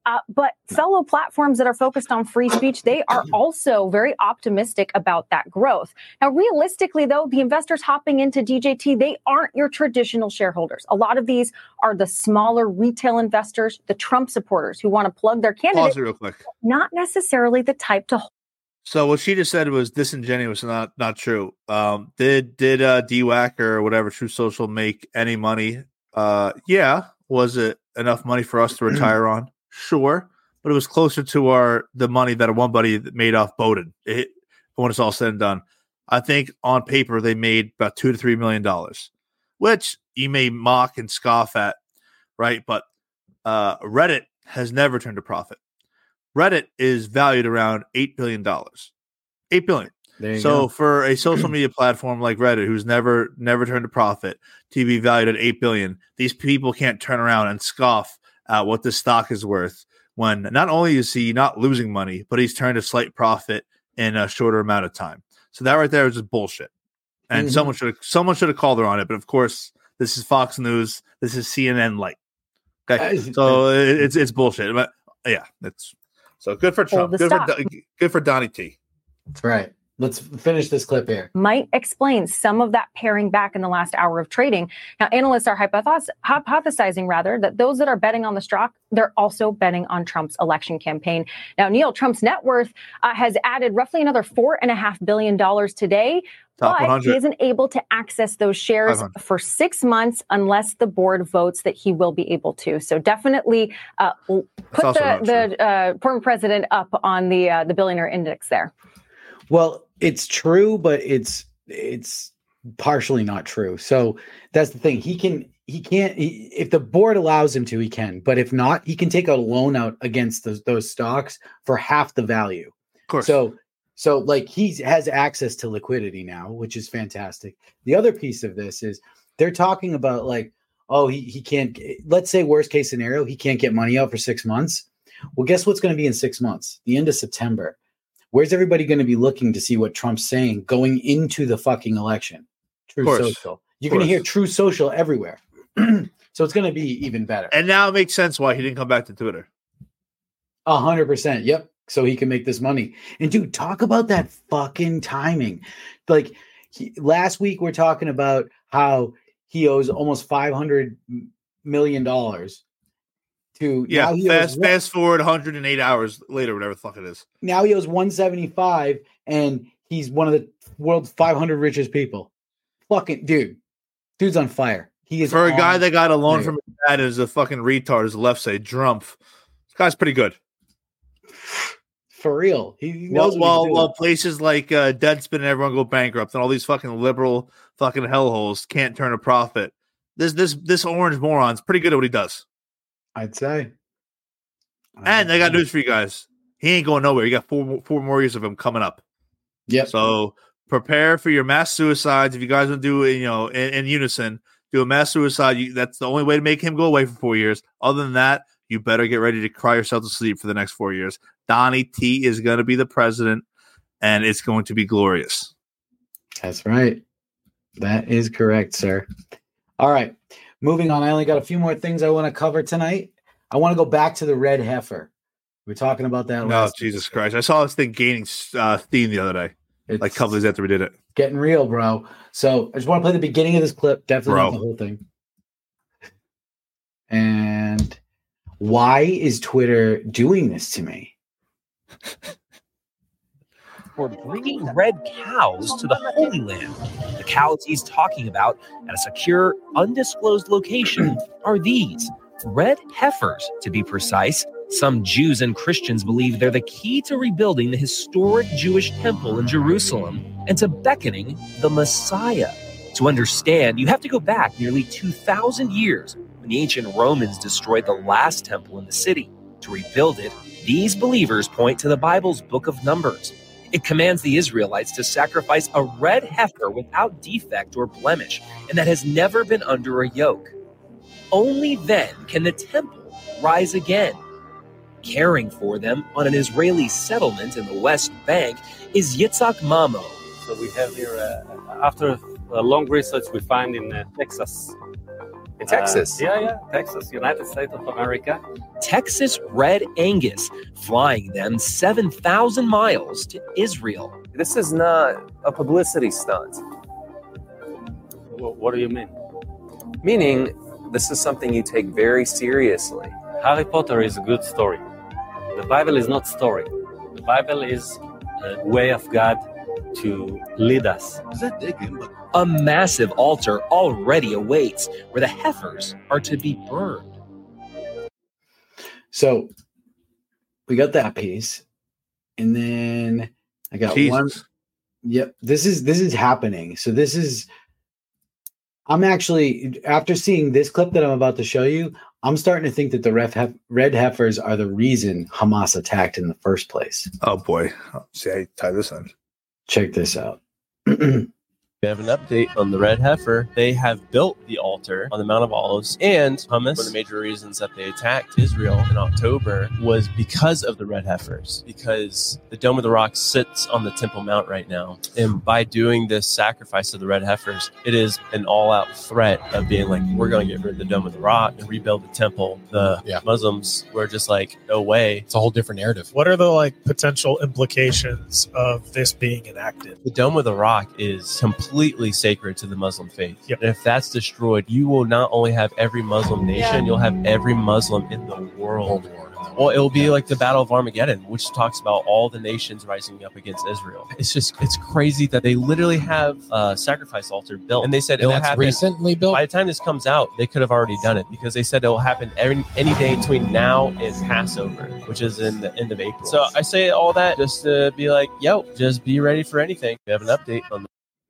But fellow platforms that are focused on free speech, they are also very optimistic about that growth. Now, realistically, though, the investors hopping into DJT, they aren't your traditional shareholders. A lot of these are the smaller retail investors, the Trump supporters who want to plug their candidate. Pause it real quick. Not necessarily the type to. So what she just said was disingenuous, not true. Did DWAC or whatever True Social make any money? Yeah. Was it enough money for us to retire on? Sure, but it was closer to the money that one buddy made off Bowdoin. When it's all said and done, I think on paper they made about $2 to $3 million, which you may mock and scoff at, right? But Reddit has never turned a profit. Reddit is valued around $8 billion. $8 billion. So for a social media platform like Reddit, who's never turned a profit, to be valued at $8 billion, these people can't turn around and scoff at what this stock is worth when not only is he not losing money, but he's turned a slight profit in a shorter amount of time. So that right there is just bullshit. And someone should have called her on it. But of course, this is Fox News. This is CNN Light. Okay, so it's bullshit. But yeah, so good for Trump. Good for Donnie T. That's right. Let's finish this clip here. Might explain some of that paring back in the last hour of trading. Now, analysts are hypothesizing that those that are betting on the stock, they're also betting on Trump's election campaign. Now, Neil, Trump's net worth has added roughly another $4.5 billion today, but he isn't able to access those shares for 6 months unless the board votes that he will be able to. So definitely put the former president up on the billionaire index there. Well, it's true, but it's partially not true. So that's the thing. He can't, if the board allows him to, he can, but if not, he can take a loan out against those stocks for half the value. Of course. So like he has access to liquidity now, which is fantastic. The other piece of this is they're talking about like, oh, he can't, let's say worst case scenario, he can't get money out for 6 months. Well, guess what's going to be in 6 months? The end of September. Where's everybody going to be looking to see what Trump's saying going into the fucking election? True Social. You're going to hear True Social everywhere. So it's going to be even better. And now it makes sense why he didn't come back to Twitter. 100%. Yep. So he can make this money. And dude, talk about that fucking timing. Like last week, we're talking about how he owes almost $500 million. Fast forward 108 hours later, whatever the fuck it is. Now he owes 175, and he's one of the world's 500 richest people. Fucking dude's on fire. He is for a guy that got a loan from his dad as a fucking retard, as the left say, Drumpf. This guy's pretty good. For real, he knows while places like Deadspin and everyone go bankrupt, and all these fucking liberal fucking hellholes can't turn a profit. This orange moron's pretty good at what he does. I'd say. And I got news for you guys. He ain't going nowhere. You got four more years of him coming up. Yep. So prepare for your mass suicides. If you guys want to do it, in unison, do a mass suicide. That's the only way to make him go away for 4 years. Other than that, you better get ready to cry yourself to sleep for the next 4 years. Donnie T is going to be the president, and it's going to be glorious. That's right. That is correct, sir. All right. Moving on, I only got a few more things I want to cover tonight. I want to go back to the red heifer. We were talking about that last Jesus Christ. I saw this thing gaining steam the other day. Like a couple days after we did it. Getting real, bro. So I just want to play the beginning of this clip. Definitely not the whole thing. And why is Twitter doing this to me? For bringing red cows to the Holy Land. The cows he's talking about at a secure, undisclosed location are these red heifers, to be precise. Some Jews and Christians believe they're the key to rebuilding the historic Jewish temple in Jerusalem and to beckoning the Messiah. To understand, you have to go back nearly 2,000 years when the ancient Romans destroyed the last temple in the city. To rebuild it, these believers point to the Bible's book of Numbers. It commands the Israelites to sacrifice a red heifer without defect or blemish, and that has never been under a yoke. Only then can the temple rise again. Caring for them on an Israeli settlement in the West Bank is Yitzhak Mamo. So we have here, after a long research, we find in Texas Texas. Texas, United States of America. Texas Red Angus, flying them 7,000 miles to Israel. This is not a publicity stunt. What do you mean? Meaning, this is something you take very seriously. Harry Potter is a good story. The Bible is not story. The Bible is a way of God to lead us. A massive altar already awaits where the heifers are to be burned. So we got that piece. And then I got one. Yep. This is happening. So I'm actually, after seeing this clip that I'm about to show you, I'm starting to think that the red heifers are the reason Hamas attacked in the first place. Oh boy. See, I tie this in. Check this out. We have an update on the red heifer. They have built the altar on the Mount of Olives and hummus. One of the major reasons that they attacked Israel in October was because of the red heifers, because the Dome of the Rock sits on the Temple Mount right now. And by doing this sacrifice of the red heifers, it is an all-out threat of being like, we're going to get rid of the Dome of the Rock and rebuild the temple. The Muslims were just like, no way. It's a whole different narrative. What are the potential implications of this being enacted? The Dome of the Rock is completely sacred to the Muslim faith. Yep. And if that's destroyed, you will not only have every Muslim nation, you'll have every Muslim in the world. Well, it will be like the Battle of Armageddon, which talks about all the nations rising up against Israel. It's crazy that they literally have a sacrifice altar built. And they said it will happen recently built. By the time this comes out, they could have already done it because they said it will happen any day between now and Passover, which is in the end of April. So I say all that just to be like, just be ready for anything. We have an update on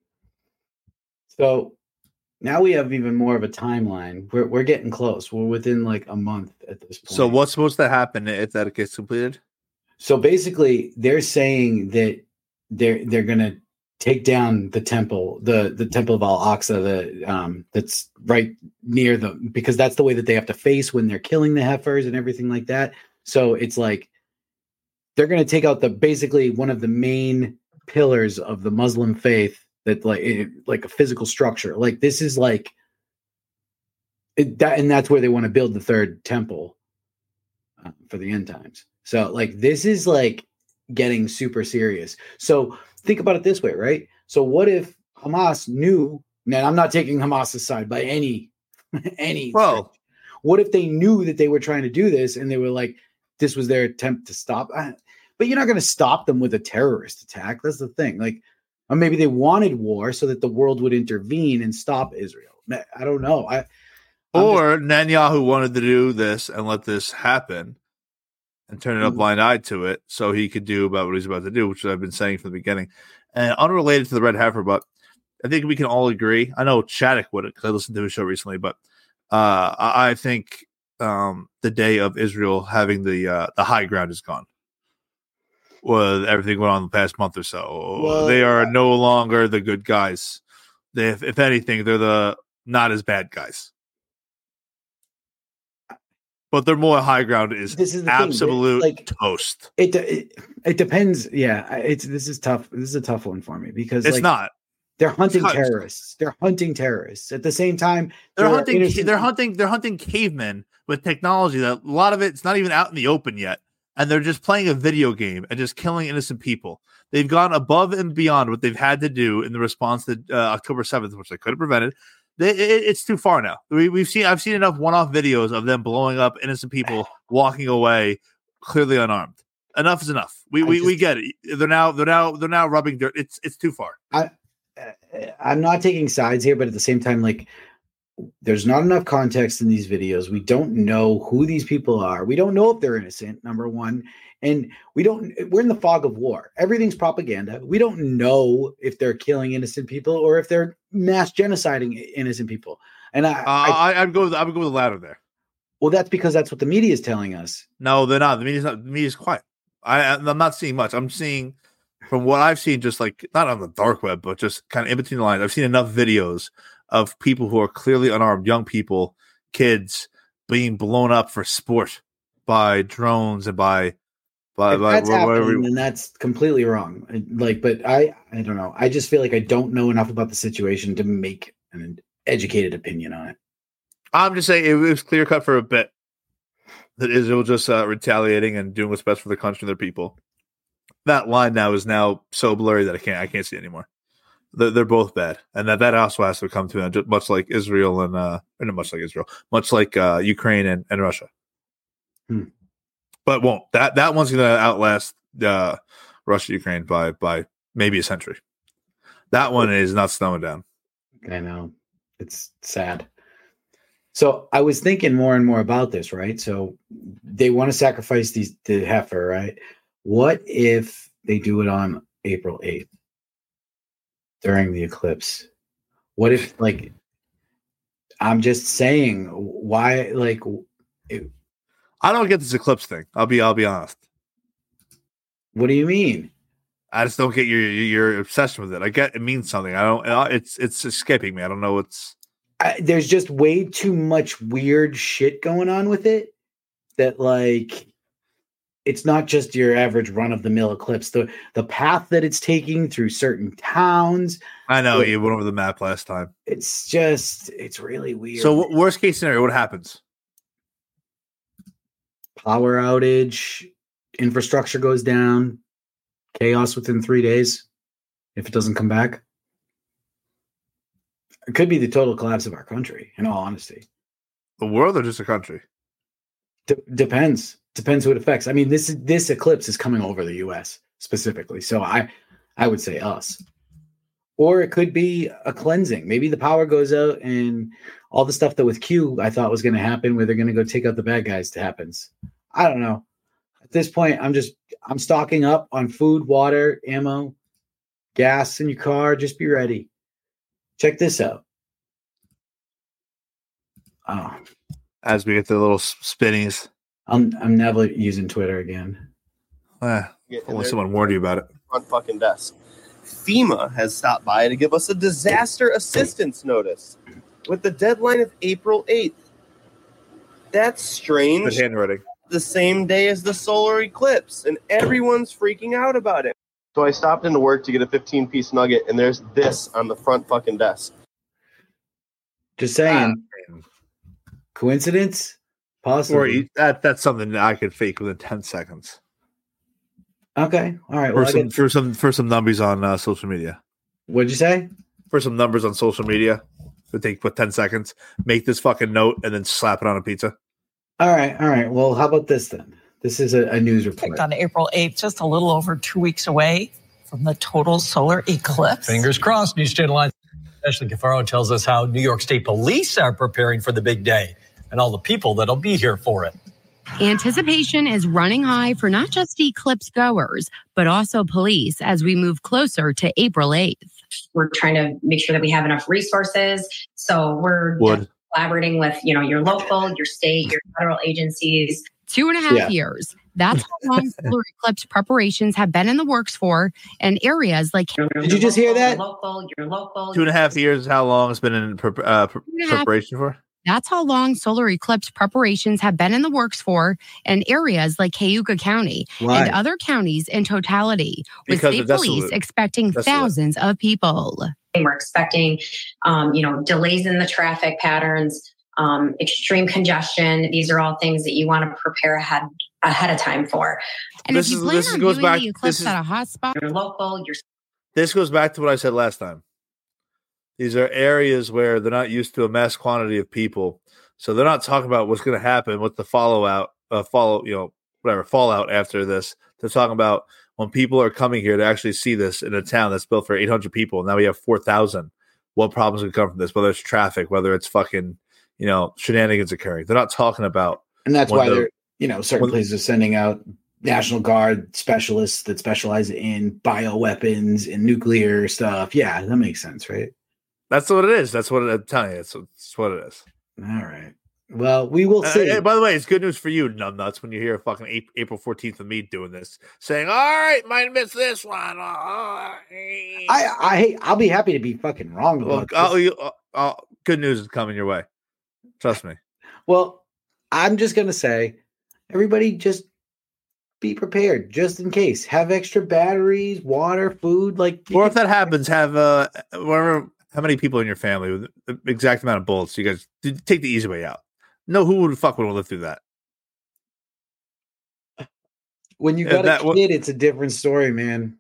So now we have even more of a timeline. We're getting close. We're within a month at this point. So what's supposed to happen if that gets completed? So basically, they're saying that they're going to take down the temple, the Temple of Al-Aqsa, that's right near them, because that's the way that they have to face when they're killing the heifers and everything like that. So it's like they're going to take out basically one of the main pillars of the Muslim faith. That like a physical structure, this is and that's where they want to build the third temple for the end times. So this is getting super serious. So think about it this way, right? So what if Hamas knew? Now I'm not taking Hamas's side by any. Well, what if they knew that they were trying to do this and they were like, this was their attempt to stop? But you're not going to stop them with a terrorist attack. That's the thing. Or maybe they wanted war so that the world would intervene and stop Israel. I don't know. Netanyahu wanted to do this and let this happen and turn a blind eye to it so he could do about what he's about to do, which I've been saying from the beginning. And unrelated to the red heifer, but I think we can all agree. I know Chaddock would, because I listened to his show recently, but I think the day of Israel having the high ground is gone. Well, everything went on the past month or so. Well, they are no longer the good guys. If anything, they're the not as bad guys. But they're more high ground is absolute toast. It depends. Yeah, this is tough. This is a tough one for me because it's not. They're hunting terrorists. They're hunting terrorists. At the same time, they're hunting cavemen with technology that a lot of it's not even out in the open yet. And they're just playing a video game and just killing innocent people. They've gone above and beyond what they've had to do in the response to October 7th, which they could have prevented. It's too far now. I've seen enough one-off videos of them blowing up innocent people, walking away, clearly unarmed. Enough is enough. We get it. They're now rubbing dirt. It's too far. I'm not taking sides here, but at the same time, there's not enough context in these videos. We don't know who these people are. We don't know if they're innocent, number one. And we're in the fog of war. Everything's propaganda. We don't know if they're killing innocent people or if they're mass genociding innocent people. And I would go with the latter there. Well, that's because that's what the media is telling us. No, they're not. The media's quiet. I'm not seeing much. I'm seeing, from what I've seen, just not on the dark web, but just kind of in between the lines. I've seen enough videos of people who are clearly unarmed, young people, kids, being blown up for sport by drones and by that's happening, and that's completely wrong. But I don't know. I just feel like I don't know enough about the situation to make an educated opinion on it. I'm just saying it was clear cut for a bit that Israel just retaliating and doing what's best for the country and their people. That line now is so blurry that I can't see it anymore. They're both bad, and that also has to come to an end, much like Israel and much like Ukraine and Russia. But won't that one's going to outlast Russia Ukraine by maybe a century. That one is not slowing down. I know, it's sad. So I was thinking more and more about this, right? So they want to sacrifice the heifer, right? What if they do it on April 8th during the eclipse? What if, like, I'm just saying, why, like, I don't get this eclipse thing. I'll be honest. What do you mean? I just don't get your obsession with it. I get it means something. I don't. It's escaping me. I don't know what's. There's just way too much weird shit going on with it that, like, it's not just your average run-of-the-mill eclipse. The path that it's taking through certain towns. I know, you went over the map last time. It's really weird. So worst case scenario, what happens? Power outage, infrastructure goes down, chaos within 3 days if it doesn't come back. It could be the total collapse of our country, in all honesty. The world or just a country? Depends who it affects. I mean, this eclipse is coming over the U.S. specifically, so I would say us. Or it could be a cleansing. Maybe the power goes out and all the stuff that with Q I thought was going to happen, where they're going to go take out the bad guys, happens. I don't know. At this point, I'm stocking up on food, water, ammo, gas in your car. Just be ready. Check this out. Oh. As we get the little spinnies. I'm never using Twitter again. Only someone warned you about it. Front fucking desk. FEMA has stopped by to give us a disaster assistance notice with the deadline of April 8th. That's strange. Good handwriting. The same day as the solar eclipse, and everyone's freaking out about it. So I stopped into work to get a 15-piece nugget, and there's this on the front fucking desk. Just saying. Coincidence? Possibly. Or that's something that I could fake within 10 seconds. Okay. All right. Well, for some numbers on social media. What'd you say? For some numbers on social media. It would take 10 seconds. Make this fucking note and then slap it on a pizza. All right. Well, how about this then? This is a news report. On April 8th, just a little over 2 weeks away from the total solar eclipse. Fingers crossed. News Channel 9. Ashley Cafaro tells us how New York State police are preparing for the big day and all the people that'll be here for it. Anticipation is running high for not just eclipse goers, but also police as we move closer to April 8th. We're trying to make sure that we have enough resources. So we're collaborating with, your local, your state, your federal agencies. 2.5 years. That's how long solar eclipse preparations have been in the works for, and areas like. Did you just hear that? Your local. 2.5 years is how long it's been in preparation for? That's how long solar eclipse preparations have been in the works for in areas like Cayuga County and other counties in totality, with state police expecting thousands of people. We're expecting, delays in the traffic patterns, extreme congestion. These are all things that you want to prepare ahead of time for. And if you plan on viewing the eclipse at a hot spot, your local, This goes back to what I said last time. These are areas where they're not used to a mass quantity of people, so they're not talking about what's going to happen with the fallout after this. They're talking about when people are coming here to actually see this in a town that's built for 800 people. Now we have 4,000. What problems could come from this? Whether it's traffic, whether it's fucking, shenanigans occurring. They're not talking about, and that's why they're, certain places are sending out National Guard specialists that specialize in bioweapons and nuclear stuff. Yeah, that makes sense, right? That's what it is. That's what I'm telling you. It's what it is. All right. Well, we will see. By the way, it's good news for you, numbnuts, when you hear fucking April 14th of me doing this, saying, "All right, might miss this one." I'll be happy to be fucking wrong about this. Good news is coming your way. Trust me. Well, I'm just gonna say, everybody, just be prepared, just in case. Have extra batteries, water, food, or if that happens, have how many people in your family with the exact amount of bullets? You guys take the easy way out. No, who would want to live through that? When you got a kid, it's a different story, man.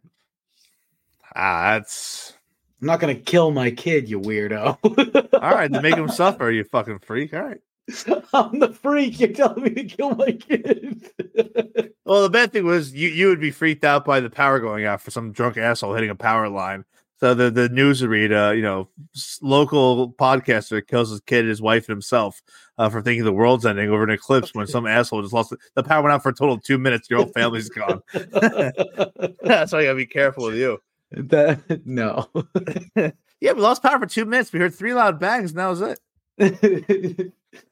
That's. I'm not gonna kill my kid, you weirdo. All right, then make him suffer, you fucking freak. All right. I'm the freak. You're telling me to kill my kid. Well, the bad thing was you would be freaked out by the power going out for some drunk asshole hitting a power line. So the news would read, local podcaster kills his kid, his wife, and himself for thinking the world's ending over an eclipse when some asshole just lost the power went out for a total of 2 minutes. Your whole family's gone. That's why you gotta be careful with you. No. Yeah, we lost power for 2 minutes. We heard 3 loud bangs, and that was it.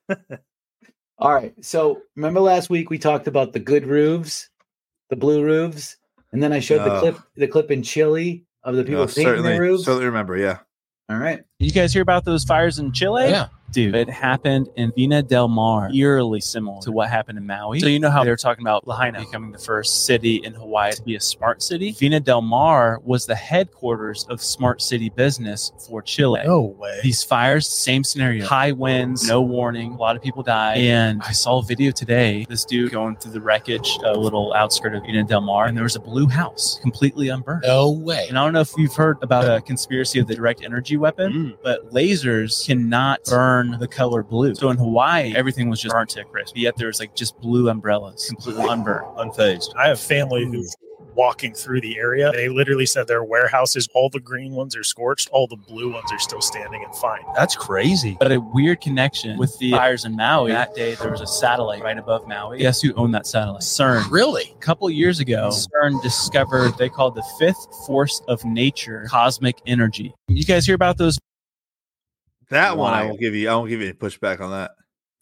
All right. So remember last week we talked about the good roofs, the blue roofs, and then I showed the clip in Chile of the people painting their roofs. Certainly remember, yeah. All right. You guys hear about those fires in Chile? Yeah. Dude, it happened in Vina del Mar, eerily similar to what happened in Maui. So you know how they were talking about Lahaina becoming the first city in Hawaii to be a smart city? Vina del Mar was the headquarters of smart city business for Chile. No way. These fires, same scenario. High winds, no warning. A lot of people died. And I saw a video today, this dude going through the wreckage, a little outskirt of Vina del Mar, and there was a blue house completely unburned. No way. And I don't know if you've heard about a conspiracy of the direct energy weapon, but lasers cannot burn the color blue. So in Hawaii, everything was just burnt to a crisp. Yet there was like just blue umbrellas, completely unburned, unfazed. I have family who's walking through the area. They literally said their warehouses, all the green ones are scorched, all the blue ones are still standing and fine. That's crazy. But a weird connection with the fires in Maui. That day, there was a satellite right above Maui. Guess who owned that satellite? CERN. Really? A couple years ago, CERN discovered they called the fifth force of nature, cosmic energy. You guys hear about those? That one I won't give you any pushback on that.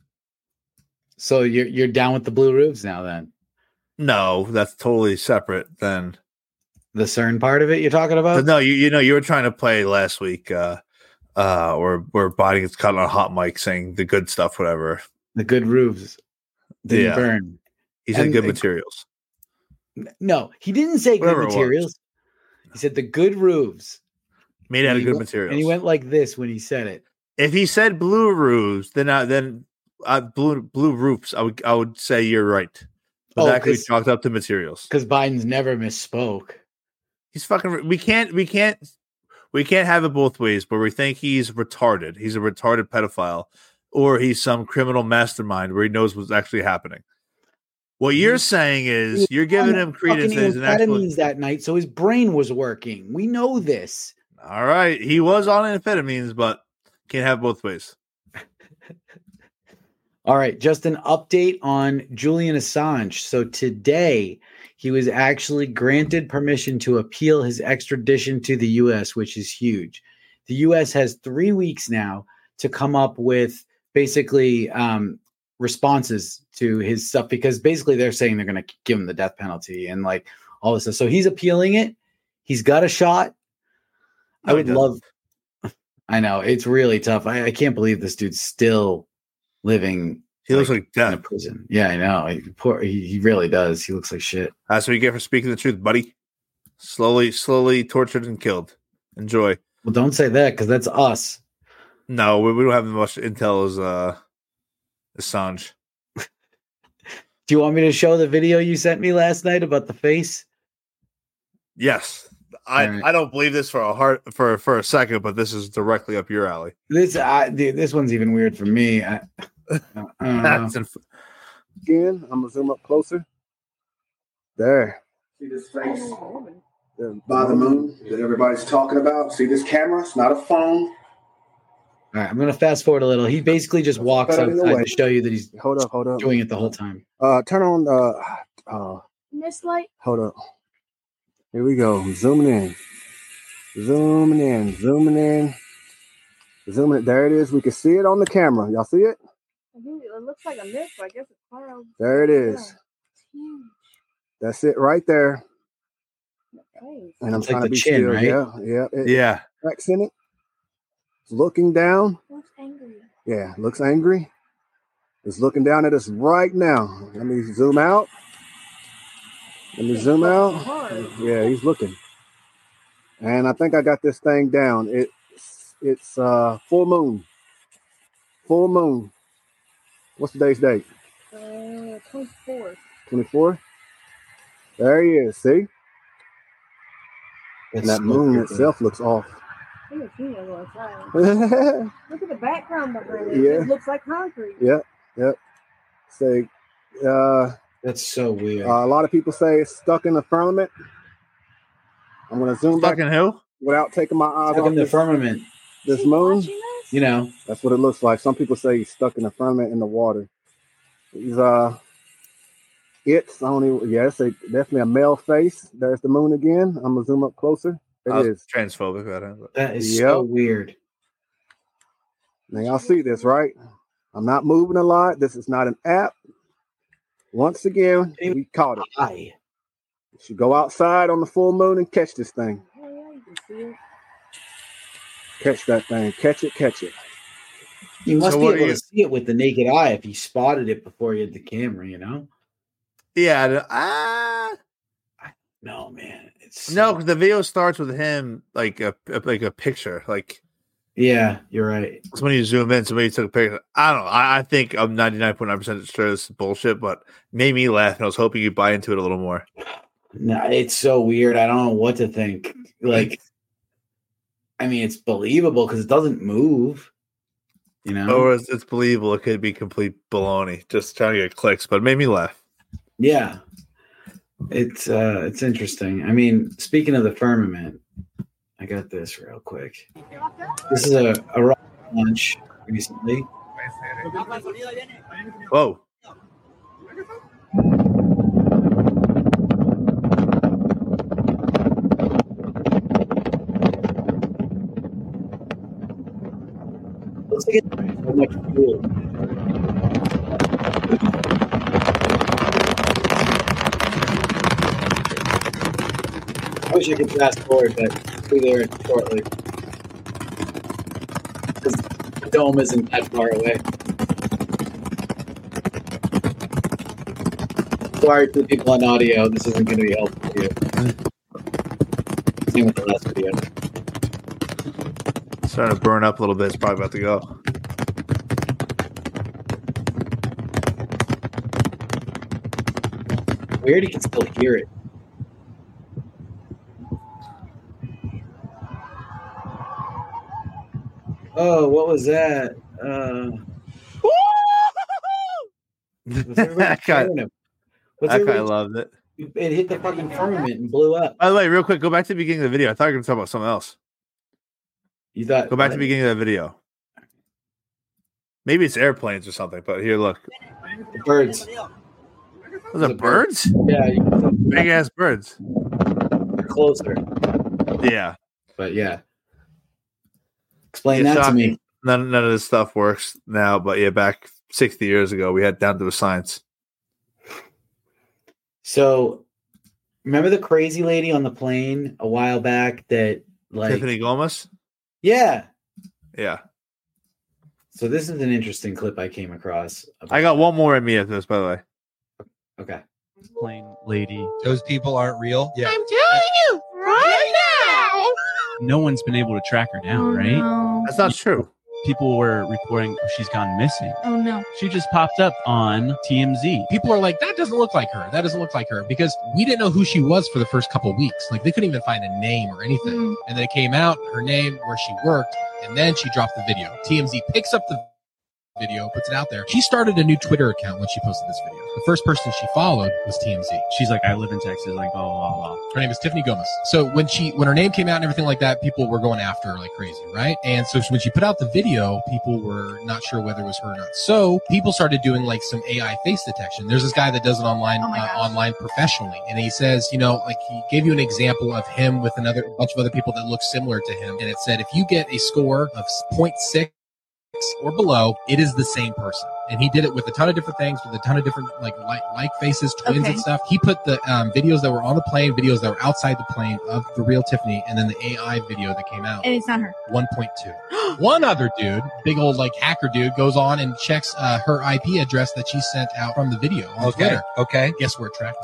So you're down with the blue roofs now then? No, that's totally separate than the CERN part of it you're talking about? No, you were trying to play last week where Biden gets caught on a hot mic saying the good stuff, whatever. The good roofs didn't burn. He said good materials. No, he didn't say good materials. He said the good roofs. Made out of good materials. And he went like this when he said it. If he said blue roofs, then blue roofs, I would say you're right. But that could be chalked up to materials. Because Biden's never misspoke. He's fucking. We can't have it both ways. But we think he's retarded. He's a retarded pedophile, or he's some criminal mastermind where he knows what's actually happening. What you're saying is you're giving him credence as an amphetamines that night, so his brain was working. We know this. All right, he was on amphetamines, but can't have both ways. All right, just an update on Julian Assange. So today, he was actually granted permission to appeal his extradition to the U.S., which is huge. The U.S. has 3 weeks now to come up with basically responses to his stuff, because basically they're saying they're going to give him the death penalty and like all this stuff. So he's appealing it. He's got a shot. I know it's really tough. I can't believe this dude's still living. He looks like death in a prison. Yeah, I know. He really does. He looks like shit. That's what you get for speaking the truth, buddy. Slowly tortured and killed. Enjoy. Well, don't say that because that's us. No, we don't have as much intel as Assange. Do you want me to show the video you sent me last night about the face? Yes. I don't believe this for a second, but this is directly up your alley. This one's even weird for me. Again, I'm gonna zoom up closer. There. See this face by the moon that everybody's talking about? See this camera? It's not a phone. All right, I'm gonna fast forward a little. He basically just walks outside to show you that he's hold up doing it the whole time. Turn on this light. Hold up. Here we go. Zooming in. There it is. We can see it on the camera. Y'all see it? I think it looks like a mist, but I guess it's cloud. There it is. That's it right there. And I'm trying to be chin, still. Right? Yeah. Cracks in it. It's looking down. Looks angry. Yeah, looks angry. It's looking down at us right now. Let me zoom out. Yeah, he's looking. And I think I got this thing down. It's It's full moon. Full moon. What's today's date? 24. 24? There he is, see? And that moon itself looks off. Look at the background behind it. Yeah. It looks like concrete. Yep. Say, that's so weird. A lot of people say it's stuck in the firmament. I'm going to zoom stuck back in who? Without taking my eyes stuck off in the firmament. This moon. You know, that's what it looks like. Some people say he's stuck in the firmament in the water. He's it's only it's definitely a male face. There's the moon again. I'm gonna zoom up closer. It is transphobic. That is so weird. Now y'all see this, right? I'm not moving a lot. This is not an app. Once again, we caught it. You should go outside on the full moon and catch this thing. Catch that thing. Catch it. You must be able to see it with the naked eye if you spotted it before you had the camera, you know? Yeah. No, man. No, because the video starts with him like a picture. Like, yeah, you're right. It's when you zoom in, somebody took a picture. I don't know. I think I'm 99.9% sure this is bullshit, but made me laugh, and I was hoping you'd buy into it a little more. No, it's so weird. I don't know what to think. Like, I mean, it's believable because it doesn't move. You know, or it's believable. It could be complete baloney. Just trying to get clicks, but it made me laugh. Yeah, it's interesting. I mean, speaking of the firmament, I got this real quick. This is a rock launch recently. Whoa. Looks like it's so much fuel. I wish I could fast forward, but we'll be there shortly. Because the dome isn't that far away. Sorry to the people on audio, this isn't going to be helpful to you. Same with the last video. It's starting to burn up a little bit. It's probably about to go. Weird, you can still hear it. Oh, what was that? That guy loved it. It hit the fucking firmament and blew up. By the way, real quick, go back to the beginning of the video. I thought you were going to talk about something else. You thought? Go back to the beginning of that video. Maybe it's airplanes or something, but here, look. The birds. Those are birds? Yeah. Big ass birds. They're closer. Yeah. But yeah. Explain that to me. None of this stuff works now, but yeah, back 60 years ago, we had down to a science. So, remember the crazy lady on the plane a while back that like Tiffany Gomez? Yeah. Yeah. So this is an interesting clip I came across. I got one more in me after this, by the way. Okay. Plane lady. Those people aren't real. Yeah. I'm telling you right now. No one's been able to track her down, right? No. That's not true. People were reporting she's gone missing. Oh no. She just popped up on TMZ. People are like, that doesn't look like her. That doesn't look like her, because we didn't know who she was for the first couple of weeks. Like, they couldn't even find a name or anything. And then it came out, her name, where she worked, and then she dropped the video. TMZ picks up the video, puts it out there. She started a new Twitter account when she posted this video. The first person she followed was TMZ. She's like, I live in Texas, like blah blah blah. Her name is Tiffany Gomez. So when her name came out and everything like that, people were going after her like crazy, right? And so when she put out the video, people were not sure whether it was her or not. So people started doing like some AI face detection. There's this guy that does it online professionally, and he says, you know, like he gave you an example of him with a bunch of other people that look similar to him, and it said if you get a score of 0.6 or below, it is the same person. And he did it with a ton of different things, with a ton of different like faces, twins and stuff. He put the videos that were on the plane, videos that were outside the plane of the real Tiffany, and then the AI video that came out. And it's not her. 1.2. One other dude, big old like hacker dude, goes on and checks her IP address that she sent out from the video on Twitter. Okay. Guess where it tracked to?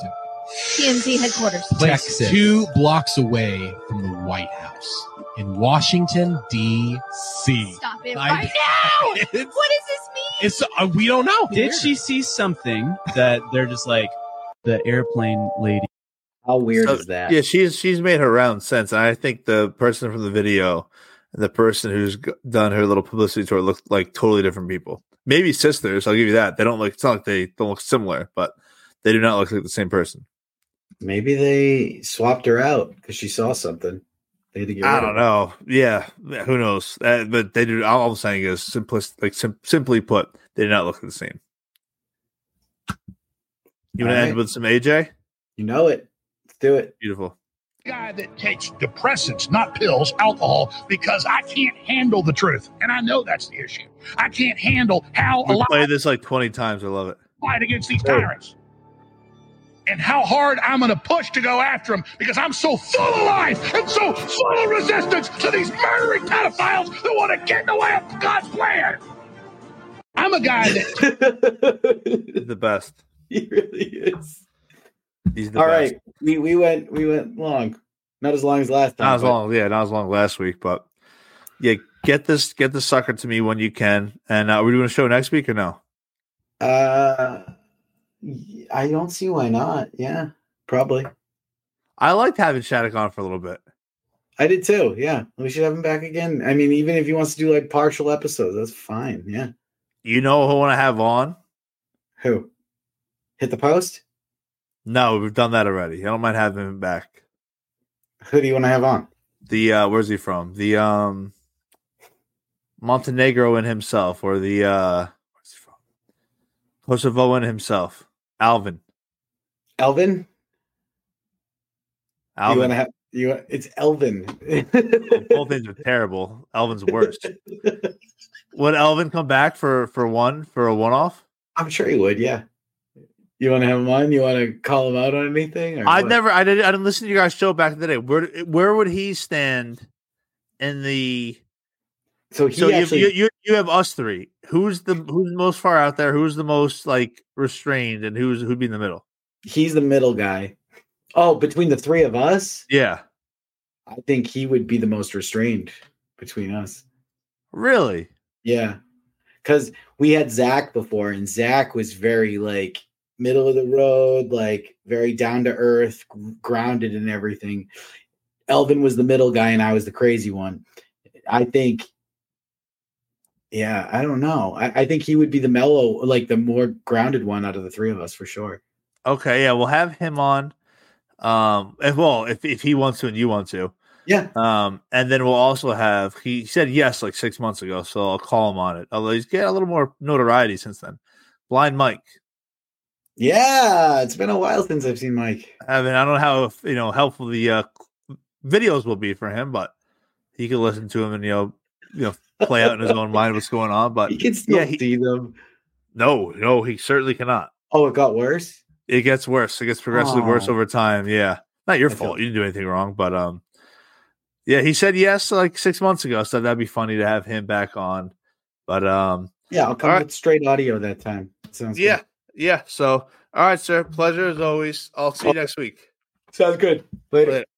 TMZ headquarters. Texas. 2 blocks away from the White House in Washington, D.C. Stop it right now! What does this mean? It's we don't know. Did she see something that they're just like the airplane lady? How weird is that? Yeah, she's made her round since. And I think the person from the video and the person who's done her little publicity tour look like totally different people. Maybe sisters. I'll give you that. They don't look. It's not like they don't look similar, but they do not look like the same person. Maybe they swapped her out because she saw something. They had to get rid I of don't her. know. Yeah, who knows? But they do. All I'm saying is, simply put, they do not look the same. You want to end with some AJ? You know it. Let's do it. Beautiful. Guy that takes depressants, not pills, alcohol, because I can't handle the truth, and I know that's the issue. I can't handle how We played this like 20 times. I love it. fight against these tyrants, and how hard I'm going to push to go after them because I'm so full of life and so full of resistance to these murdering pedophiles that want to get in the way of God's plan. I'm a guy that He's the best. He really is. He's the All best. right, we went long, not as long as last time. Not as long, not as long last week, but yeah, get this sucker to me when you can. And we're doing a show next week or no? I don't see why not. Yeah, probably. I liked having Shattuck on for a little bit. I did too. Yeah, we should have him back again. I mean, even if he wants to do like partial episodes, that's fine. Yeah. You know who I want to have on? Who? Hit the post? No, we've done that already. I don't mind having him back. Who do you want to have on? The where's he from? The Montenegro in himself, or the where's he from? Kosovoan himself. Alvin. Elvin? Alvin. You want to have it's Elvin. Both things are terrible. Elvin's worst. Would Elvin come back for a one-off? I'm sure he would, yeah. You want to have him on? You want to call him out on anything? Or I what? didn't listen to you guys' show back in the day. Where would he stand in the? So you have us three. Who's most far out there? Who's the most like restrained, and who'd be in the middle? He's the middle guy. Oh, between the three of us? Yeah. I think he would be the most restrained between us. Really? Yeah. Because we had Zach before, and Zach was very like middle of the road, like very down to earth, grounded and everything. Elvin was the middle guy, and I was the crazy one. I think, I don't know. I think he would be the mellow, like the more grounded one out of the three of us for sure. Okay, yeah, we'll have him on. If he wants to and you want to. Yeah. And then we'll also have, he said yes like 6 months ago, so I'll call him on it. Although he's getting a little more notoriety since then. Blind Mike. Yeah, it's been a while since I've seen Mike. I mean, I don't know how helpful the videos will be for him, but he can listen to him and play out in his own mind what's going on. But he can still see them. No, he certainly cannot. Oh, it got worse? It gets worse. It gets progressively worse over time. Yeah. Not your fault. You didn't do anything wrong, but yeah, he said yes like 6 months ago, so that'd be funny to have him back on. But yeah, I'll come with straight audio that time. Sounds good. Yeah. So all right, sir. Pleasure as always. I'll see you next week. Sounds good. Later.